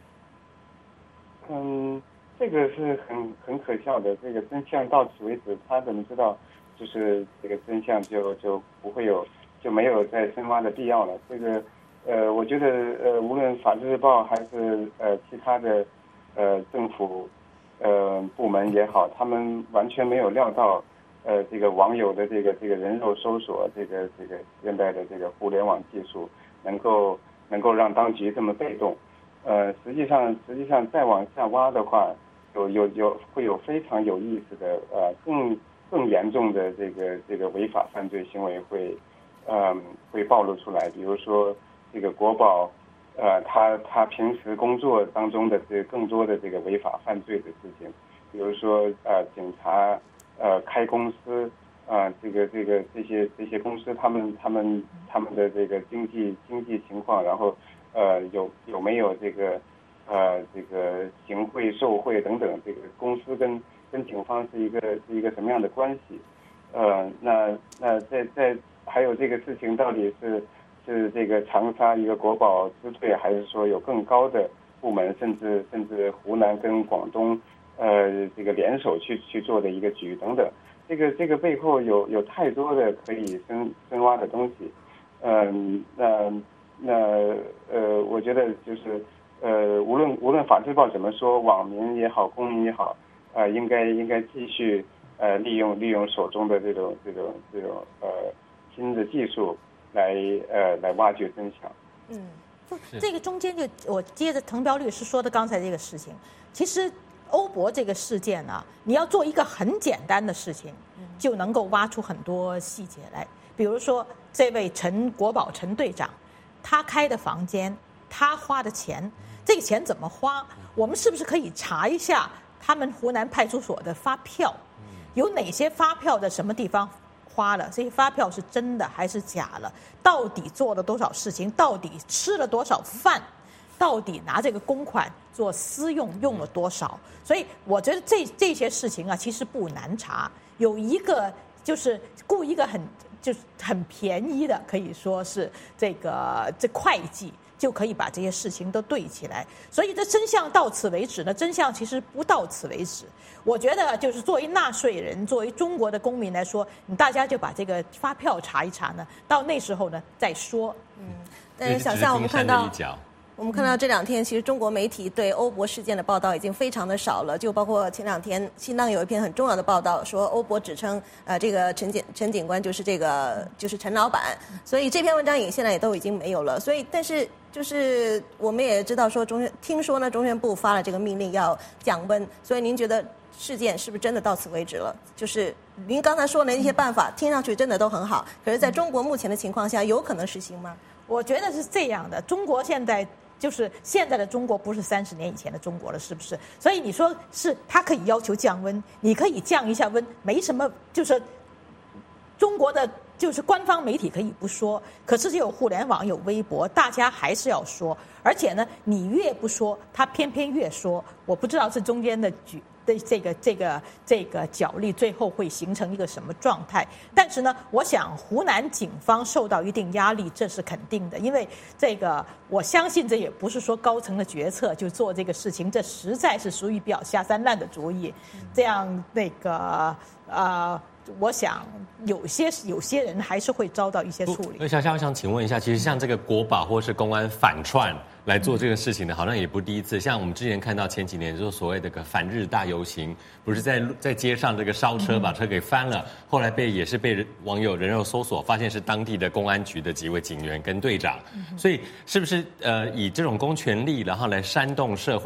嗯，这个是很很可笑的。这个真相到此为止，他怎么知道就是这个真相就就不会有就没有再深挖的必要了？这个呃，我觉得呃，无论法制日报还是呃其他的呃政府呃部门也好，他们完全没有料到呃这个网友的这个这个人肉搜索，这个这个现在的这个互联网技术能够能够让当局这么被动。呃，实际上，实际上再往下挖的话，有有有会有非常有意思的呃更更严重的这个这个违法犯罪行为会，嗯、呃、会暴露出来。比如说这个国保，呃，他他平时工作当中的这更多的这个违法犯罪的事情，比如说呃警察呃开公司啊、呃、这个这个这些这些公司他们他们他们的这个经济经济情况，然后。呃，有有没有这个呃这个行贿、受贿等等？这个公司跟跟警方是一个是一个什么样的关系？呃，那那在在还有这个事情到底是是这个长沙一个国保支队，还是说有更高的部门，甚至甚至湖南跟广东呃这个联手去去做的一个局等等？这个这个背后有有太多的可以深深挖的东西。嗯、呃，那。那呃，我觉得就是呃，无论无论法制报怎么说，网民也好，公民也好，啊、呃，应该应该继续呃利用利用手中的这种这种这种呃新的技术来呃来挖掘真相。 嗯，这个中间就我接着滕彪律师说的刚才这个事情，其实欧博这个事件呢、啊，你要做一个很简单的事情，就能够挖出很多细节来，比如说这位陈国宝陈队长。他开的房间，他花的钱，这个钱怎么花？我们是不是可以查一下他们湖南派出所的发票，有哪些发票在什么地方花了？这些发票是真的还是假了？到底做了多少事情？到底吃了多少饭？到底拿这个公款做私用用了多少？所以我觉得这这些事情啊，其实不难查。有一个就是雇一个很。就是很便宜的，可以说是这个这会计就可以把这些事情都对起来。所以这真相到此为止呢？真相其实不到此为止。我觉得就是作为纳税人，作为中国的公民来说，你大家就把这个发票查一查呢，到那时候呢再说。 嗯，但是想象我们看到。我们看到这两天，其实中国媒体对欧博事件的报道已经非常的少了，就包括前两天新浪有一篇很重要的报道，说欧博指称呃这个陈警陈警官就是这个就是陈老板，所以这篇文章也现在也都已经没有了。所以，但是就是我们也知道说中听说呢，中宣部发了这个命令要降温，所以您觉得事件是不是真的到此为止了？就是您刚才说的那些办法，听上去真的都很好，可是在中国目前的情况下，有可能实行吗？ 我觉得是这样的，中国现在。就是现在的中国不是三十年以前的中国了，是不是？所以你说是他可以要求降温，你可以降一下温，没什么。就是中国的就是官方媒体可以不说，可是有互联网有微博，大家还是要说。而且呢，你越不说，他偏偏越说。我不知道这中间的举。的这个这个这个角力最后会形成一个什么状态？但是呢，我想湖南警方受到一定压力，这是肯定的，因为这个我相信这也不是说高层的决策就做这个事情，这实在是属于比较下三滥的主意。这样那个啊。呃我想有些有些人还是会遭到一些处理。 那小夏，我想请问一下，其实像这个国保或是公安反串来做这个事情的，好像也不第一次。像我们之前看到前几年就是所谓的个反日大游行，不是在在街上这个烧车把车给翻了，后来被也是被网友人肉搜索，发现是当地的公安局的几位警员跟队长。所以是不是呃以这种公权力然后来煽动社会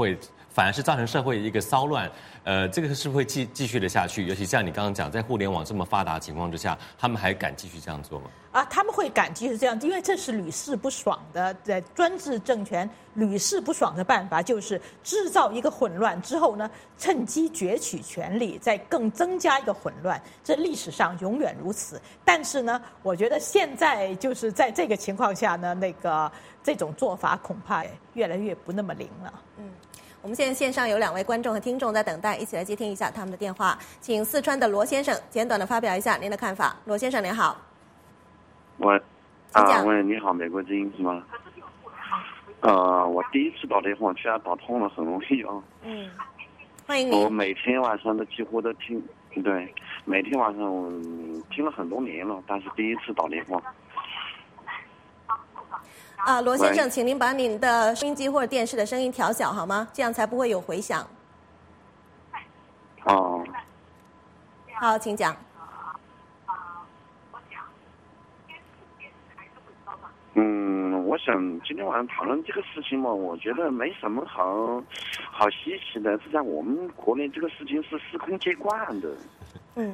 反而是造成社会一个骚乱。呃，这个是不是会继继续的下去？尤其像你刚刚讲，在互联网这么发达的情况之下，他们还敢继续这样做吗？ 啊，他们会敢继续这样，因为这是屡试不爽的，在专制政权屡试不爽的办法，就是制造一个混乱之后呢，趁机攫取权力，再更增加一个混乱。这历史上永远如此。但是呢，我觉得现在就是在这个情况下呢，那个这种做法恐怕越来越不那么灵了。 嗯。我们现在线上有两位观众和听众在等待，一起来接听一下他们的电话。请四川的罗先生简短的发表一下您的看法。罗先生您好。 喂，啊，喂，你好，美国之音是吗？呃，我第一次打电话，居然打通了，很容易啊。 嗯，欢迎您。 我每天晚上都几乎都听，对，每天晚上我听了很多年了，但是第一次打电话。 啊，罗先生，请您把您的收音机或者电视的声音调小好吗？这样才不会有回响。 哦。 好，请讲。 嗯，我想今天晚上讨论这个事情嘛，我觉得没什么好好稀奇的，是在我们国内这个事情是司空见惯的。 嗯。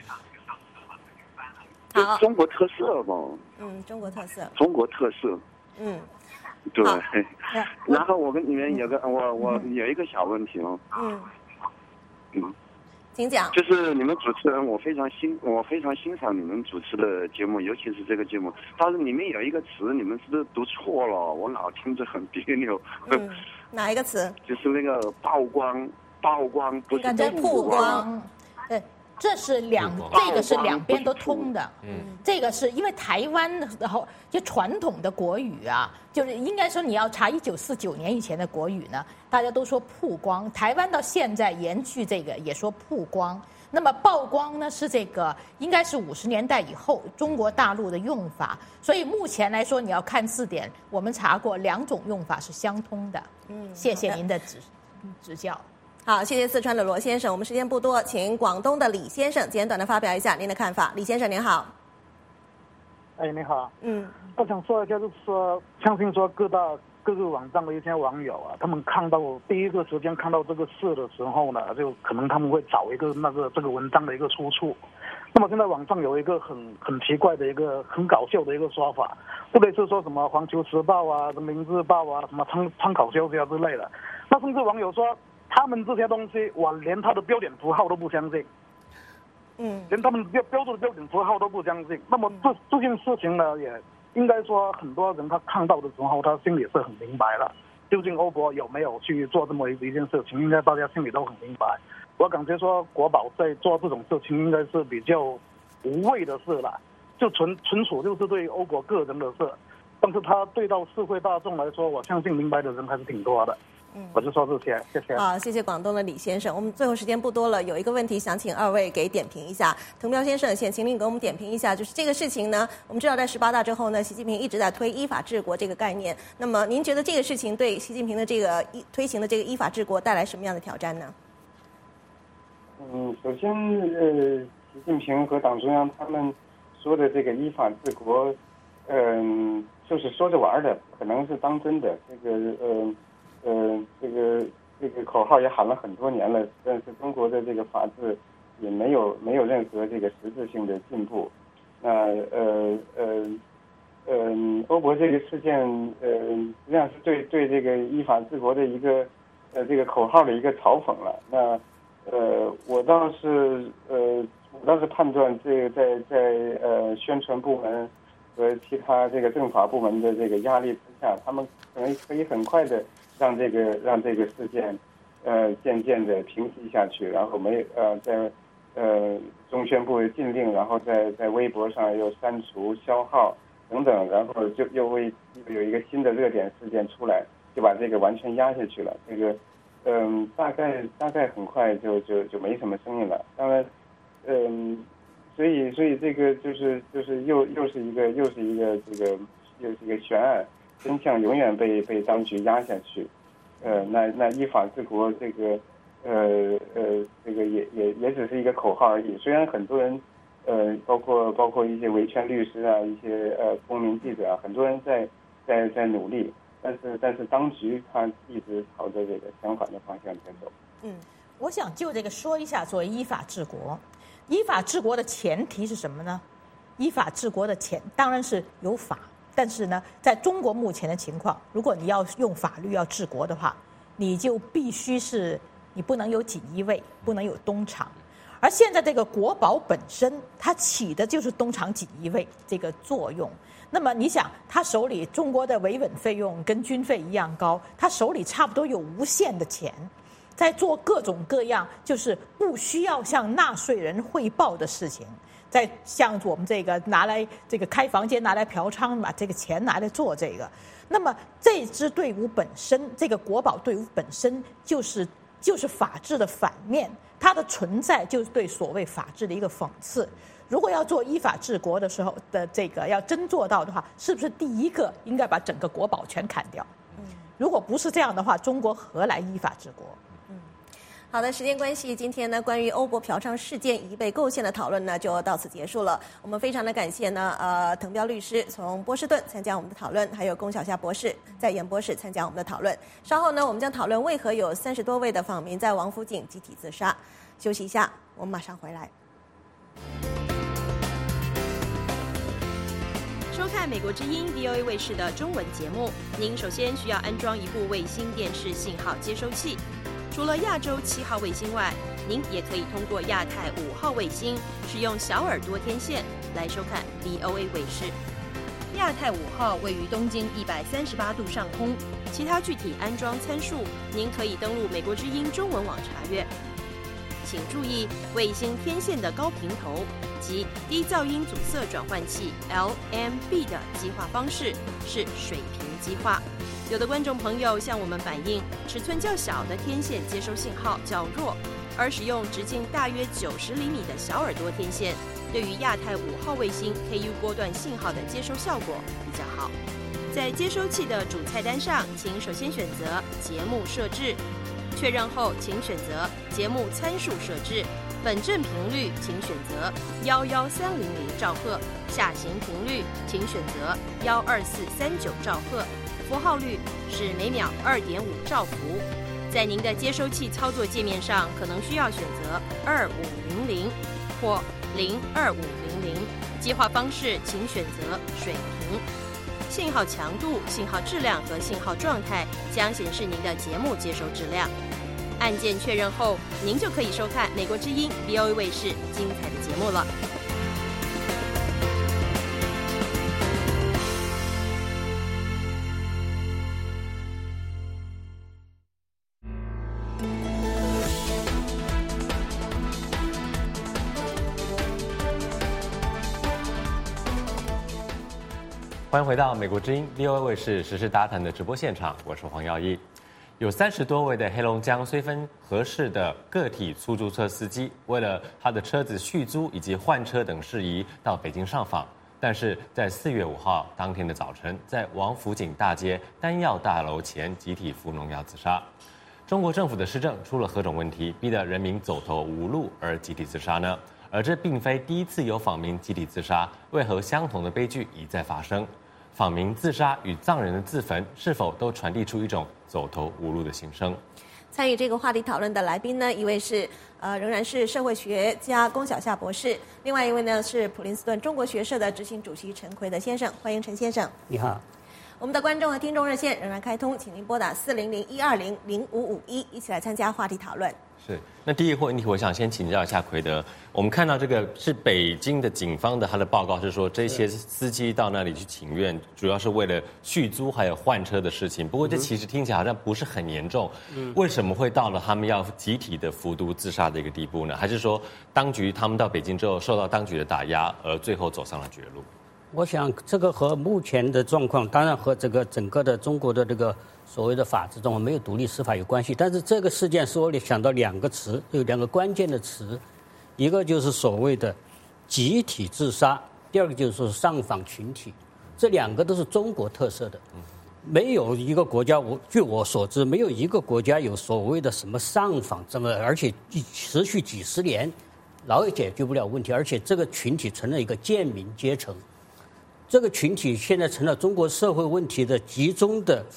好。中国特色吧。 嗯，中国特色。 中国特色。 嗯， 对。然后我跟你们有个我我有一个小问题哦。 嗯。 嗯。 请讲。 就是你们主持人，我非常欣我非常欣赏你们主持的节目，尤其是这个节目。但是里面有一个词，你们是不是读错了？我老听着很别扭。 嗯。哪一个词？ 就是那个曝光，曝光不是曝光。对。这是两，这个是两边都通的。嗯，这个是因为台湾然后就传统的国语啊，就是应该说你要查一九四九年以前的国语呢，大家都说曝光。台湾到现在延续这个也说曝光。那么曝光呢是这个应该是五十年代以后中国大陆的用法，所以目前来说你要看字典，我们查过两种用法是相通的。嗯，谢谢您的指指教。 好，谢谢四川的罗先生。我们时间不多，请广东的李先生简短的发表一下您的看法。李先生您好。 哎，你好。 嗯， 我想说一下，就是说，相信说各大各个网站的一些网友啊，他们看到第一个时间看到这个事的时候呢，就可能他们会找一个那个这个文章的一个出处。那么现在网上有一个很很奇怪的一个很搞笑的一个说法，不类似说什么《环球时报》啊、《明日报》啊、什么参参考消息啊之类的。那甚至网友说，他们这些东西，我连他的标点符号都不相信， 嗯， 连他们标标注的标点符号都不相信。那么这这件事情呢，也应该说很多人他看到的时候，他心里是很明白了。究竟欧博有没有去做这么一件事情，应该大家心里都很明白。我感觉说国宝在做这种事情，应该是比较无谓的事了，就纯纯属就是对欧博个人的事。但是他对到社会大众来说，我相信明白的人还是挺多的。嗯，我就说这些，谢谢。 好，谢谢广东的李先生。我们最后时间不多了，有一个问题想请二位给点评一下。滕彪先生，先请您给我们点评一下，就是这个事情呢，我们知道在十八大之后呢，习近平一直在推依法治国这个概念。那么您觉得这个事情对习近平的这个依推行的这个依法治国带来什么样的挑战呢？ 嗯，首先，呃，习近平和党中央他们说的这个依法治国，嗯、呃，就是说着玩的，可能是当真的。这个，呃。呃，这个这个口号也喊了很多年了，但是中国的这个法治也没有没有任何这个实质性的进步。那呃呃呃，欧博这个事件，呃，实际上是对对这个依法治国的一个呃这个口号的一个嘲讽了。那呃，我倒是呃我倒是判断这个在在呃宣传部门和其他这个政法部门的这个压力之下，他们可能可以很快的。让这个让这个事件，呃，渐渐的平息下去，然后没呃在呃中宣部禁令，然后在在微博上又删除消耗等等，然后就又为有一个新的热点事件出来，就把这个完全压下去了。这个嗯、呃，大概大概很快就就就没什么声音了。当然，嗯、呃，所以所以这个就是就是又又是一个又是一个这个又是一个悬案。真相永远被被当局压下去，呃，那那依法治国这个，呃呃，这个也也也只是一个口号而已。虽然很多人，呃，包括包括一些维权律师啊，一些呃公民记者啊，很多人在在在努力， 但是但是当局它一直朝着这个相反的方向前走。 嗯，我想就这个说一下，作为依法治国，依法治国的前提是什么呢？依法治国的前当然是有法，但是呢，在中国目前的情况，如果你要用法律要治国的话，你就必须是你不能有锦衣卫，不能有东厂。而现在这个国保本身，它起的就是东厂锦衣卫这个作用。那么你想，他手里中国的维稳费用跟军费一样高，他手里差不多有无限的钱，在做各种各样就是不需要向纳税人汇报的事情，在像我们这个拿来这个开房间拿来嫖娼，把这个钱拿来做这个。那么这支队伍本身，这个国保队伍本身就是就是法治的反面。它的存在就是对所谓法治的一个讽刺。如果要做依法治国的时候的这个要真做到的话，是不是第一个应该把整个国保全砍掉？如果不是这样的话，中国何来依法治国？ 好的，时间关系，今天呢关于欧博嫖娼事件已被构陷的讨论呢就到此结束了。我们非常的感谢呢呃滕彪律师从波士顿参加我们的讨论，还有龚小夏博士在演播室参加我们的讨论。稍后呢我们将讨论为何有三十多位的访民在王府井集体自杀。休息一下，我们马上回来。 收看美国之音 V O A 卫视的中文节目，您首先需要安装一部卫星电视信号接收器。除了亚洲七号卫星外，您也可以通过亚太五号卫星使用小耳朵天线来收看 V O A 卫视。亚太五号位于东经一百三十八度上空，其他具体安装参数您可以登录美国之音中文网查阅。请注意，卫星天线的高频头及低噪音阻塞转换器 L M B 的基化方式是水平基化。有的观众朋友向我们反映，尺寸较小的天线接收信号较弱，而使用直径大约九十厘米的小耳朵天线，对于亚太五号卫星 K U 波段信号的接收效果比较好。在接收器的主菜单上，请首先选择节目设置，确认后请选择节目参数设置，本振频率请选择一一三零零兆赫，下行频率请选择一二四三九兆赫，符号率是每秒 二点五兆伏。在您的接收器操作界面上，可能需要选择二五零零或零二五零零，基化方式请选择水平。信号强度、信号质量和信号状态将显示您的节目接收质量。按键确认后，您就可以收看美国之音 V O A 卫视精彩的节目了。 欢迎回到美国之音 V O A 卫视时事大谈的直播现场，我是黄耀义。有三十多位的黑龙江绥芬合适的个体出租车司机，为了他的车子续租以及换车等事宜，到北京上访。但是在四月五号当天的早晨，在王府井大街丹药大楼前集体服农药自杀。中国政府的施政出了何种问题，逼得人民走投无路而集体自杀呢？而这并非第一次有访民集体自杀，为何相同的悲剧一再发生？访民自杀与藏人的自焚，是否都传递出一种走投无路的心声？ 参与这个话题讨论的来宾呢，一位是呃仍然是社会学家龚小夏博士，另外一位呢是普林斯顿中国学社的执行主席陈奎德先生，欢迎陈先生。 你好。 我们的观众和听众热线仍然开通，请您拨打四零零一二零零五五一，一起来参加话题讨论。 是，那第一个问题，我想先请教一下奎德。我们看到这个是北京的警方的他的报告是说，这些司机到那里去请愿，主要是为了续租还有换车的事情。不过这其实听起来好像不是很严重，嗯、为什么会到了他们要集体的服毒自杀的一个地步呢？还是说当局他们到北京之后受到当局的打压，而最后走上了绝路？ 我想这个和目前的状况，当然和这个整个的中国的这个所谓的法治状况没有独立司法有关系。但是这个事件使我想到两个词，有两个关键的词，一个就是所谓的集体自杀，第二个就是说上访群体，这两个都是中国特色的。没有一个国家，我据我所知，没有一个国家有所谓的什么上访这么，而且持续几十年，老也解决不了问题，而且这个群体成了一个贱民阶层。这个群体现在成了中国社会问题的集中的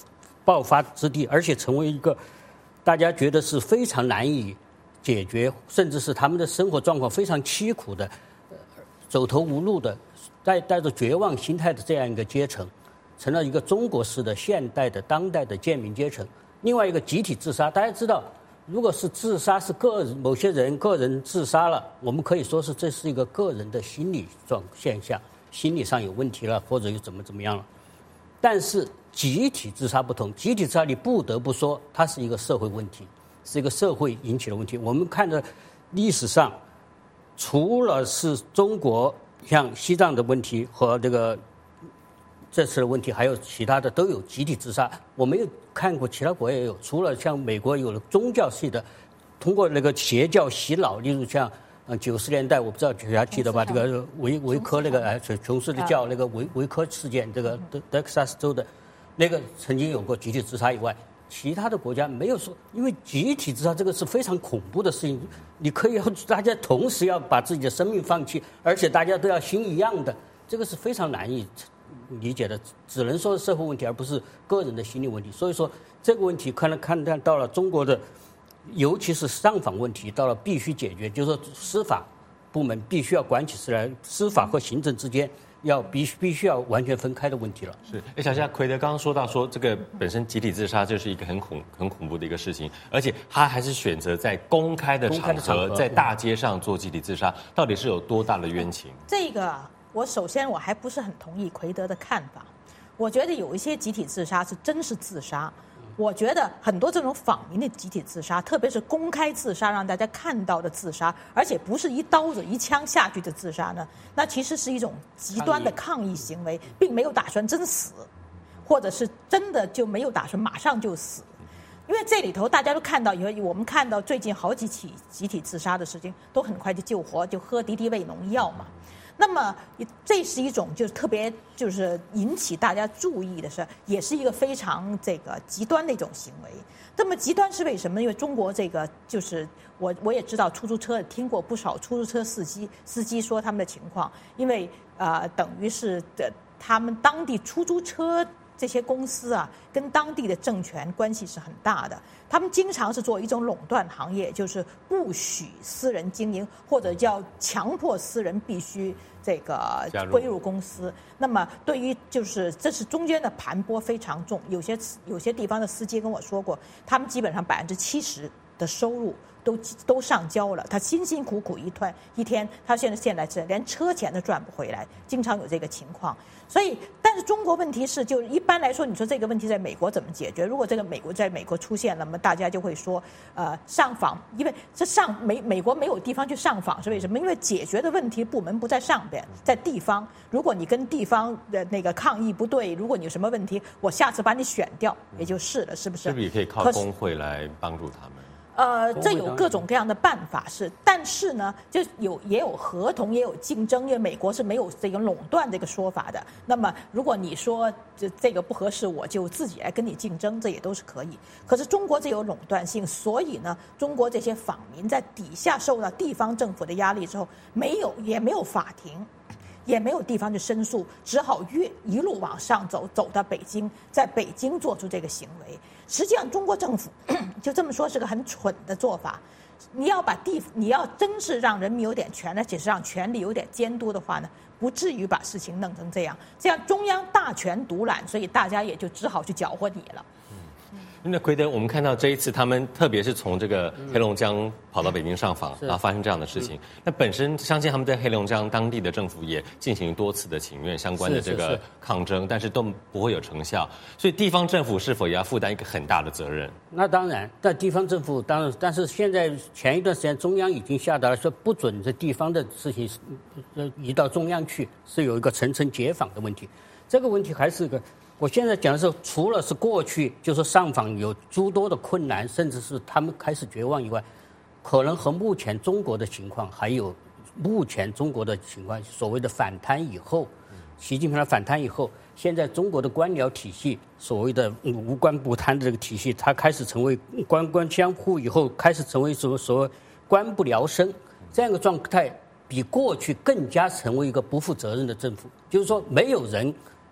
爆发之地，而且成为一个大家觉得是非常难以解决，甚至是他们的生活状况非常凄苦的、走投无路的、带带着绝望心态的这样一个阶层，成了一个中国式的现代的当代的贱民阶层。另外一个集体自杀，大家知道，如果是自杀是个人某些人个人自杀了，我们可以说是这是一个个人的心理状现象，心理上有问题了，或者又怎么怎么样了。但是集体自杀不同，集体自杀你不得不说它是一个社会问题，是一个社会引起的问题。我们看的历史上，除了是中国像西藏的问题和这个这次的问题，还有其他的都有集体自杀。我没有看过其他国家也有，除了像美国有了宗教系的，通过那个邪教洗脑，例如像呃九十年代，我不知道大家记得吧？这个维维科那个哎琼斯的教那个维维科事件，这个德德克萨斯州的，那个曾经有过集体自杀以外，其他的国家没有说，因为集体自杀这个是非常恐怖的事情，你可以要大家同时要把自己的生命放弃，而且大家都要心一样的，这个是非常难以理解的，只能说是社会问题，而不是个人的心理问题。所以说这个问题可能看看到了中国的，尤其是上访问题，到了必须解决，就是说司法部门必须要管起事来，司法和行政之间要必须必须要完全分开的问题了。 是，哎，小夏，奎德刚刚说到说这个本身集体自杀就是一个很恐很恐怖的一个事情，而且他还是选择在公开的场合，在大街上做集体自杀，到底是有多大的冤情？ 这个我首先我还不是很同意奎德的看法，我觉得有一些集体自杀是真是自杀。我觉得很多这种访民的集体自杀，特别是公开自杀让大家看到的自杀，而且不是一刀子一枪下去的自杀呢，那其实是一种极端的抗议行为，并没有打算真死，或者是真的就没有打算马上就死。因为这里头大家都看到，我们看到最近好几起集体自杀的事情都很快就救活，就喝敌敌畏农药嘛。那么这是一种就是特别就是引起大家注意的事，也是一个非常这个极端的一种行为。这么极端是为什么？因为中国这个就是我我也知道出租车，听过不少出租车司机司机说他们的情况，因为呃等于是的他们当地出租车这些公司啊，跟当地的政权关系是很大的。他们经常是做一种垄断行业，就是不许私人经营，或者叫强迫私人必须这个归入公司。那么对于就是这是中间的盘剥非常重，有些有些地方的司机跟我说过，他们基本上百分之七十的收入都都上交了，他辛辛苦苦一天一天，他现在现在是连车钱都赚不回来，经常有这个情况。所以，但是中国问题是，就一般来说，你说这个问题在美国怎么解决？如果这个美国在美国出现了，那么大家就会说，呃，上访，因为这上美美国没有地方去上访是为什么？因为解决的问题部门不在上边，在地方。如果你跟地方的那个抗议不对，如果你有什么问题，我下次把你选掉也就是了，是不是？ 是不是也可以靠工会来帮助他们？ 呃，这有各种各样的办法是，但是呢，就有也有合同，也有竞争，因为美国是没有这个垄断这个说法的。那么，如果你说这这个不合适，我就自己来跟你竞争，这也都是可以。可是中国这有垄断性，所以呢，中国这些访民在底下受到地方政府的压力之后，没有也没有法庭，也没有地方去申诉，只好越一路往上走，走到北京，在北京做出这个行为。实际上，中国政府就这么说是个很蠢的做法。你要把地，你要真是让人民有点权，而且是让权力有点监督的话呢，不至于把事情弄成这样。这样中央大权独揽，所以大家也就只好去搅和你了。 那奎德，我们看到这一次他们特别是从这个黑龙江跑到北京上访， 嗯、 然后发生这样的事情。那本身相信他们在黑龙江当地的政府也进行多次的请愿相关的这个抗争，是是是但是都不会有成效。所以地方政府是否也要负担一个很大的责任？ 那当然，但地方政府当然，但是现在前一段时间中央已经下达了说不准这地方的事情移到中央去，是有一个层层解访的问题。这个问题还是个。我现在讲的是，除了是过去就是上访有诸多的困难，甚至是他们开始绝望以外，可能和目前中国的情况，还有目前中国的情况，所谓的反贪以后，习近平的反贪以后，现在中国的官僚体系，所谓的无官不贪的这个体系，它开始成为官官相护以后，开始成为什么所谓官不聊生这样一个状态，比过去更加成为一个不负责任的政府，就是说没有人。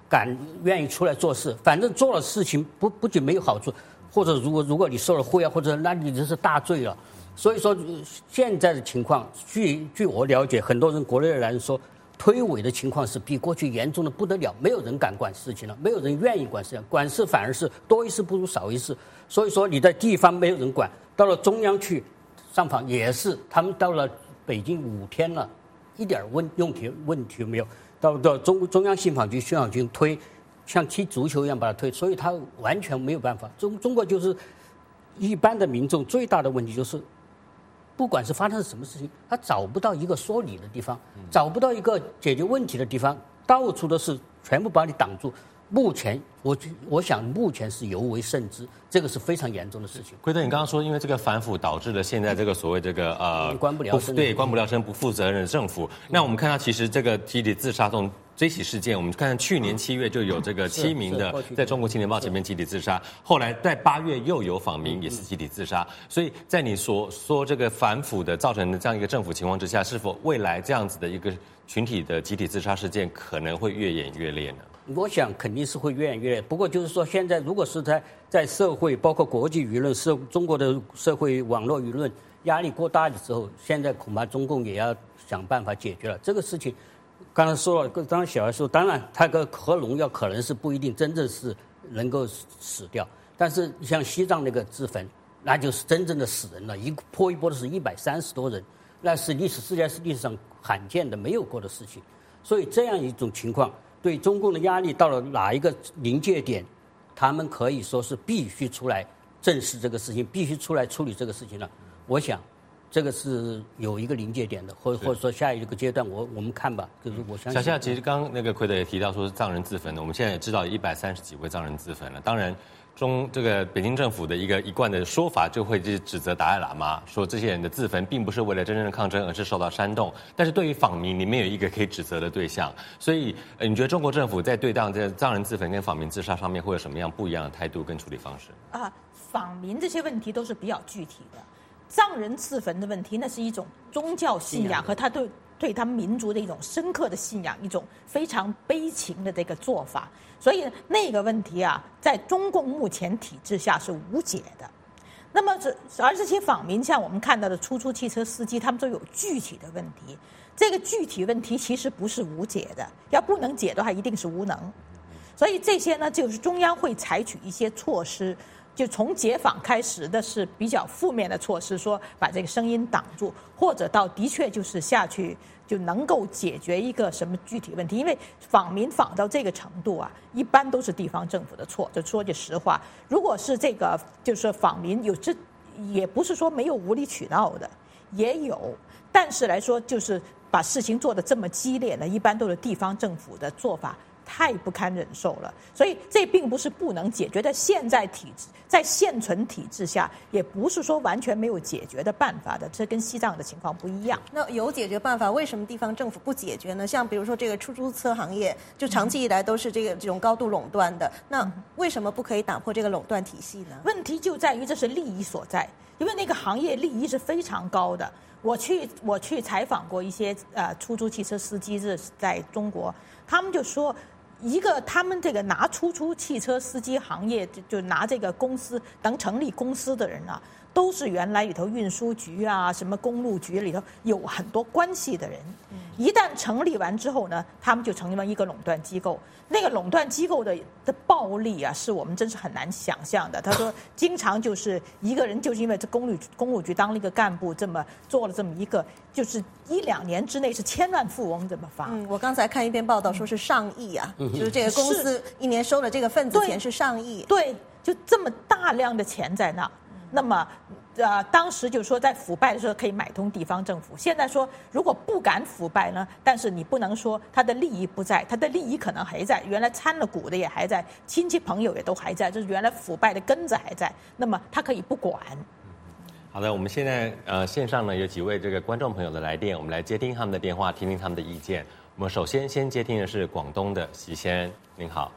敢愿意出来做事。反正做了事情不不仅没有好处，或者如果如果你受了贿啊，或者那你就是大罪了。所以说现在的情况，据据我了解，很多人国内的人说，推诿的情况是比过去严重的不得了，没有人敢管事情了，没有人愿意管事情，管事反而是多一事不如少一事。所以说你在地方没有人管，到了中央去上访也是，他们到了北京五天了，一点问问题问题没有。到到中中央信访局、宣传局推，像踢足球一样把它推，所以他完全没有办法。中中国就是一般的民众最大的问题就是，不管是发生什么事情，他找不到一个说理的地方，找不到一个解决问题的地方，到处都是全部把你挡住。目前我我想目前是尤为甚之，这个是非常严重的事情。 奎德，你刚刚说，因为这个反腐导致了现在这个所谓这个呃官不聊生， 对官不聊生、不负责任的政府。那我们看到，其实这个集体自杀这种这起事件，我们看去年七月就有这个七名的在中国青年报前面集体自杀，后来在八月又有访民也是集体自杀。所以在你所说这个反腐的造成的这样一个政府情况之下，是否未来这样子的一个群体的集体自杀事件可能会越演越烈呢？ 我想肯定是会越演越烈，不过就是说，现在如果是在在社会，包括国际舆论、社中国的社会网络舆论压力过大的时候，现在恐怕中共也要想办法解决了这个事情。刚才说了，刚才小孩说，当然它个核农药可能是不一定真正是能够死掉，但是像西藏那个自焚，那就是真正的死人了，一波一波的是一百三十多人，那是历史世界是历史上罕见的没有过的事情，所以这样一种情况。对中共的压力到了哪一个临界点，他们可以说是必须出来正视这个事情，必须出来处理这个事情了。我想，这个是有一个临界点的，或或者说下一个阶段，我我们看吧。就是我相信。 小夏，其实刚刚那个奎德也提到说是藏人自焚的，我们现在也知道一百三十几位藏人自焚了。当然，中这个北京政府的一个一贯的说法就会去指责达赖喇嘛，说这些人的自焚并不是为了真正的抗争，而是受到煽动。但是对于访民，你没有一个可以指责的对象，所以、呃、你觉得中国政府在对待这藏人自焚跟访民自杀上面会有什么样不一样的态度跟处理方式？ 啊，访民这些问题都是比较具体的，藏人自焚的问题，那是一种宗教信仰和他对对他们民族的一种深刻的信仰，一种非常悲情的这个做法。所以那个问题啊，在中共目前体制下是无解的。那么这而这些访民，像我们看到的出租汽车司机，他们都有具体的问题。这个具体问题其实不是无解的，要不能解的话，一定是无能。所以这些呢，就是中央会采取一些措施。就从解访开始的是比较负面的措施，说把这个声音挡住，或者到的确就是下去就能够解决一个什么具体问题。因为访民访到这个程度啊，一般都是地方政府的错。就说句实话，如果是这个就是访民有这，也不是说没有无理取闹的，也有，但是来说就是把事情做得这么激烈呢，一般都是地方政府的做法。太不堪忍受了，所以这并不是不能解决的。现在体制在现存体制下，也不是说完全没有解决的办法的。这跟西藏的情况不一样。 那有解决办法，为什么地方政府不解决呢？像比如说这个出租车行业，就长期以来都是这个这种高度垄断的，那为什么不可以打破这个垄断体系呢？ 问题就在于这是利益所在，因为那个行业利益是非常高的。我去我去采访过一些呃出租汽车司机，是在中国，他们就说。一个他们这个拿出租汽车司机行业就就拿这个公司当成立公司的人啊，都是原来里头运输局啊、什么公路局里头有很多关系的人。一旦成立完之后呢，他们就成立了一个垄断机构。那个垄断机构的的暴利啊，是我们真是很难想象的。他说，经常就是一个人就是因为这公路公路局当了一个干部，这么做了这么一个，就是一两年之内是千万富翁这么发。 嗯，我刚才看一篇报道说是上亿啊，嗯、就是这个公司一年收了这个份子钱是上亿。 对，就这么大量的钱在那，那么。呃，当时就说在腐败的时候可以买通地方政府，现在说如果不敢腐败呢，但是你不能说他的利益不在，他的利益可能还在，原来参了股的也还在，亲戚朋友也都还在，就是原来腐败的根子还在，那么他可以不管。 好的，我们现在呃线上呢有几位这个观众朋友的来电，我们来接听他们的电话，听听他们的意见。我们首先先接听的是广东的席先生，您好。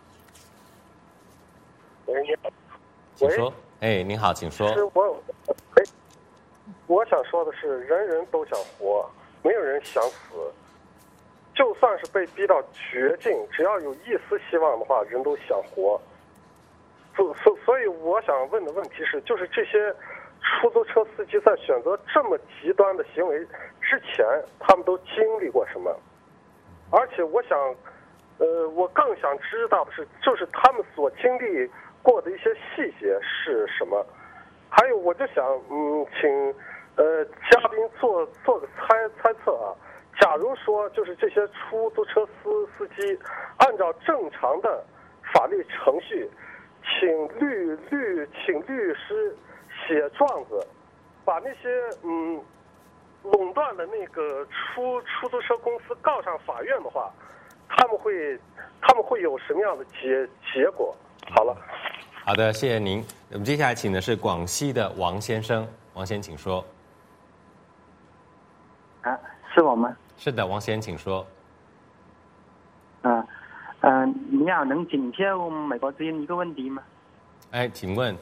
喂，你好。 请说。哎，您好，请说。 是我，哎，我想说的是，人人都想活，没有人想死。 就算是被逼到绝境，只要有一丝希望的话，人都想活。所所所以，我想问的问题是，就是这些出租车司机在选择这么极端的行为之前，他们都经历过什么？而且，我想，呃，我更想知道的是，就是他们所经历过的一些细节是什么？还有，我就想，嗯，请呃嘉宾做做个猜猜测啊。假如说，就是这些出租车司司机按照正常的法律程序，请律律请律师写状子，把那些嗯垄断的那个出出租车公司告上法院的话，他们会他们会有什么样的结结果？好了， 好的，谢谢您。我们接下来请的是广西的王先生，王先请说。 啊，是我吗？ 是的，王先请说。 啊，嗯、呃，你好，能请教美国之音一个问题吗？ 哎，请问。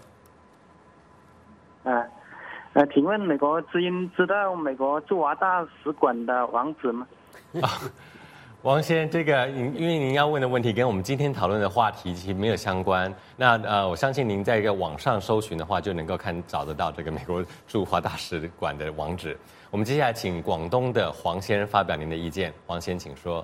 啊，呃，请问美国之音知道美国驻华大使馆的网址吗？ 啊，王先，这个因因为您要问的问题跟我们今天讨论的话题其实没有相关。那呃，我相信您在一个网上搜寻的话，就能够看找得到这个美国驻华大使馆的网址。我们接下来请广东的黄先生发表您的意见。黄先，请说。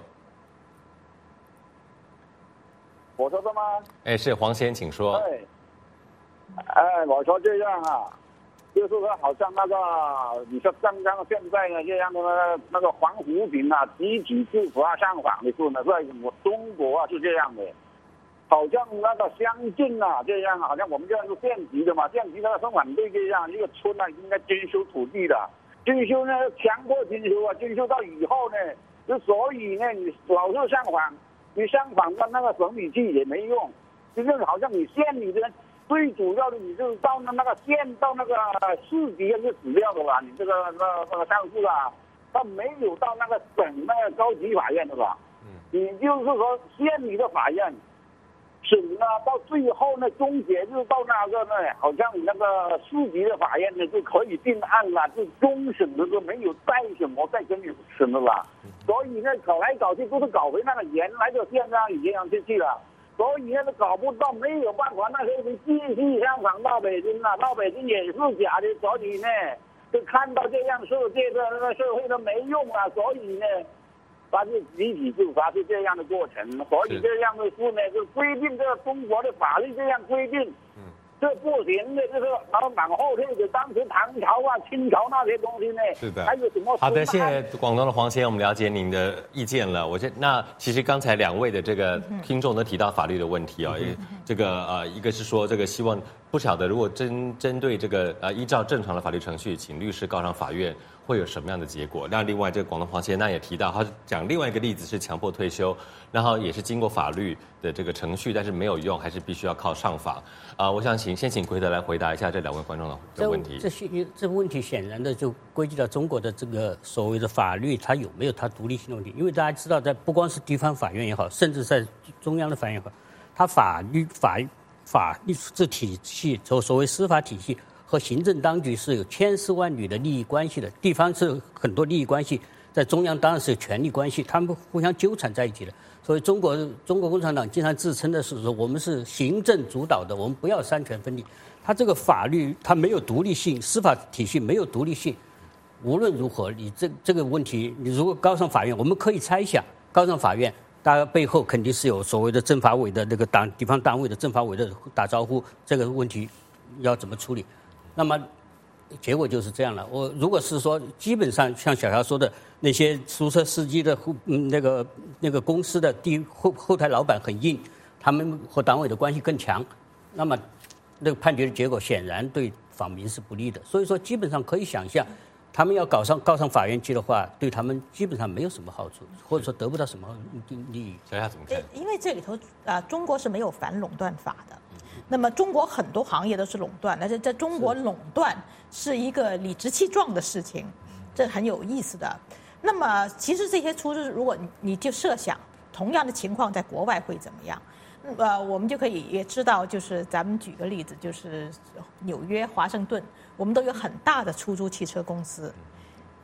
我说的吗？ 哎，是黄先，请说。 对。哎，我说这样啊，就是说好像那个你说刚刚现在呢这样的那个那个黄湖平啊，集体自发上访的时候呢，在我中国啊是这样的，好像那个乡镇啊这样，好像我们这样是县级的嘛，县级那个生产队这样，一个村啊应该征收土地的。征收呢，强迫征收啊，征收到以后呢，就所以呢，你老是上访，你上访到那个省里去也没用，就是好像你县里的最主要的，你就到那那个县到那个市级就死掉的了，你这个那那个上诉啊，他没有到那个省那个高级法院的吧？嗯，也就是说县里的法院。省呢，到最后呢，终结就到那个呢，好像你那个市级的法院呢就可以定案了，就终审的就没有再什么再跟你审的了。所以呢，搞来搞去都是搞回那个原来的现状已经上去去了。所以呢，都搞不到，没有办法，那时候就继续上访到北京了，到北京也是假的，所以呢，就看到这样世界的那个社会都没用了，所以呢。它是集体自发是这样的过程，所以这样的事呢，就规定这中国的法律这样规定，嗯，这不行的，就是然后往后退的，当时唐朝啊、清朝那些东西呢， 是的， 还有什么？ 好的，谢谢广东的黄先生，我们了解您的意见了。我觉得那其实刚才两位的这个听众都提到法律的问题啊、哦，嗯、这个呃，一个是说这个希望不晓得如果针针对这个呃依照正常的法律程序，请律师告上法院。会有什么样的结果？那另外，这个广东黄先生也提到，他讲另外一个例子是强迫退休，然后也是经过法律的这个程序，但是没有用，还是必须要靠上访。啊、呃，我想请先请奎德来回答一下这两位观众的问题。 这这这个问题显然的就归结到中国的这个所谓的法律，它有没有它独立性的问题？因为大家知道，在不光是地方法院也好，甚至在中央的法院也好，它法律法法律这体系，所所谓司法体系。和行政当局是有千丝万缕的利益关系的，地方是很多利益关系，在中央当然是有权力关系，他们互相纠缠在一起的。所以中国中国共产党经常自称的是说，我们是行政主导的，我们不要三权分立。它这个法律它没有独立性，司法体系没有独立性。无论如何，你这这个问题，你如果告上法院，我们可以猜想，告上法院，大家背后肯定是有所谓的政法委的那个党地方单位的政法委的打招呼，这个问题要怎么处理？那么，结果就是这样了。我如果是说，基本上像小姚说的，那些出租车司机的嗯那个那个公司的第后后台老板很硬，他们和党委的关系更强，那么那个判决的结果显然对访民是不利的。所以说，基本上可以想象，他们要搞上告上法院去的话，对他们基本上没有什么好处，或者说得不到什么利益。 小夏怎么看？ 因为这里头啊、呃，中国是没有反垄断法的。那么中国很多行业都是垄断，但是在中国垄断是一个理直气壮的事情，这很有意思的。那么其实这些出租，如果你就设想同样的情况在国外会怎么样？呃，我们就可以也知道，就是咱们举个例子，就是纽约、华盛顿，我们都有很大的出租汽车公司。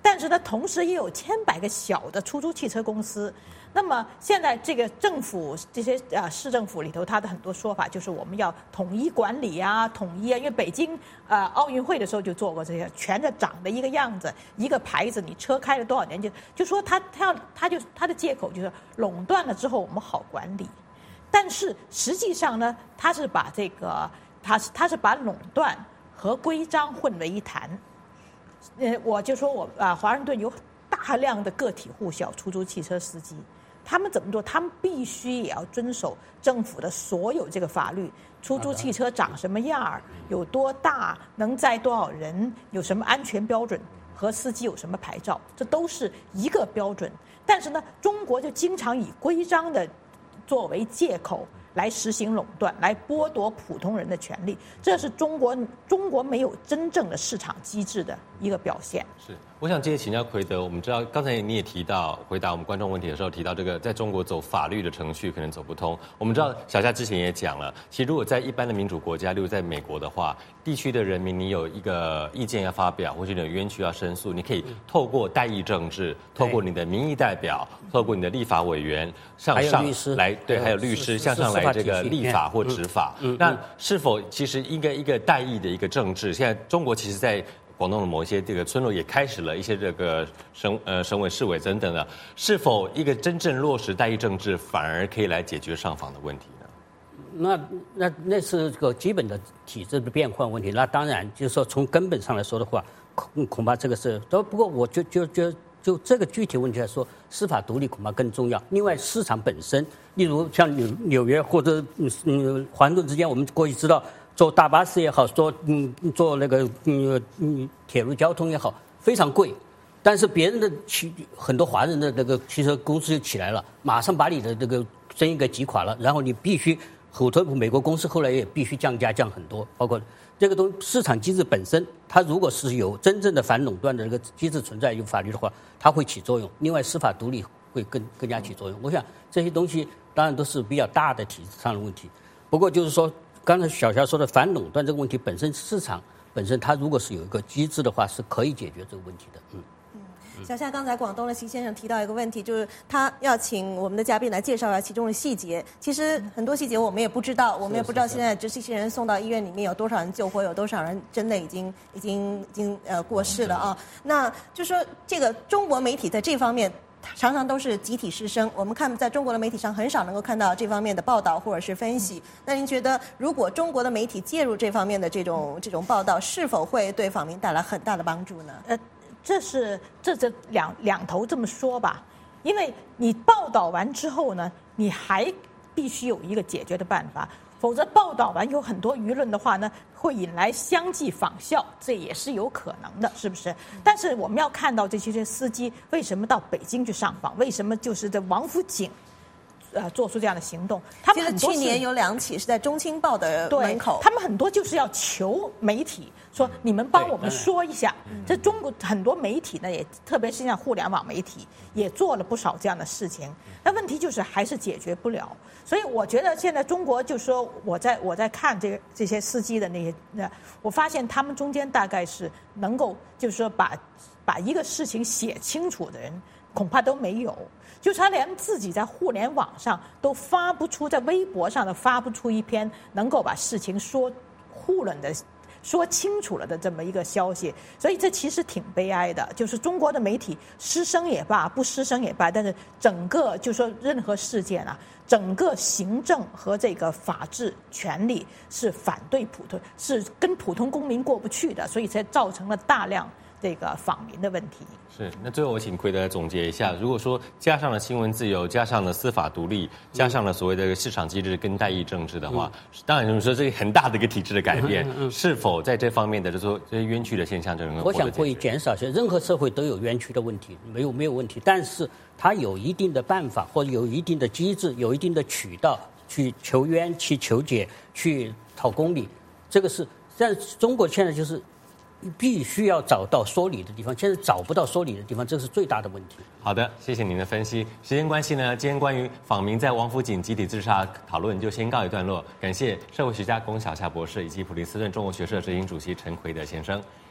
但是呢，同时也有千百个小的出租汽车公司。那么现在这个政府这些啊市政府里头，它的很多说法就是我们要统一管理啊，统一啊。因为北京啊奥运会的时候就做过这些，全着长的一个样子，一个牌子，你车开了多少年就就说他他要他就他的借口就是垄断了之后我们好管理，但是实际上呢，他是把这个他是他是把垄断和规章混为一谈。呃，我就说我啊，华盛顿有大量的个体户小出租汽车司机。他们怎么做？他们必须也要遵守政府的所有这个法律。出租汽车长什么样儿，有多大，能载多少人，有什么安全标准，和司机有什么牌照，这都是一个标准。但是呢，中国就经常以规章的作为借口来实行垄断，来剥夺普通人的权利。这是中国中国没有真正的市场机制的一个表现。 是。我想接着请教奎德，我们知道刚才你也提到回答我们观众问题的时候提到这个在中国走法律的程序可能走不通。我们知道小夏之前也讲了，其实如果在一般的民主国家，例如在美国的话，地区的人民你有一个意见要发表，或者你有冤屈要申诉，你可以透过代议政治，透过你的民意代表，透过你的立法委员向上来，对，还有律师向上来这个立法或执法。那是否其实应该一个代议的一个政治？现在中国其实在广东的某一些这个村落也开始了一些这个省呃省委市委等等的，是否一个真正落实代议政治，反而可以来解决上访的问题呢？ 那那那是个基本的体制的变换问题。那当然就是说从根本上来说的话，恐恐怕这个是。不过我就就就就这个具体问题来说，司法独立恐怕更重要。另外市场本身，例如像纽纽约或者嗯嗯华盛顿之间，我们过去知道。坐大巴士也好，坐嗯坐那个嗯嗯铁路交通也好，非常贵，但是别人的汽很多华人的那个汽车公司就起来了，马上把你的这个生意给击垮了，然后你必须很多美国公司后来也必须降价降很多，包括这个东市场机制本身，它如果是有真正的反垄断的这个机制存在有法律的话，它会起作用。另外司法独立会更更加起作用。我想这些东西当然都是比较大的体制上的问题，不过就是说。刚才小夏说的反垄断这个问题本身，市场本身它如果是有一个机制的话，是可以解决这个问题的。嗯。 嗯，小夏，刚才广东的席先生提到一个问题，就是他要请我们的嘉宾来介绍一下其中的细节。其实很多细节我们也不知道，我们也不知道现在这些人送到医院里面有多少人救活，有多少人真的已经已经已经呃过世了啊。那就说这个中国媒体在这方面。常常都是集体失声，我们看在中国的媒体上很少能够看到这方面的报道或者是分析。那您觉得，如果中国的媒体介入这方面的这种这种报道，是否会对访民带来很大的帮助呢？ 呃，这是这这两两头这么说吧，因为你报道完之后呢，你还必须有一个解决的办法。否则报道完有很多舆论的话呢，会引来相继仿效，这也是有可能的，是不是？但是我们要看到这些司机为什么到北京去上访，为什么就是在王府井，呃，做出这样的行动？他们很多去年有两起是在中青报的门口， 他们很多就是要求媒体说，你们帮我们说一下。这中国很多媒体呢，也特别是像互联网媒体，也做了不少这样的事情。那问题就是还是解决不了。所以我觉得现在中国就说我在我在看这个这些司机的那些，那我发现他们中间大概是能够就是说把把一个事情写清楚的人恐怕都没有，就是他连自己在互联网上都发不出，在微博上都发不出一篇能够把事情说糊了的。说清楚了的这么一个消息，所以这其实挺悲哀的。就是中国的媒体失声也罢，不失声也罢，但是整个就说任何事件啊，整个行政和这个法治权力是反对普通，是跟普通公民过不去的，所以才造成了大量这个访民的问题。 是，那最后我请奎德来总结一下，如果说加上了新闻自由，加上了司法独立，加上了所谓的市场机制跟代议政治的话，嗯、当然就是说这个很大的一个体制的改变，嗯嗯、是否在这方面的就是说这些冤屈的现象就能够？ 我想会减少些，任何社会都有冤屈的问题，没有没有问题，但是它有一定的办法或者有一定的机制，有一定的渠道去求冤、去求解、去讨公理，这个是在中国现在就是。必须要找到说理的地方，现在找不到说理的地方，这是最大的问题。 好的，谢谢您的分析。时间关系呢，今天关于访民在王府井集体自杀讨论就先告一段落。感谢社会学家龚小夏博士以及普林斯顿中国学社执行主席陈奎德先生。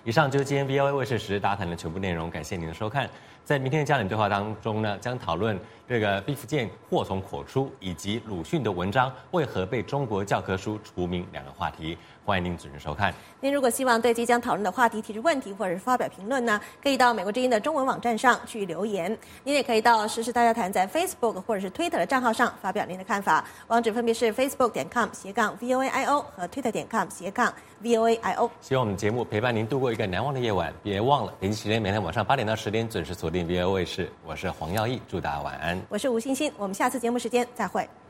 以上就是今天 V O A 卫视时事大谈的全部内容，感谢您的收看。在明天的焦点对话当中呢，将讨论这个毕福剑祸从口出，以及鲁迅的文章为何被中国教科书除名两个话题。欢迎您准时收看。 您如果希望对即将讨论的话题提出问题或者是发表评论呢，可以到美国之音的中文网站上去留言。您也可以到时事大家谈在 Facebook 或者是 Twitter 的账号上发表您的看法，网址分别是 facebook 点 com 斜杠 V O A I O 和 Twitter 点 com 斜杠 V O A I O。 希望我们节目陪伴您度过一个难忘的夜晚，别忘了北京时间每天晚上八点到十点准时锁定 V O A 卫视。我是黄耀义，祝大家晚安。 我是吴欣欣，我们下次节目时间再会。